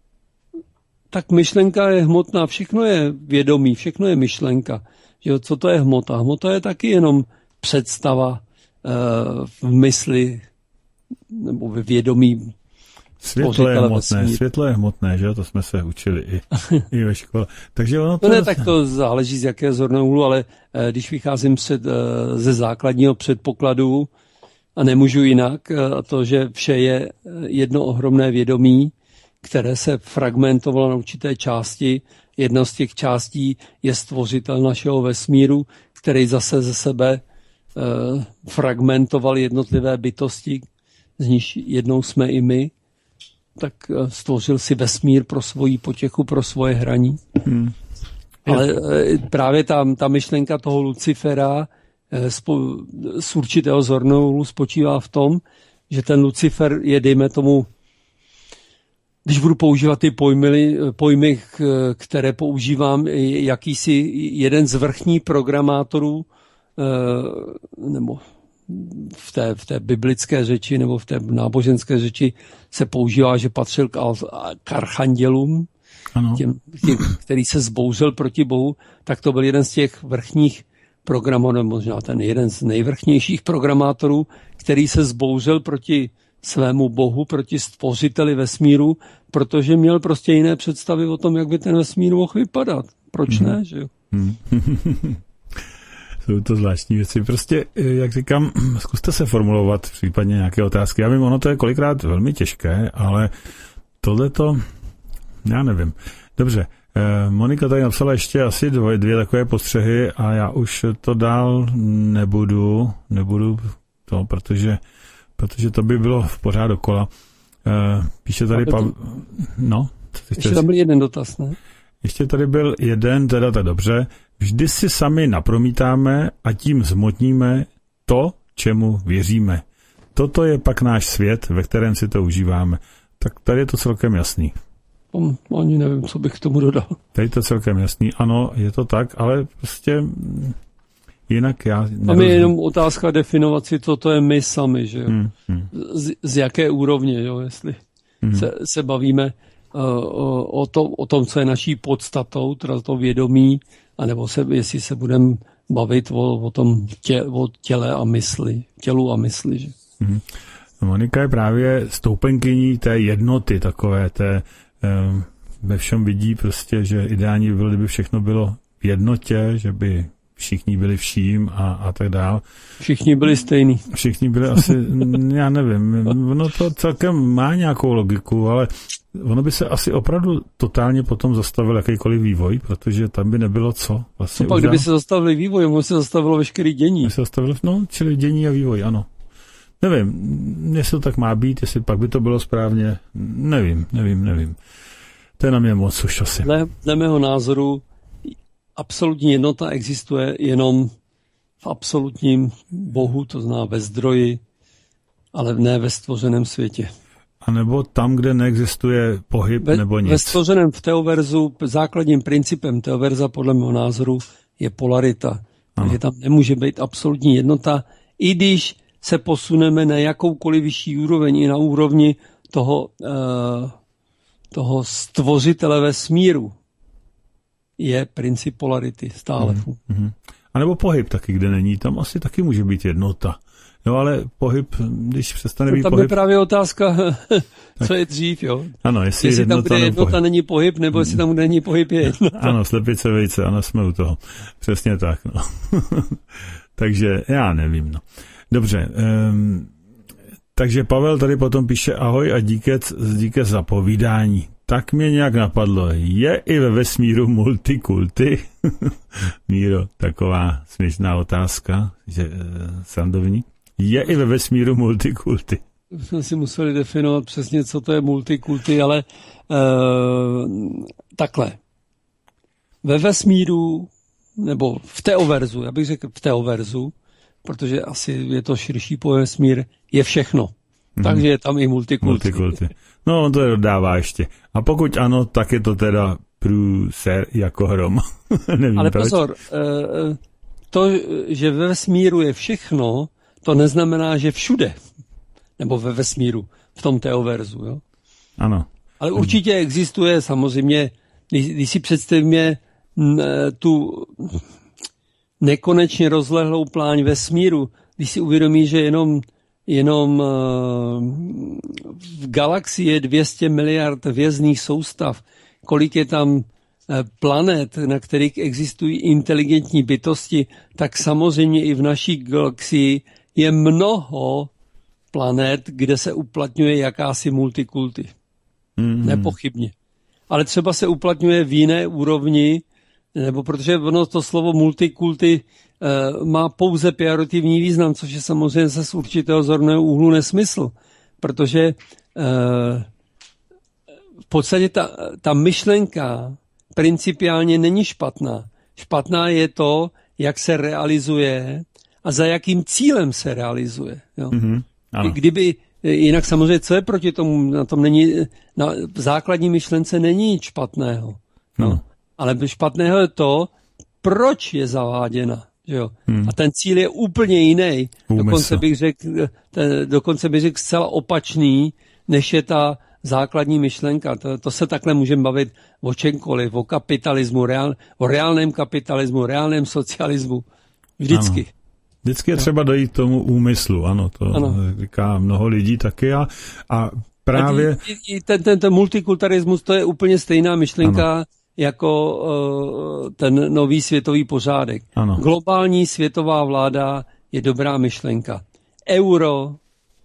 Tak myšlenka je hmotná, všechno je vědomí, všechno je myšlenka. Že, co to je hmota? Hmota je taky jenom představa uh, v mysli nebo ve vědomí. Světlo je hmotné, světlo je hmotné, že jo? To jsme se učili i, i ve škole. Takže ono to no ne, tak to záleží z jakého zorného úhlu, ale uh, když vycházím před, uh, ze základního předpokladu a nemůžu jinak, a to, že vše je jedno ohromné vědomí, které se fragmentovalo na určité části. Jedna z těch částí je stvořitel našeho vesmíru, který zase ze sebe e, fragmentoval jednotlivé bytosti, z níž jednou jsme i my, tak e, stvořil si vesmír pro svoji potěchu, pro svoje hraní. Hmm. Ale e, právě ta, ta myšlenka toho Lucifera e, spo, z určitého zorného úhlu spočívá v tom, že ten Lucifer je, dejme tomu, když budu používat ty pojmy, pojmy, které používám, jakýsi jeden z vrchních programátorů, nebo v té, v té biblické řeči, nebo v té náboženské řeči se používá, že patřil k, k archandělům, těm, těm, který se zbouřil proti Bohu, tak to byl jeden z těch vrchních programátorů, možná ten jeden z nejvrchnějších programátorů, který se zbouřil proti svému bohu, proti stvořiteli vesmíru, protože měl prostě jiné představy o tom, jak by ten vesmír mohl vypadat. Proč hmm. ne, že jo? Hmm. Jsou to zvláštní věci. Prostě, jak říkám, zkuste se formulovat případně nějaké otázky. Já vím, ono to je kolikrát velmi těžké, ale tohleto, já nevím. Dobře, Monika tady napsala ještě asi dvě, dvě takové postřehy a já už to dál nebudu, nebudu to, protože protože to by bylo v pořád dokola. Píše tady Pavel... No, ještě tam byl jeden dotaz, ne? Ještě tady byl jeden, teda tak dobře. Vždy si sami napromítáme a tím zmotníme to, čemu věříme. Toto je pak náš svět, ve kterém si to užíváme. Tak tady je to celkem jasný. Um, ani nevím, co bych k tomu dodal. Tady je to celkem jasný. Ano, je to tak, ale prostě... Jinak já a my je jenom otázka definovat si, co to je my sami, že jo? Hmm, hmm. Z, z jaké úrovně, jo? Jestli hmm. se, se bavíme uh, o, to, o tom, co je naší podstatou, teda to vědomí, anebo se, jestli se budeme bavit o, o tom tě, o těle a mysli, tělu a mysli, že? Hmm. Monika je právě stoupenkyní té jednoty, takové té, um, ve všem vidí prostě, že ideální by bylo, kdyby všechno bylo v jednotě, že by všichni byli vším a, a tak dál. Všichni byli stejný. Všichni byli asi, já nevím, ono to celkem má nějakou logiku, ale ono by se asi opravdu totálně potom zastavil jakýkoliv vývoj, protože tam by nebylo co. Vlastně co pak, kdyby se zastavili vývoj, ono se zastavilo veškerý dění. Se zastavilo, no, čili dění a vývoj, ano. Nevím, jestli to tak má být, jestli pak by to bylo správně, nevím, nevím, nevím. To je na mě moc už asi. Dle, dle mého názoru absolutní jednota existuje jenom v absolutním Bohu, to znamená ve zdroji, ale ne ve stvořeném světě. A nebo tam, kde neexistuje pohyb ve, nebo nic. Ve stvořeném v Teoverzu, základním principem Teoverza podle mého názoru je polarita. Takže tam nemůže být absolutní jednota, i když se posuneme na jakoukoliv vyšší úroveň, i na úrovni toho, uh, toho stvořitele vesmíru. je princip polarity stále. Mm, mm. A nebo pohyb taky, kde není, tam asi taky může být jednota. No ale pohyb, když přestane no, být tam pohyb... Tam je právě otázka, co je dřív, jo. Ano, jestli, jestli jednota, tam, kde jednota pohyb. není pohyb, nebo jestli tam, kde není pohyb, je jednota. Ano, slepice, vejce, ano, jsme u toho. Přesně tak, no. Takže já nevím, no. Dobře, um, takže Pavel tady potom píše ahoj a díky, díky za povídání. Tak mě nějak napadlo, je i ve vesmíru multikulty? Míro, taková směšná otázka, že uh, srandovní. Je i ve vesmíru multikulty? Jsme si museli definovat přesně, co to je multikulty, ale uh, takhle. Ve vesmíru, nebo v teoverzu, já bych řekl v teoverzu, protože asi je to širší po vesmír, je všechno. Mm-hmm. Takže je tam i multikulty. multikulty. No, on to dodává ještě. A pokud ano, tak je to teda průser jako hrom. Nevím ale proč. Pozor, uh, to, že ve vesmíru je všechno, to neznamená, že všude, nebo ve vesmíru, v tom teoverzu, jo? Ano. Ale určitě existuje, samozřejmě, když, když si představíme tu nekonečně rozlehlou pláň vesmíru, když si uvědomí, že jenom, jenom v galaxii je dvě stě miliard hvězdných soustav, kolik je tam planet, na kterých existují inteligentní bytosti, tak samozřejmě i v naší galaxii je mnoho planet, kde se uplatňuje jakási multikulty. Mm-hmm. Nepochybně. Ale třeba se uplatňuje v jiné úrovni, nebo protože ono to slovo multikulty e, má pouze pejorativní význam, což je samozřejmě se z určitého zorného úhlu nesmysl. Protože e, v podstatě ta, ta myšlenka principiálně není špatná. Špatná je to, jak se realizuje a za jakým cílem se realizuje. Jo? Mm-hmm. Kdyby, jinak samozřejmě, co je proti tomu, na tom není, na základní myšlence není nic špatného. No. No. Ale špatného je to, proč je zaváděna. Jo? Hmm. A ten cíl je úplně jiný. Dokonce bych řekl, ten, dokonce bych řekl zcela opačný, než je ta základní myšlenka. To, to se takhle můžeme bavit o čemkoliv, o kapitalismu, reál, o reálném kapitalismu, reálném socialismu. Vždycky. Ano. Vždycky je třeba dojít k tomu úmyslu, ano, to ano. Říká mnoho lidí taky a, a právě... A i, i ten, ten, ten multikulturalismus, to je úplně stejná myšlenka ano. jako uh, ten nový světový pořádek. Ano. Globální světová vláda je dobrá myšlenka. Euro uh,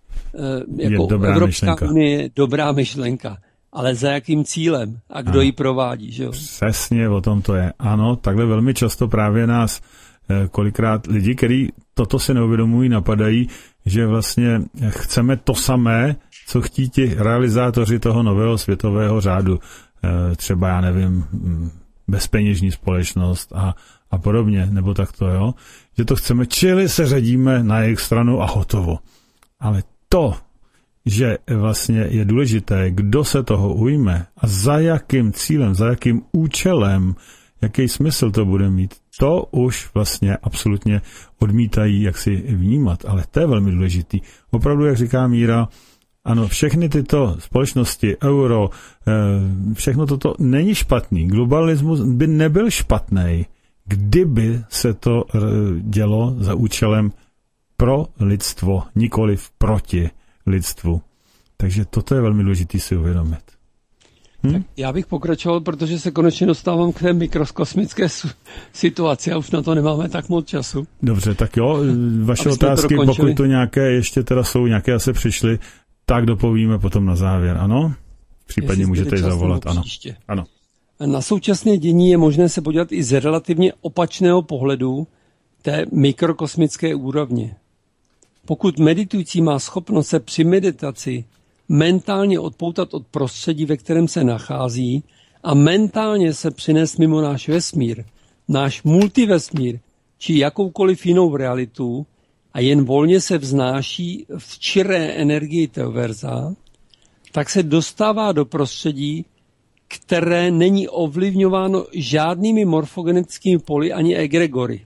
jako Evropská myšlenka. Unie je dobrá myšlenka. Ale za jakým cílem a kdo ano. ji provádí, že jo? Přesně o tom to je. Ano, takhle velmi často právě nás kolikrát lidi, kteří toto si neuvědomují, napadají, že vlastně chceme to samé, co chtí ti realizátoři toho nového světového řádu. Třeba, já nevím, bezpeněžní společnost a, a podobně, nebo takto, jo. Že to chceme, čili se řadíme na jejich stranu a hotovo. Ale to, že vlastně je důležité, kdo se toho ujme a za jakým cílem, za jakým účelem, jaký smysl to bude mít, to už vlastně absolutně odmítají, jak si vnímat, ale to je velmi důležitý. Opravdu, jak říká Míra, ano, všechny tyto společnosti, euro, všechno toto není špatný. Globalismus by nebyl špatný, kdyby se to dělo za účelem pro lidstvo, nikoliv proti lidstvu. Takže toto je velmi důležitý si uvědomit. Hm? Já bych pokračoval, protože se konečně dostávám k té mikrokosmické situaci a už na to nemáme tak moc času. Dobře, tak jo, vaše otázky, pokud to nějaké ještě teda jsou, nějaké se přišly, tak dopovíme potom na závěr, ano? Případně Jestli můžete ji zavolat, ano. ano. Na současné dění je možné se podívat i z relativně opačného pohledu té mikrokosmické úrovně. Pokud meditující má schopnost se při meditaci mentálně odpoutat od prostředí, ve kterém se nachází a mentálně se přinést mimo náš vesmír, náš multivesmír či jakoukoliv jinou realitu a jen volně se vznáší v čiré energii teoverza, tak se dostává do prostředí, které není ovlivňováno žádnými morfogenetickými poli ani egregory.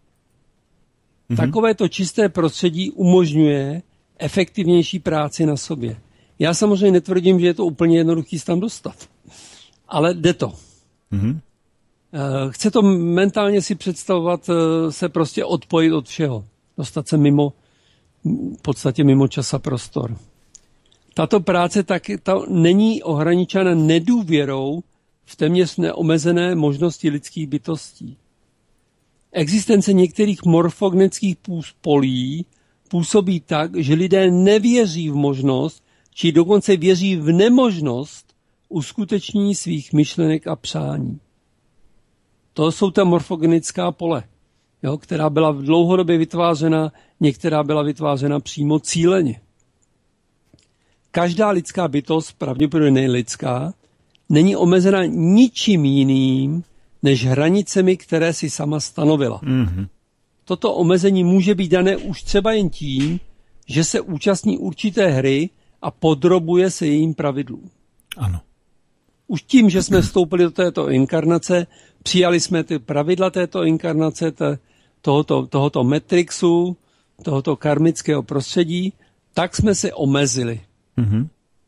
Mm-hmm. Takovéto čisté prostředí umožňuje efektivnější práci na sobě. Já samozřejmě netvrdím, že je to úplně jednoduchý se tam dostat, ale jde to. Mm-hmm. chce to mentálně si představovat, se prostě odpojit od všeho. Dostat se mimo, v podstatě mimo čas a prostor. Tato práce taky ta není ohraničena nedůvěrou v téměř neomezené možnosti lidských bytostí. Existence některých morfogenických polí působí tak, že lidé nevěří v možnost, či dokonce věří v nemožnost uskutečnění svých myšlenek a přání. To jsou ta morfogenická pole, jo, která byla dlouhodobě vytvářena, některá byla vytvářena přímo cíleně. Každá lidská bytost, pravděpodobně nelidská, není omezena ničím jiným, než hranicemi, které si sama stanovila. Mm-hmm. Toto omezení může být dané už třeba jen tím, že se účastní určité hry a podrobuje se jejím pravidlům. Ano. Už tím, že jsme vstoupili do této inkarnace, přijali jsme ty pravidla této inkarnace, te, tohoto, tohoto matrixu, tohoto karmického prostředí, tak jsme se omezili. Mm-hmm.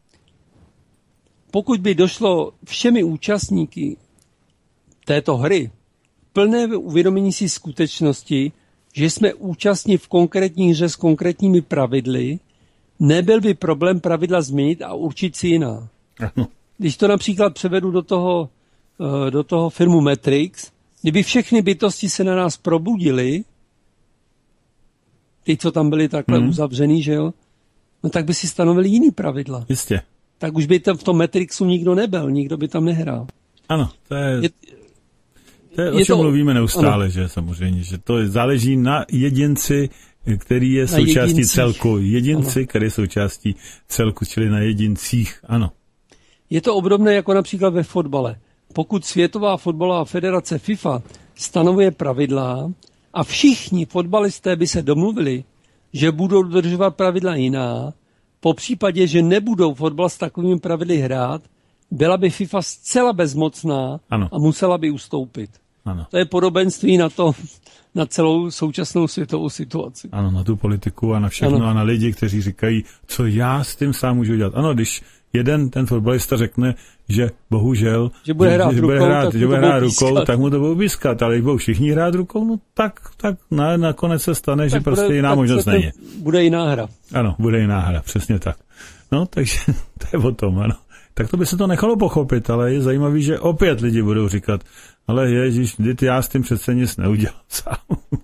Pokud by došlo všemi účastníky této hry plné uvědomění si skutečnosti, že jsme účastní v konkrétní hře s konkrétními pravidly, nebyl by problém pravidla změnit a určit si jiná. Ano. Když to například převedu do toho, do toho filmu Matrix, kdyby všechny bytosti se na nás probudily, ty, co tam byly takhle hmm. uzavřený, že jo, no tak by si stanovili jiný pravidla. Jistě. Tak už by tam v tom Matrixu nikdo nebyl, nikdo by tam nehrál. Ano, to je... je To je, o čem to, mluvíme neustále, ano. Že samozřejmě, že to záleží na jedinci, který je na součástí jedincích. celku. Jedinci, ano. který je součástí celku, čili na jedincích, ano. Je to obdobné jako například ve fotbale. Pokud Světová fotbalová federace FIFA stanovuje pravidla a všichni fotbalisté by se domluvili, že budou dodržovat pravidla jiná, po případě, že nebudou fotbal s takovými pravidly hrát, byla by FIFA zcela bezmocná ano. a musela by ustoupit. Ano. To je podobenství na to, na celou současnou světovou situaci. Ano, na tu politiku a na všechno ano. a na lidi, kteří říkají, co já s tím sám můžu dělat. Ano, když jeden ten fotbalista řekne, že bohužel, že bude hrát, že rukou, bude hrát, tak, že bude hrát rukou, tak mu to budou pískat, ale když budou všichni hrát rukou, no tak, tak na, nakonec se stane, tak že bude, prostě jiná možnost není. Bude jiná hra. Ano, bude jiná hra, přesně tak. No, takže to je o tom, ano. Tak to by se to nechalo pochopit, ale je zajímavý, že opět lidi budou říkat, ale ježiš, vždyť já s tím přece nic neudělal sám.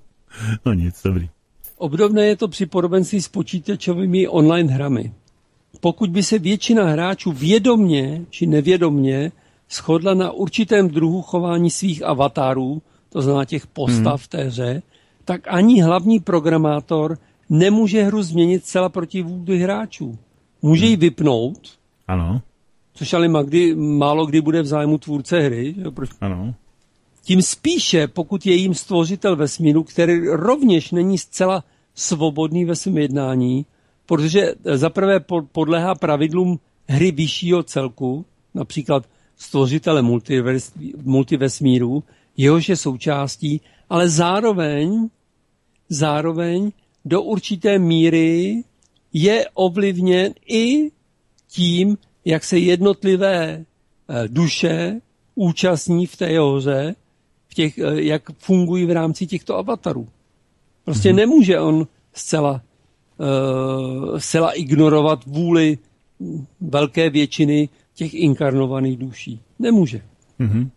No nic, dobrý. Obdobné je to při podobenství s počítačovými online hrami. Pokud by se většina hráčů vědomně či nevědomně shodla na určitém druhu chování svých avatarů, to znamená těch postav v té hře, tak ani hlavní programátor nemůže hru změnit zcela proti vůli hráčů. Může ji vypnout, ano. což ale kdy, málo kdy bude v zájmu tvůrce hry. Proč? Ano. Tím spíše, pokud je jím stvořitel vesmíru, který rovněž není zcela svobodný ve svém jednání, protože zaprvé podléhá pravidlům hry vyššího celku, například stvořitele multivesmíru, jehož je součástí, ale zároveň, zároveň do určité míry je ovlivněn i tím, jak se jednotlivé duše účastní v té jeho hře, v těch, jak fungují v rámci těchto avatarů. Prostě mm-hmm. nemůže on zcela, uh, zcela ignorovat vůli velké většiny těch inkarnovaných duší. Nemůže. Mm-hmm.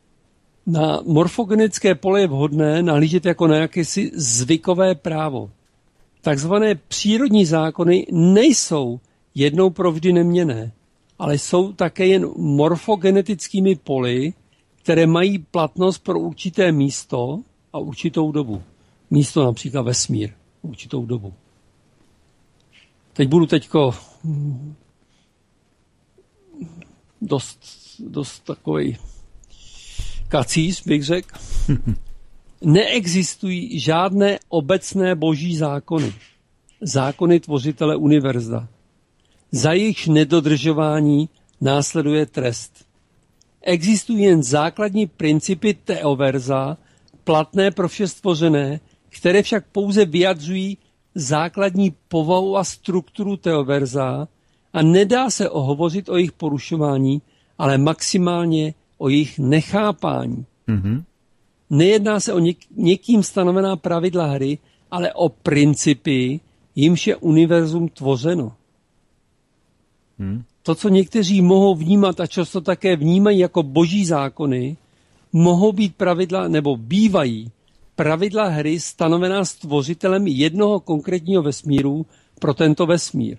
Na morfogenické pole je vhodné nahlížet jako na jakési zvykové právo. Takzvané přírodní zákony nejsou jednou provždy neměnné, ale jsou také jen morfogenetickými poli, které mají platnost pro určité místo a určitou dobu. Místo například vesmír, určitou dobu. Teď budu teďko dost, dost takovej kacíř, bych řekl. Neexistují žádné obecné boží zákony. Zákony tvořitele univerza. Za jejich nedodržování následuje trest. Existují jen základní principy teoverza, platné pro vše stvořené, které však pouze vyjadřují základní povahu a strukturu teoverza a nedá se hovořit o jejich porušování, ale maximálně o jejich nechápání. Mm-hmm. Nejedná se o něk- někým stanovená pravidla hry, ale o principy, jimž je univerzum tvořeno. Hmm. To, co někteří mohou vnímat a často také vnímají jako boží zákony, mohou být pravidla, nebo bývají pravidla hry stanovená stvořitelem jednoho konkrétního vesmíru pro tento vesmír.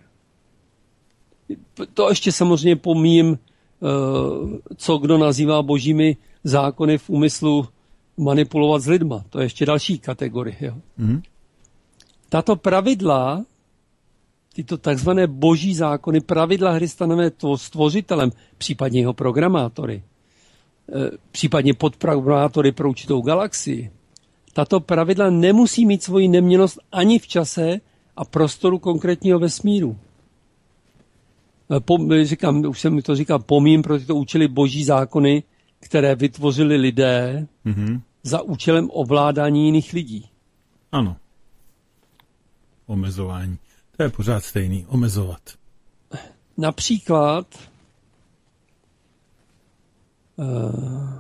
To ještě samozřejmě pomíjím, co kdo nazývá božími zákony v úmyslu manipulovat s lidma. To je ještě další kategorie. Jo. Hmm. Tato pravidla, tyto takzvané boží zákony, pravidla hry stanovené stvořitelem, případně jeho programátory, případně podprogramátory pro určitou galaxii, tato pravidla nemusí mít svoji neměnnost ani v čase a prostoru konkrétního vesmíru. Po, říkám, už jsem to říkal, pomím pro tyto účely boží zákony, které vytvořili lidé mm-hmm. za účelem ovládání jiných lidí. Ano. Omezování. To je pořád stejný. Omezovat. Například uh,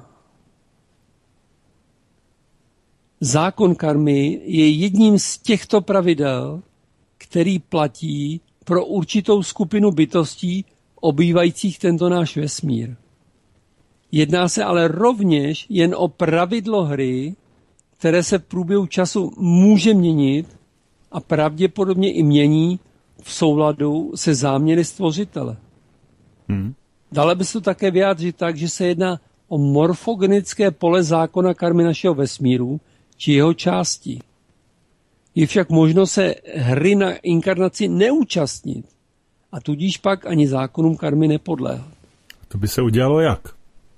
zákon karmy je jedním z těchto pravidel, který platí pro určitou skupinu bytostí obývajících tento náš vesmír. Jedná se ale rovněž jen o pravidlo hry, které se v průběhu času může měnit a pravděpodobně i mění v souladu se záměry stvořitele. Hmm. Dále by se to také vyjádřit tak, že se jedná o morfogenické pole zákona karmy našeho vesmíru či jeho části. Je však možno se hry na inkarnaci neúčastnit a tudíž pak ani zákonům karmy nepodléhat. To by se udělalo jak?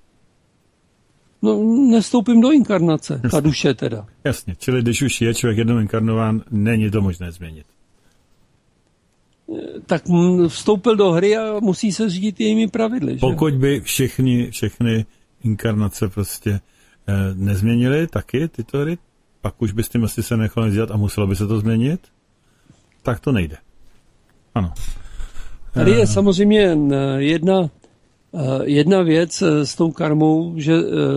No, nestoupím do inkarnace, Jasně. Ta duše teda. Jasně, čili když už je člověk jednou inkarnován, není to možné změnit. Tak vstoupil do hry a musí se řídit jejími pravidly. Pokud že? by všechny, všechny inkarnace prostě eh, nezměnily taky tyto hry, pak už by s tím asi se nechalo dělat a muselo by se to změnit, tak to nejde. Ano. Tady je samozřejmě jedna, jedna věc s tou karmou, že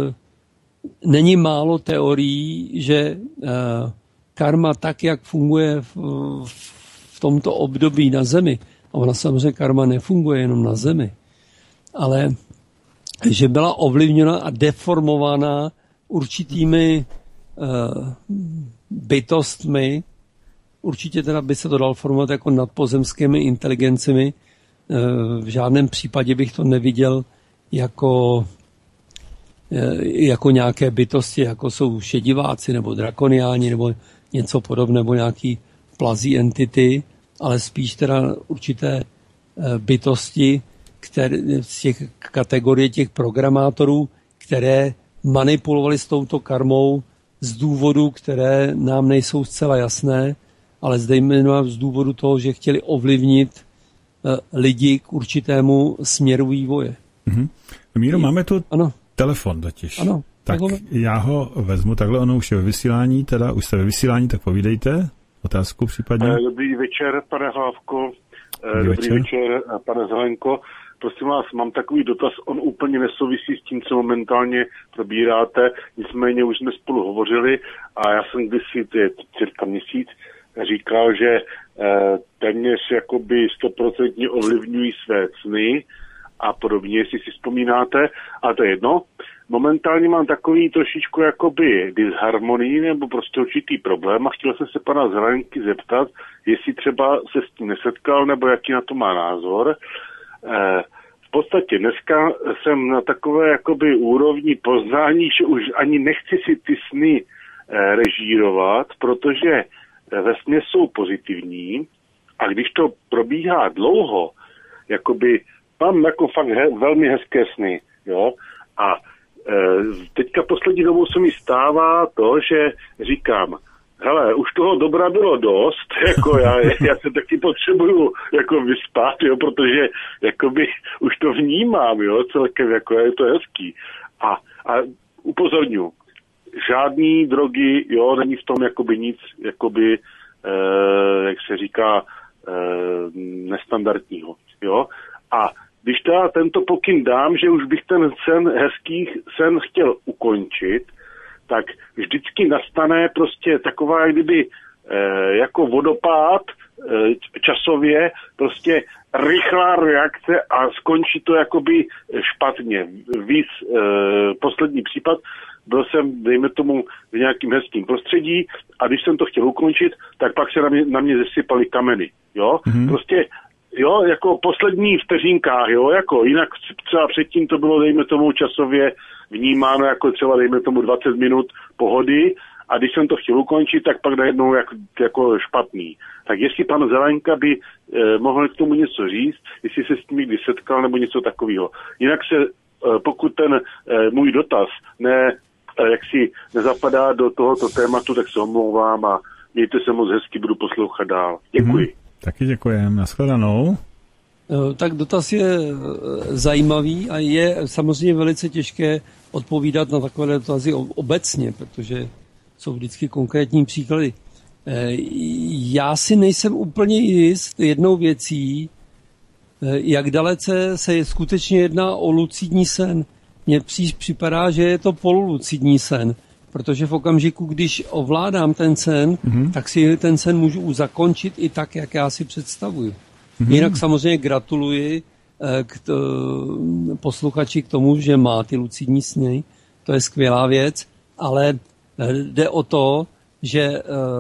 není málo teorií, že karma tak, jak funguje v, v tomto období na Zemi, a ona samozřejmě karma nefunguje jenom na Zemi, ale že byla ovlivněna a deformována určitými uh, bytostmi, určitě teda by se to dal formovat jako nadpozemskými inteligencemi. Uh, v žádném případě bych to neviděl jako, uh, jako nějaké bytosti, jako jsou šediváci nebo drakoniáni nebo něco podobného, nebo nějaký plazí entity, ale spíš teda určité uh, bytosti, které, z těch kategorie těch programátorů, které manipulovali s touto karmou z důvodů, které nám nejsou zcela jasné, ale zejména z důvodu toho, že chtěli ovlivnit uh, lidi k určitému směru vývoje. Mm-hmm. Míro, máme tu ano. telefon totiž. Ano. Tak takhle. Já ho vezmu, takhle ono už je ve vysílání, teda už jste ve vysílání, tak povídejte otázku případně. Dobrý večer, pane Hlávko. Dobrý, Dobrý večer. večer, pane Zelenko. Prosím vás, mám takový dotaz, on úplně nesouvisí s tím, co momentálně probíráte, nicméně už jsme spolu hovořili a já jsem kdysi, to je cirka měsíc, říkal, že eh, téměř jakoby stoprocentně ovlivňují své sny a podobně, jestli si vzpomínáte, ale to je jedno. Momentálně mám takový trošičku jakoby disharmonii nebo prostě určitý problém a chtěl jsem se pana Zelenky zeptat, jestli třeba se s tím nesetkal nebo jaký na to má názor. V podstatě dneska jsem na takové jakoby úrovni poznání, že už ani nechci si ty sny režírovat, protože vesměs jsou pozitivní a když to probíhá dlouho, jakoby mám jako fakt he, velmi hezké sny, jo, a e, teďka poslední dobou se mi stává to, že říkám, hele, už toho dobra bylo dost, jako já, já se taky potřebuju jako vyspat, jo, protože jakoby už to vnímám, jo, celkem jako je to hezký. A, a upozorňuji, žádný drogy, jo, není v tom jakoby nic, jakoby, eh, jak se říká, eh, nestandardního, jo. A když ta, tento pokyn dám, že už bych ten sen hezký sen chtěl ukončit, tak vždycky nastane prostě taková, kdyby eh, jako vodopád eh, časově, prostě rychlá reakce a skončí to jakoby špatně. Víc eh, poslední případ, byl jsem, dejme tomu, v nějakým hezkým prostředí a když jsem to chtěl ukončit, tak pak se na mě, na mě zesypaly kameny, jo, mm-hmm. prostě jo, jako poslední vteřinkách, jo, jako jinak třeba předtím to bylo, dejme tomu, časově vnímáno jako třeba, dejme tomu, dvacet minut pohody a když jsem to chtěl ukončit, tak pak najednou jako, jako špatný. Tak jestli pan Zelenka by eh, mohl k tomu něco říct, jestli se s tím někdy setkal nebo něco takového. Jinak se, eh, pokud ten eh, můj dotaz ne, eh, jak si nezapadá do tohoto tématu, tak se omlouvám a mějte se moc hezky, budu poslouchat dál. Děkuji. Mm-hmm. Taky děkujem. Nashledanou. Tak dotaz je zajímavý a je samozřejmě velice těžké odpovídat na takové dotazy obecně, protože jsou vždycky konkrétní příklady. Já si nejsem úplně jist jednou věcí, jak dalece se skutečně jedná o lucidní sen. Mně připadá, že je to polulucidní sen, protože v okamžiku, když ovládám ten sen, mm-hmm. tak si ten sen můžu zakončit i tak, jak já si představuju. Mm-hmm. Jinak samozřejmě gratuluji k t, posluchači k tomu, že má ty lucidní sny. To je skvělá věc, ale jde o to, že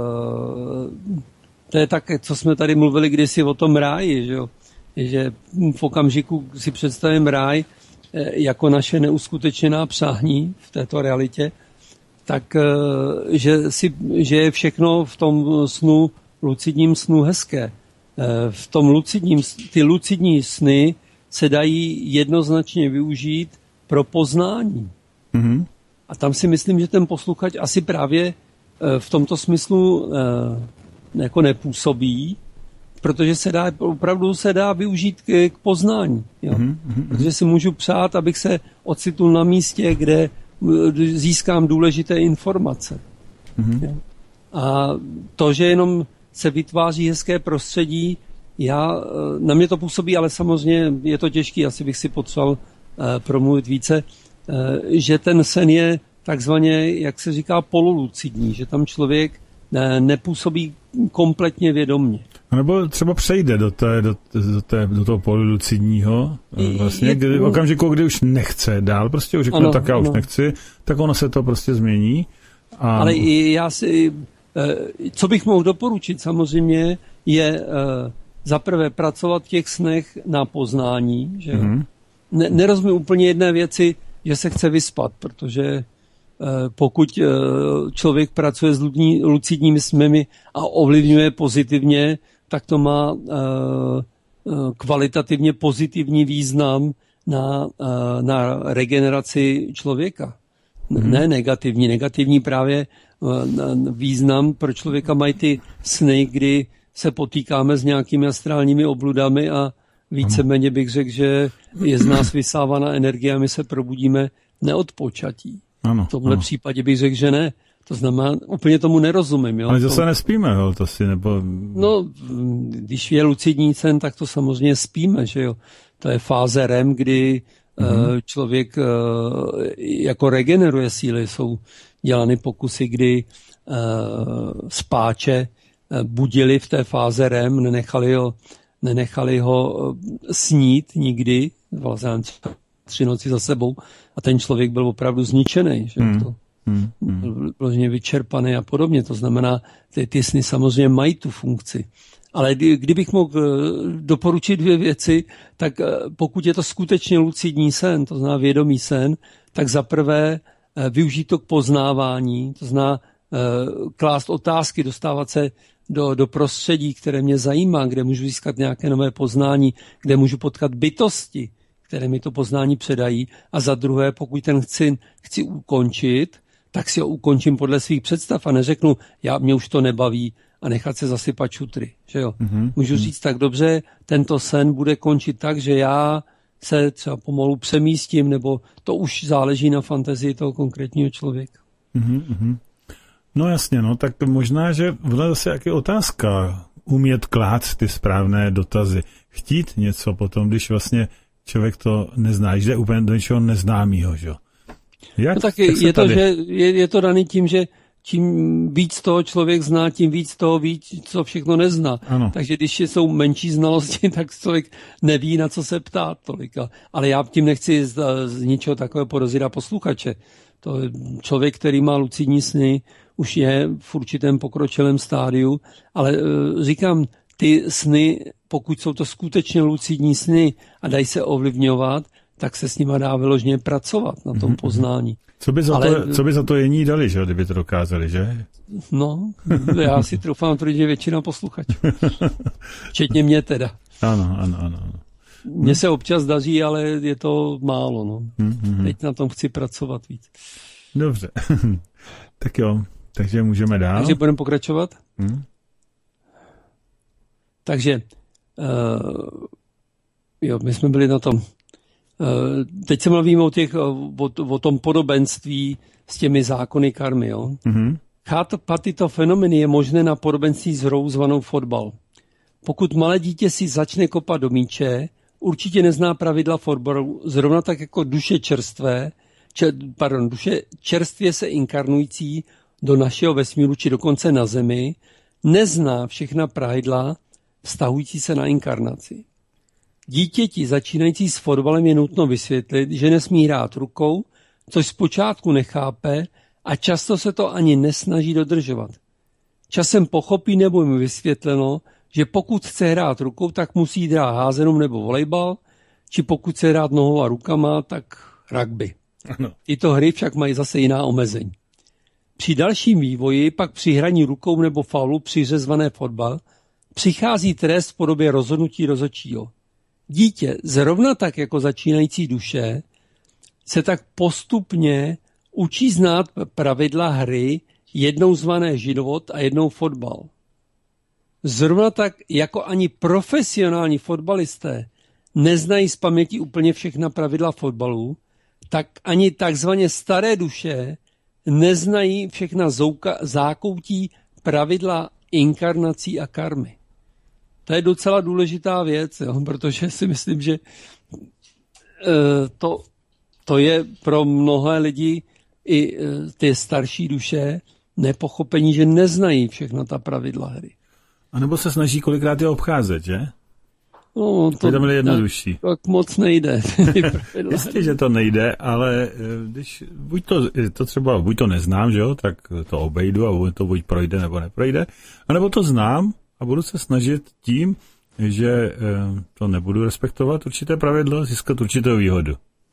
to je tak, co jsme tady mluvili kdysi o tom ráji, že, jo? Že v okamžiku si představím ráj jako naše neuskutečněná přání v této realitě, tak že, si, že je všechno v tom snu, lucidním snu hezké. V tom lucidním, ty lucidní sny se dají jednoznačně využít pro poznání. Mm-hmm. A tam si myslím, že ten posluchač asi právě v tomto smyslu jako nepůsobí, protože se dá, opravdu se dá využít k, k poznání. Jo? Mm-hmm. Protože si můžu přát, abych se ocitl na místě, kde získám důležité informace. Mm-hmm. A to, že jenom se vytváří hezké prostředí, já, na mě to působí, ale samozřejmě je to těžký, asi bych si potřeboval uh, promluvit více, uh, že ten sen je takzvaně, jak se říká, polulucidní, že tam člověk uh, nepůsobí kompletně vědomně. A nebo třeba přejde do, té, do, do, té, do toho polulucidního, vlastně, kdy, v okamžiku, kdy už nechce dál, prostě už řekne, ano, tak já už ano. nechci, tak ono se to prostě změní. A... Ale já si, co bych mohl doporučit samozřejmě, je za prvé pracovat v těch snech na poznání, že mm-hmm. ne, nerozumím úplně jedné věci, že se chce vyspat, protože pokud člověk pracuje s lucidními sny a ovlivňuje pozitivně, tak to má kvalitativně pozitivní význam na, na regeneraci člověka. Mm-hmm. Ne negativní. Negativní právě význam pro člověka mají ty sny, kdy se potýkáme s nějakými astrálními obludami a víceméně bych řekl, že je z nás vysávaná energie a my se probudíme neodpočatí. Ano, v tomhle ano. případě bych řekl, že ne. To znamená, úplně tomu nerozumím. Jo? Ale zase to... nespíme, jo, to si nebo... No, když je lucidní sen, tak to samozřejmě spíme, že jo. To je fáze R E M, kdy mm-hmm. uh, člověk uh, jako regeneruje síly. Jsou dělány pokusy, kdy uh, spáče uh, budili v té fáze R E M, nenechali ho, nenechali ho uh, snít nikdy, vlastně tři noci za sebou, a ten člověk byl opravdu zničený, že mm. to Hmm, hmm. byl vložně vyčerpaný a podobně. To znamená, ty, ty sny samozřejmě mají tu funkci. Ale kdy, kdybych mohl doporučit dvě věci, tak pokud je to skutečně lucidní sen, to znamená vědomý sen, tak za prvé využít to k poznávání, to znamená klást otázky, dostávat se do, do prostředí, které mě zajímá, kde můžu získat nějaké nové poznání, kde můžu potkat bytosti, které mi to poznání předají. A za druhé, pokud ten chci, chci ukončit, tak si ho ukončím podle svých představ a neřeknu, já, mě už to nebaví a nechat se zasypat šutry. Že jo? Mm-hmm. Můžu říct tak dobře, tento sen bude končit tak, že já se třeba pomalu přemístím, nebo to už záleží na fantazii toho konkrétního člověka. Mm-hmm. No jasně, no tak možná, že byla zase jaká otázka, umět klást ty správné dotazy. Chtít něco potom, když vlastně člověk to nezná, jde úplně do něčeho neznámýho, že jo. Jak, no tak je, je to, že je, je to daný tím, že čím víc toho člověk zná, tím víc toho ví, co všechno nezná. Ano. Takže když jsou menší znalosti, tak člověk neví, na co se ptát tolika. Ale já tím nechci z, z ničeho takového porozírat posluchače. To člověk, který má lucidní sny, už je v určitém pokročilém stádiu, ale uh, říkám, ty sny, pokud jsou to skutečně lucidní sny a dají se ovlivňovat, tak se s nima dá vyloženě pracovat na tom mm-hmm. poznání. Co by, za ale, to, co by za to jení dali, že, kdyby to dokázali, že? No, já si troufám tvrdit, že většina posluchačů. Včetně mě teda. Ano, ano, ano. Mně se občas daří, ale je to málo. No. Mm-hmm. Teď na tom chci pracovat víc. Dobře. Tak jo, takže můžeme dál. Takže budeme pokračovat? Hmm. Takže uh, jo, my jsme byli na tom. Uh, teď se mluvíme o, těch, o, o tom podobenství s těmi zákony karmy. Jo? Mm-hmm. Chápat tyto fenomény je možné na podobenství s hrou zvanou fotbal. Pokud malé dítě si začne kopat do míče, určitě nezná pravidla fotbalu, zrovna tak jako duše čerstvé, čer, pardon, duše čerstvě se inkarnující do našeho vesmíru, či dokonce na Zemi, nezná všechna pravidla vztahující se na inkarnaci. Dítěti začínající s fotbalem je nutno vysvětlit, že nesmí hrát rukou, což zpočátku nechápe a často se to ani nesnaží dodržovat. Časem pochopí nebo mu vysvětleno, že pokud chce hrát rukou, tak musí hrát házenou nebo volejbal, či pokud chce hrát nohou a rukama, tak rugby. Ano. Tyto hry však mají zase jiná omezení. Při dalším vývoji pak při hraní rukou nebo faulu při řezvané fotbal přichází trest v podobě rozhodnutí rozhodčího. Dítě, zrovna tak jako začínající duše, se tak postupně učí znát pravidla hry, jednou zvané život a jednou fotbal. Zrovna tak jako ani profesionální fotbalisté neznají z paměti úplně všechna pravidla fotbalu, tak ani takzvaně staré duše neznají všechna zouka, zákoutí pravidla inkarnací a karmy. To je docela důležitá věc, jo, protože si myslím, že e, to, to je pro mnohé lidi i e, ty starší duše nepochopení, že neznají všechna ta pravidla hry. A nebo se snaží kolikrát je obcházet, že? No, to, to je jednodušší. Tak moc nejde. Jistě, že to nejde, ale když buď to, to třeba, buď to neznám, že jo, tak to obejdu a to buď projde nebo neprojde, anebo to znám a budu se snažit tím, že to nebudu respektovat určité pravidlo, získat určitou výhodu.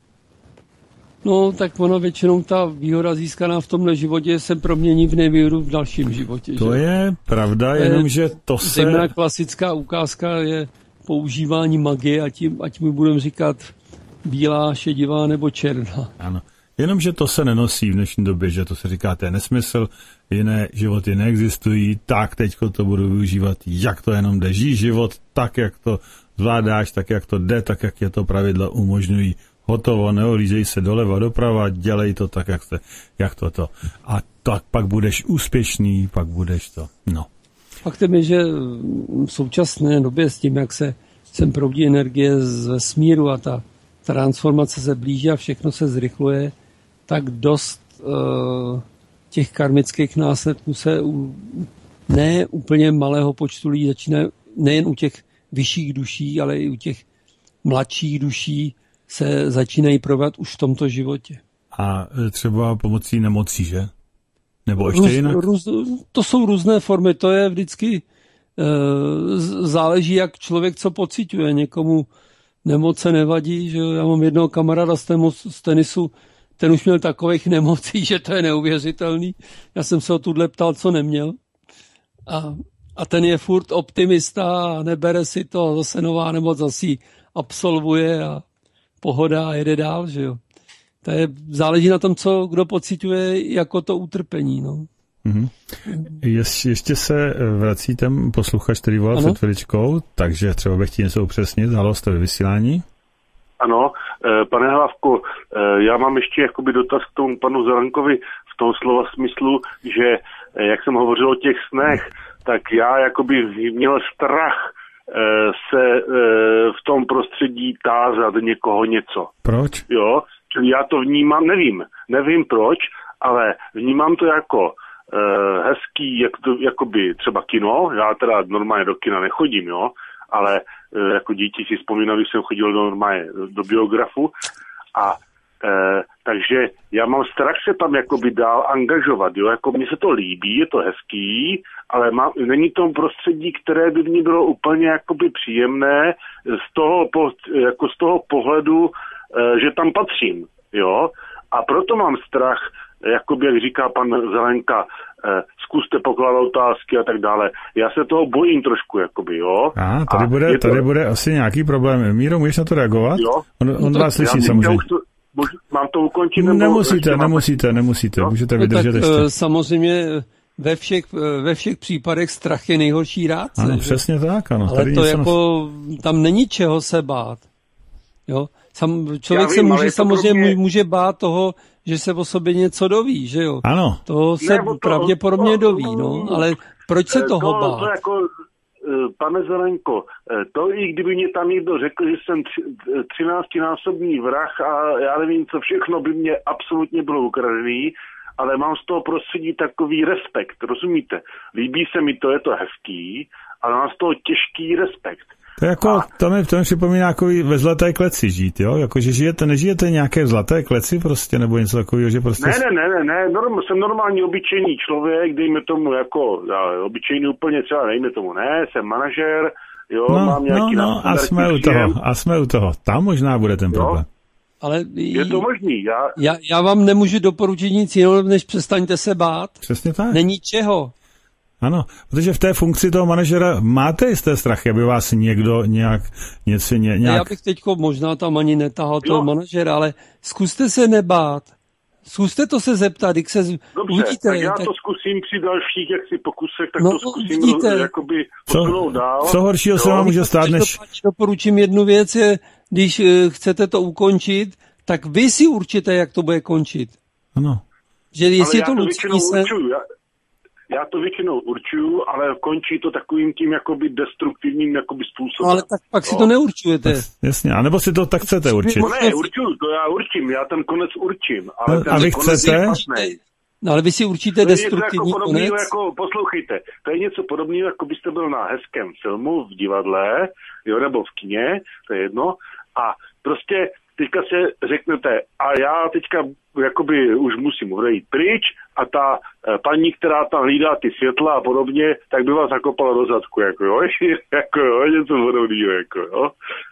No, tak ono většinou ta výhoda získaná v tomhle životě se promění v nevýhodu v dalším životě. To že? je pravda, jenomže to se... Zejména klasická ukázka je používání magie, ať, ať mi budeme říkat bílá, šedivá nebo černá. Ano, jenomže to se nenosí v dnešní době, že to se říká, to je nesmysl, jiné životy neexistují, tak teďko to budu využívat, jak to jenom jde. Žij život tak, jak to zvládáš, tak, jak to jde, tak, jak je to pravidla umožňují. Hotovo, neolížej se doleva, doprava, dělej to tak, jak, se, jak to to. A tak pak budeš úspěšný, pak budeš to, no. Faktem je, že v současné době s tím, jak se sem proudí energie z vesmíru a ta transformace se blíží a všechno se zrychluje, tak dost uh, těch karmických následků se u ne úplně malého počtu lidí začíná, nejen u těch vyšších duší, ale i u těch mladších duší se začínají provádět už v tomto životě. A třeba pomocí nemocí, že? Nebo ještě Růz, jinak? Růz, to jsou různé formy, to je vždycky, e, záleží, jak člověk co pociťuje. Někomu nemoce nevadí, že já mám jednoho kamaráda z, tému, z tenisu, ten už měl takových nemocí, že to je neuvěřitelný. Já jsem se ho tuhle ptal, co neměl. A, a ten je furt optimista a nebere si to, zase nová nemoc zase absolvuje a pohoda a jede dál, že jo. To je, záleží na tom, co kdo pociťuje jako to utrpení, no. Mm-hmm. Je, ještě se vrací ten posluchač, který volal před chviličkou, takže třeba bych chtěl něco upřesnit. Halo, jste ve vysílání? Ano, pane Hlavko, já mám ještě jakoby dotaz k tomu panu Zelenkovi v tom slova smyslu, že jak jsem hovořil o těch snech, tak já jakoby měl strach se v tom prostředí tázat někoho něco. Proč? Jo, čili já to vnímám, nevím, nevím proč, ale vnímám to jako hezký, jak to, jakoby třeba kino, já teda normálně do kina nechodím, jo, ale jako dítě si vzpomínám, když jsem chodil do normálně do biografu a Eh, takže já mám strach se tam jakoby dál angažovat, jo, jako mně se to líbí, je to hezký, ale má, není to prostředí, které by mě bylo úplně jakoby příjemné z toho, jako z toho pohledu, eh, že tam patřím, jo, a proto mám strach, jakoby, jak říká pan Zelenka, eh, zkuste pokládat otázky a tak dále. Já se toho bojím trošku, jakoby, jo. A tady, a bude, tady to... bude asi nějaký problém. Míro, můžeš na to reagovat? Jo. On, on vás slyší samozřejmě. Mám to ukončit? Nebo nemusíte, nemusíte, nemusíte, no? Můžete vydržet no, tak, ještě. Samozřejmě ve všech, ve všech případech strach je nejhorší rádce. Ano, přesně tak, ano. Ale tady to jako, nás... tam není čeho se bát. Jo? Sam, člověk vím, se může samozřejmě mě... může bát toho, že se o sobě něco doví, že jo? Ano. To se to, pravděpodobně to, doví, no, ale proč se toho to, bát? To jako, pane Zelenko, to i kdyby mě tam někdo řekl, že jsem třináctinásobný vrah a já nevím, co všechno by mě absolutně bylo ukradený, ale mám z toho prostředí takový respekt, rozumíte? Líbí se mi to, je to hezký, ale mám z toho těžký respekt. To je jako, a... to mi, to mi připomíná jako ve zlaté kleci žít, jo? Jako, že žijete, nežijete nějaké zlaté kleci prostě, nebo něco takového, že prostě... Ne, ne, ne, ne, norm, jsem normální obyčejný člověk, dejme tomu jako, já, obyčejný úplně třeba, dejme tomu, ne, jsem manažer, jo, no, mám nějaký... No, no, a jsme u toho, a jsme u toho, tam možná bude ten problém. Ale je to možný, já... já... Já vám nemůžu doporučit nic jiného, než přestaňte se bát. Přesně tak. Není čeho. Ano, protože v té funkci toho manažera máte jisté strachy, aby vás někdo nějak něco ně, nějak... Já bych teďko možná tam ani netahal toho manažera, ale zkuste se nebát. Zkuste to se zeptat, když se Dobře, uvidíte. tak já tak... to zkusím při dalších jaksi pokusech, tak no, to zkusím vidíte, roz, jakoby posunout dál. Co horšího se vám může stát, než... Doporučím jednu věc, je, když chcete to ukončit, tak vy si určite, jak to bude končit. Ano. Že jestli ale je to většinou se... určuju, já, já to většinou určuju, ale končí to takovým tím jakoby destruktivním jakoby způsobem. No, ale tak pak si to neurčujete. Tak, jasně, anebo si to tak chcete určit. No ne, určuju, to já určím, já ten konec určím. Ale no, ten a vy konec chcete? No ale vy si určíte destruktivní jako konec? Jako, poslouchejte, to je něco podobného, jako byste byl na hezkém filmu, v divadle, jo, nebo v kině, to je jedno, a prostě teďka se řeknete, a já teďka jakoby už musím odejít pryč a ta e, paní, která tam hlídá ty světla a podobně, tak by vás zakopala do zadku, jako jo, jako jo, něco podobného, jako jo.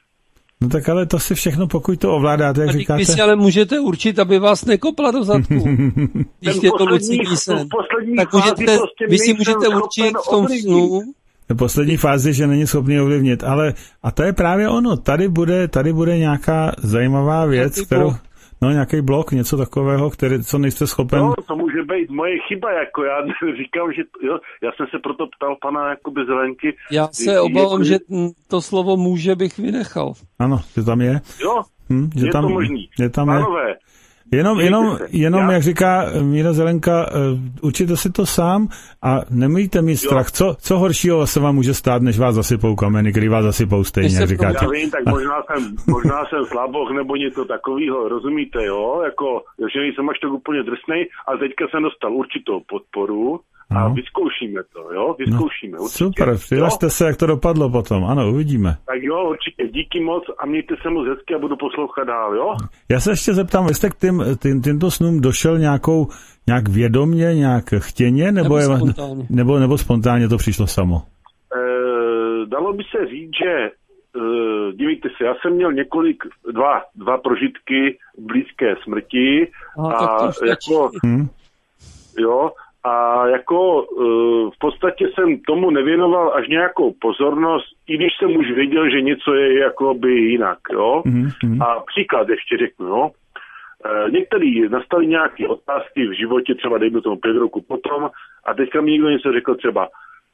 No tak ale to si všechno, pokud to ovládáte, jak a říkáte... Vy si ale můžete určit, aby vás nekopla do zadku. Když je to lucidní sen. Tak můžete, prostě vy si můžete určit v tom snu... V poslední fázi, že není schopný ovlivnit, ale a to je právě ono, tady bude, tady bude nějaká zajímavá věc, nějaký kterou, blok. no nějaký blok, něco takového, který, co nejste schopen... No, to může být moje chyba, jako já říkám, že jo, já jsem se proto ptal pana jakoby Zelenky. Já se obávám, jako, že to slovo může bych vynechal. Ano, že tam je. Jo, hm, že je tam, to možný. Je tam Pánové, je. Jenom, jenom, jenom já... jak říká Míra Zelenka, uh, určitě si to sám a nemýjte mít strach. Co, co horšího se vám může stát, než vás zasypou kameny, který vás zasypou stejně, jak říkáte. Já vím, tak možná jsem, možná jsem slaboch nebo něco takového, rozumíte, jo? Jako, že nejsem až tak úplně drsnej, ale teďka jsem dostal určitou podporu a no. vyzkoušíme to, jo? Vyzkoušíme, no, určitě. Super, přihlašte se, jak to dopadlo potom, ano, uvidíme. Tak jo, určitě, díky moc a mějte se moc hezky a budu poslouchat dál, jo? Já se ještě zeptám, jste k tím, tím, tímto snům došel nějakou, nějak vědomně, nějak chtěně, nebo, nebo, je, spontánně. nebo, nebo spontánně to přišlo samo? E, dalo by se říct, že e, dívejte se, já jsem měl několik, dva, dva prožitky blízké smrti Aha, a jako, hmm. jo, a jako v podstatě jsem tomu nevěnoval až nějakou pozornost, i když jsem už věděl, že něco je jakoby jinak, jo. Mm-hmm. A příklad ještě řeknu, jo. Některý nastaly nějaké otázky v životě, třeba dejme tomu pět roku potom, a teďka mi někdo něco řekl třeba.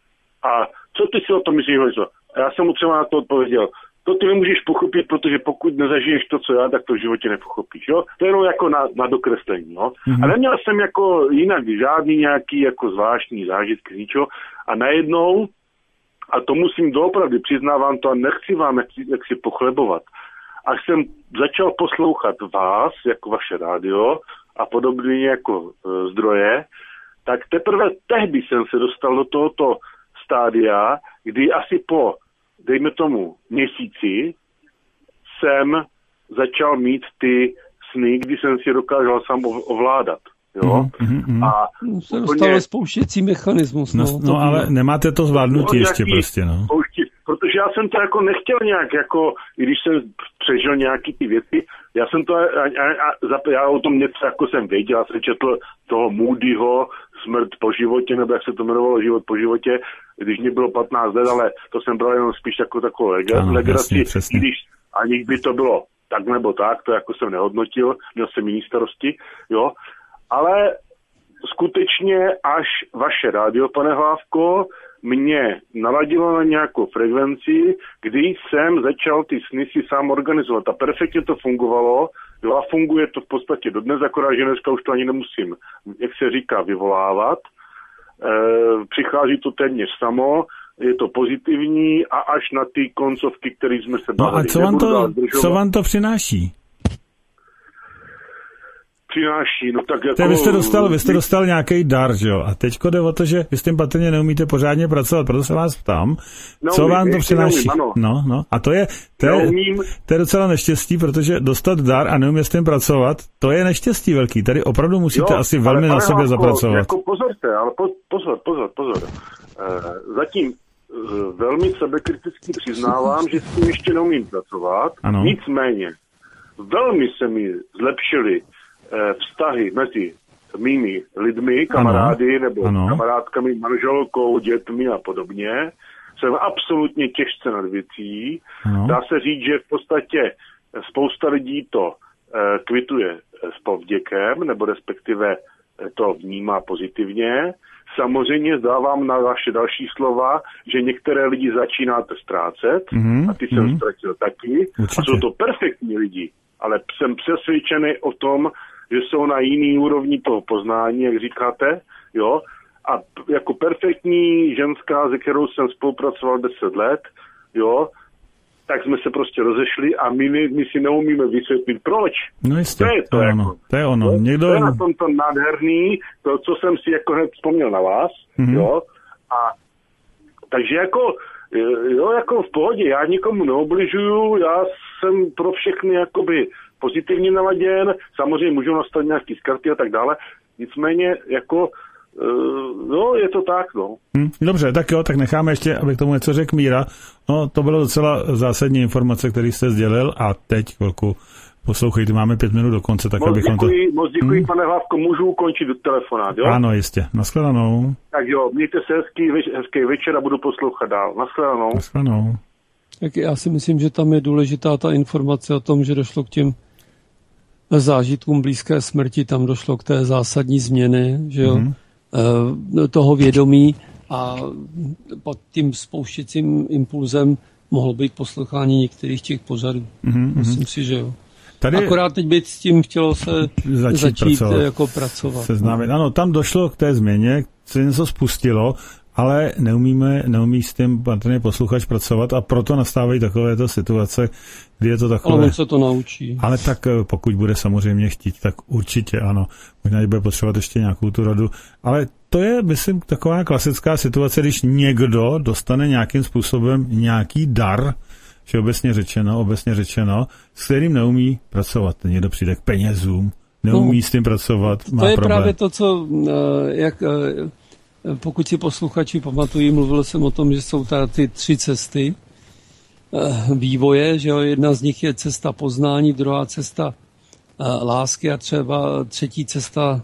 A co ty si o tom myslíš, něco? A já jsem mu třeba na to odpověděl. To ty nemůžeš pochopit, protože pokud nezažiješ to, co já, tak to v životě nepochopíš, jo? To je jenom jako na, na dokreslení, jo? Mm-hmm. A neměl jsem jako jinak žádný nějaký jako zvláštní zážitek z ničeho a najednou A to musím doopravdy, přiznávám to a nechci vám jak, jak si pochlebovat. A jsem začal poslouchat vás, jako vaše rádio a podobně jako e, zdroje, tak teprve tehdy jsem se dostal do tohoto stádia, kdy asi po, dejme tomu, měsíci jsem začal mít ty sny, kdy jsem si dokázal sám ovládat. Jo? Mm-hmm. A se dostal spouštěcí mechanismus. No, no, no ale nemáte to zvládnutí no, ještě jaký, prostě, no. Pouštět, protože já jsem to jako nechtěl nějak, jako, i když jsem přežil nějaký ty věci, já jsem to, a, a, a, já o tom něco jako jsem věděl, já jsem četl toho Moodyho, Smrt po životě, nebo jak se to jmenovalo, Život po životě, když mě bylo patnáct let, ale to jsem bral jenom spíš jako takovou legraci, když ani by to bylo tak nebo tak, to jako jsem nehodnotil, měl jsem jiný starosti, jo, ale skutečně až vaše rádio, pane Hlávko, mě naladilo na nějakou frekvenci, kdy jsem začal ty sny si sám organizovat a perfektně to fungovalo, jo, a funguje to v podstatě dodnes, akorát, že dneska už to ani nemusím, jak se říká, vyvolávat. E, přichází to téměř samo, je to pozitivní a až na ty koncovky, které jsme se bavili. No a co vám, to, co vám to přináší? Přináší, no tak jako... Te, vy jste dostal, vy jste dostal nějaký dar, že jo? A teďko jde o to, že vy s tím patrně neumíte pořádně pracovat, proto se vás ptám, no, co vám to přináší. Neumím, no, no. A to je, to, je, to je docela neštěstí, protože dostat dar a neumět s tím pracovat, to je neštěstí velký. Tady opravdu musíte jo, asi velmi na sobě zapracovat. Jako pozorte, ale po, pozor, pozor, pozor. Uh, zatím uh, velmi sebekriticky přiznávám, že s tím ještě neumím pracovat. Ano. Nicméně, velmi se mi zlepšily vztahy mezi mými lidmi, kamarády, ano, nebo ano. kamarádkami, manželkou, dětmi a podobně. Jsem absolutně těžce nad věcí. Ano. Dá se říct, že v podstatě spousta lidí to eh, kvituje s povděkem, nebo respektive to vnímá pozitivně. Samozřejmě dávám na vaše další slova, že některé lidi začínáte ztrácet, mm-hmm. a ty jsem mm-hmm. ztratil taky. Určitě. A jsou to perfektní lidi, ale jsem přesvědčený o tom, že jsou na jiný úrovni toho poznání, jak říkáte, jo, a jako perfektní ženská, se kterou jsem spolupracoval deset let, jo, tak jsme se prostě rozešli a my, my si neumíme vysvětlit, proč. No jistě, to je to, to, jako, ono, to je ono. Někdo... To je na tom to nádherný, to, co jsem si jako hned vzpomněl na vás, mm-hmm. jo, a takže jako, jo, jako v pohodě, já nikomu neobližuju, já jsem pro všechny jakoby pozitivně naladěn, samozřejmě můžou nastat nějaký skarty a tak dále, nicméně jako, uh, no je to tak, no. Hmm, dobře, tak jo, tak necháme ještě, abych tomu něco řekl Míra. No, to bylo docela zásadní informace, který jste sdělil a teď chvilku poslouchejte, máme pět minut do konce, tak moc abychom děkuji, to... Moc děkuji, hmm. pane Hlávko, můžu ukončit telefonát, jo? Ano, jistě, nashledanou. Tak jo, mějte se hezký, hezký večer a budu poslouchat dál. Nashledanou. Nashledanou. Tak já si myslím, že tam je důležitá ta informace o tom, že došlo k těm zážitkům blízké smrti, tam došlo k té zásadní změny, že jo, mm-hmm. toho vědomí a pod tím spouštěcím impulzem mohlo být poslouchání některých těch pořadů. Mm-hmm. Myslím si, že jo. Tady akorát teď být s tím chtělo se začít, začít pracovat. Jako pracovat. Seznámit. Ano, tam došlo k té změně, se něco spustilo, ale neumíme, neumí s tím patrně posluchač pracovat a proto nastávají takovéto situace, kdy je to takové... Ale on se to naučí. Ale tak pokud bude samozřejmě chtít, tak určitě ano. Možná, že bude potřebovat ještě nějakou tu radu. Ale to je, myslím, taková klasická situace, když někdo dostane nějakým způsobem nějaký dar, všeobecně řečeno, obecně řečeno, s kterým neumí pracovat. Někdo přijde k penězům, neumí no, s tím pracovat, má to je problém. právě to, co... Jak, pokud si posluchači pamatují, mluvil jsem o tom, že jsou tady ty tři cesty vývoje, že jo, jedna z nich je cesta poznání, druhá cesta lásky a třeba třetí cesta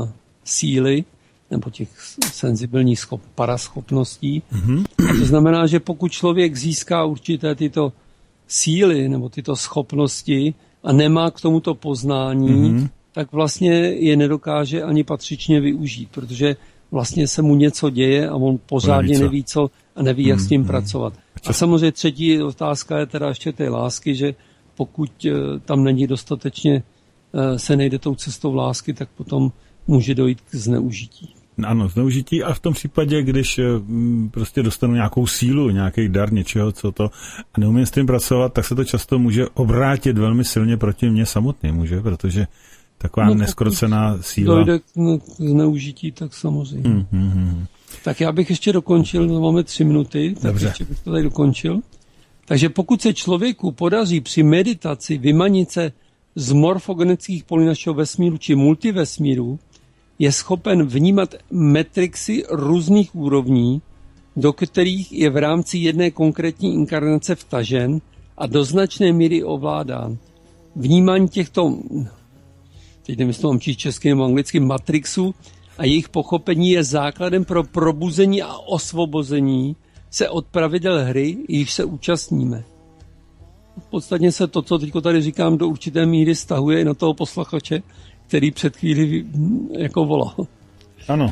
síly, nebo těch senzibilních schop, paraschopností. Mm-hmm. A to znamená, že pokud člověk získá určité tyto síly nebo tyto schopnosti a nemá k tomuto poznání, mm-hmm. tak vlastně je nedokáže ani patřičně využít, protože vlastně se mu něco děje a on pořádně neví co a neví, jak mm, s tím mm. pracovat. A samozřejmě třetí otázka je teda ještě té lásky, že pokud tam není dostatečně, se nejde tou cestou lásky, tak potom může dojít k zneužití. Ano, zneužití a v tom případě, když m, prostě dostanu nějakou sílu, nějaký dar něčeho, co to a neumím s tím pracovat, tak se to často může obrátit velmi silně proti mně samotným, může, protože taková no, neskrocená síla. Dojde k zneužití, tak samozřejmě. Hmm, hmm, hmm. Tak já bych ještě dokončil, no, máme tři minuty, tak Dobře. ještě bych to tady dokončil. Takže pokud se člověku podaří při meditaci vymanit se z morfogenických polí našeho vesmíru či multivesmíru, je schopen vnímat metrixy různých úrovní, do kterých je v rámci jedné konkrétní inkarnace vtažen a do značné míry ovládán. Vnímání těchto, teď nevím, jestli to mám číst česky nebo anglicky, matrixů a jejich pochopení je základem pro probuzení a osvobození se od pravidel hry, již se účastníme. V podstatě se to, co teď tady říkám, do určité míry stahuje i na toho posluchače, který před chvíli jako volal. Ano.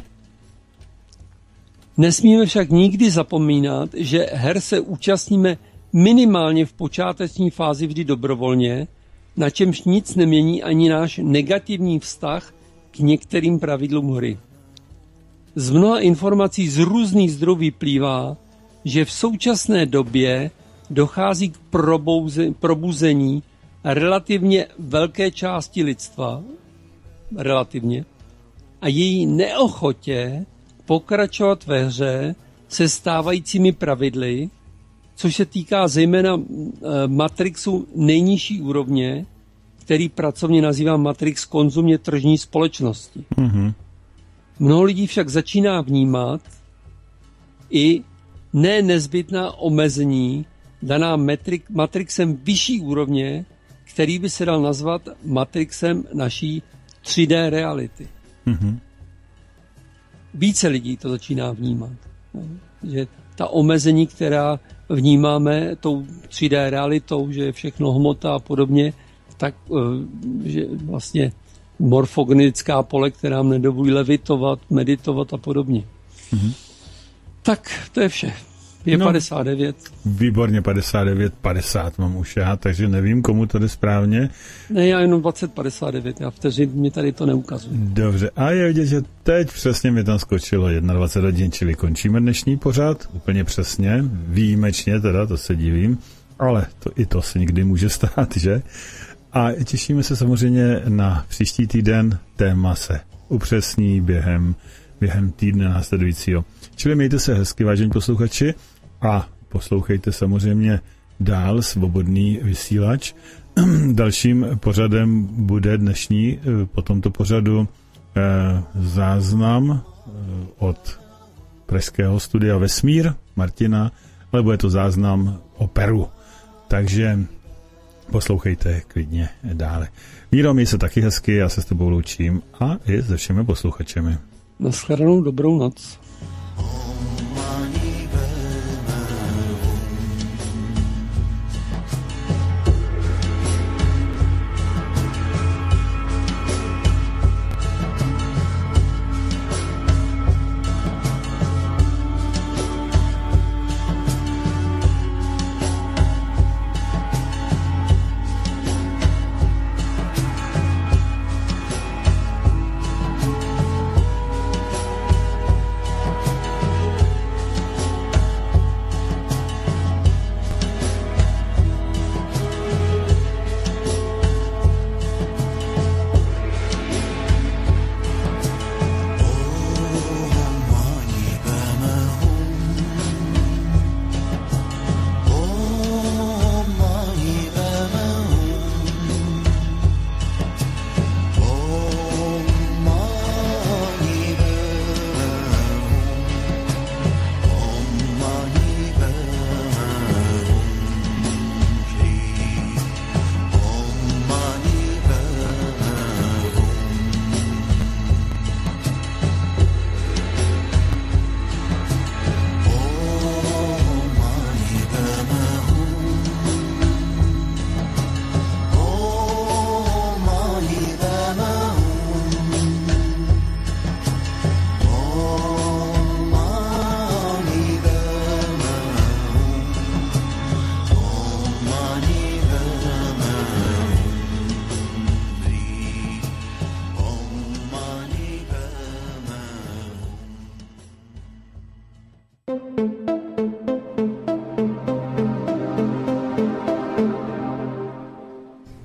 Nesmíme však nikdy zapomínat, že her se účastníme minimálně v počáteční fázi vždy dobrovolně, na čemž nic nemění ani náš negativní vztah k některým pravidlům hry. Z mnoha informací z různých zdrojů vyplývá, že v současné době dochází k probouze, probuzení relativně velké části lidstva, relativně, a její neochotě pokračovat ve hře se stávajícími pravidly, což se týká zejména matrixu nejnižší úrovně, který pracovně nazývá matrix konzumně tržní společnosti. Mm-hmm. Mnoho lidí však začíná vnímat i ne nezbytná omezení daná metrik, matrixem vyšší úrovně, který by se dal nazvat matrixem naší tři dé reality. Mm-hmm. Více lidí to začíná vnímat. Že ta omezení, která vnímáme tou tři dé realitou, že je všechno hmota a podobně, tak že vlastně morfogenická pole, která nám nedovolí levitovat, meditovat a podobně. Mm-hmm. Tak to je vše. Je no, padesát devět. Výborně, padesát devět padesát mám už já, takže nevím, komu to jde správně. Ne, já jenom dvacet padesát devět, já vteřin mi tady to neukazuje. Dobře, a je vidět, že teď přesně mi tam skočilo dvacet jedna hodin, čili končíme dnešní pořad, úplně přesně, výjimečně teda, to se divím, ale to, i to se někdy může stát, že? A těšíme se samozřejmě na příští týden, téma se upřesní během, během týdne následujícího. Čili mějte se hezky, vážení posluchači, a poslouchejte samozřejmě dál Svobodný vysílač. Dalším pořadem bude dnešní po tomto pořadu eh, záznam eh, od pražského studia Vesmír Martina, ale bude to záznam o Peru. Takže poslouchejte klidně dále. Míro, měj se taky hezky, já se s tebou loučím a i se všemi posluchačemi. Naschledanou, dobrou noc.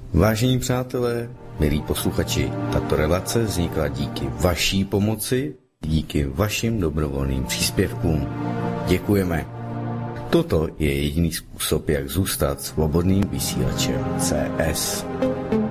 Vážení přátelé, milí posluchači, tato relace vznikla díky vaší pomoci, díky vašim dobrovolným příspěvkům. Děkujeme. Toto je jediný způsob, jak zůstat svobodným vysílačem C S.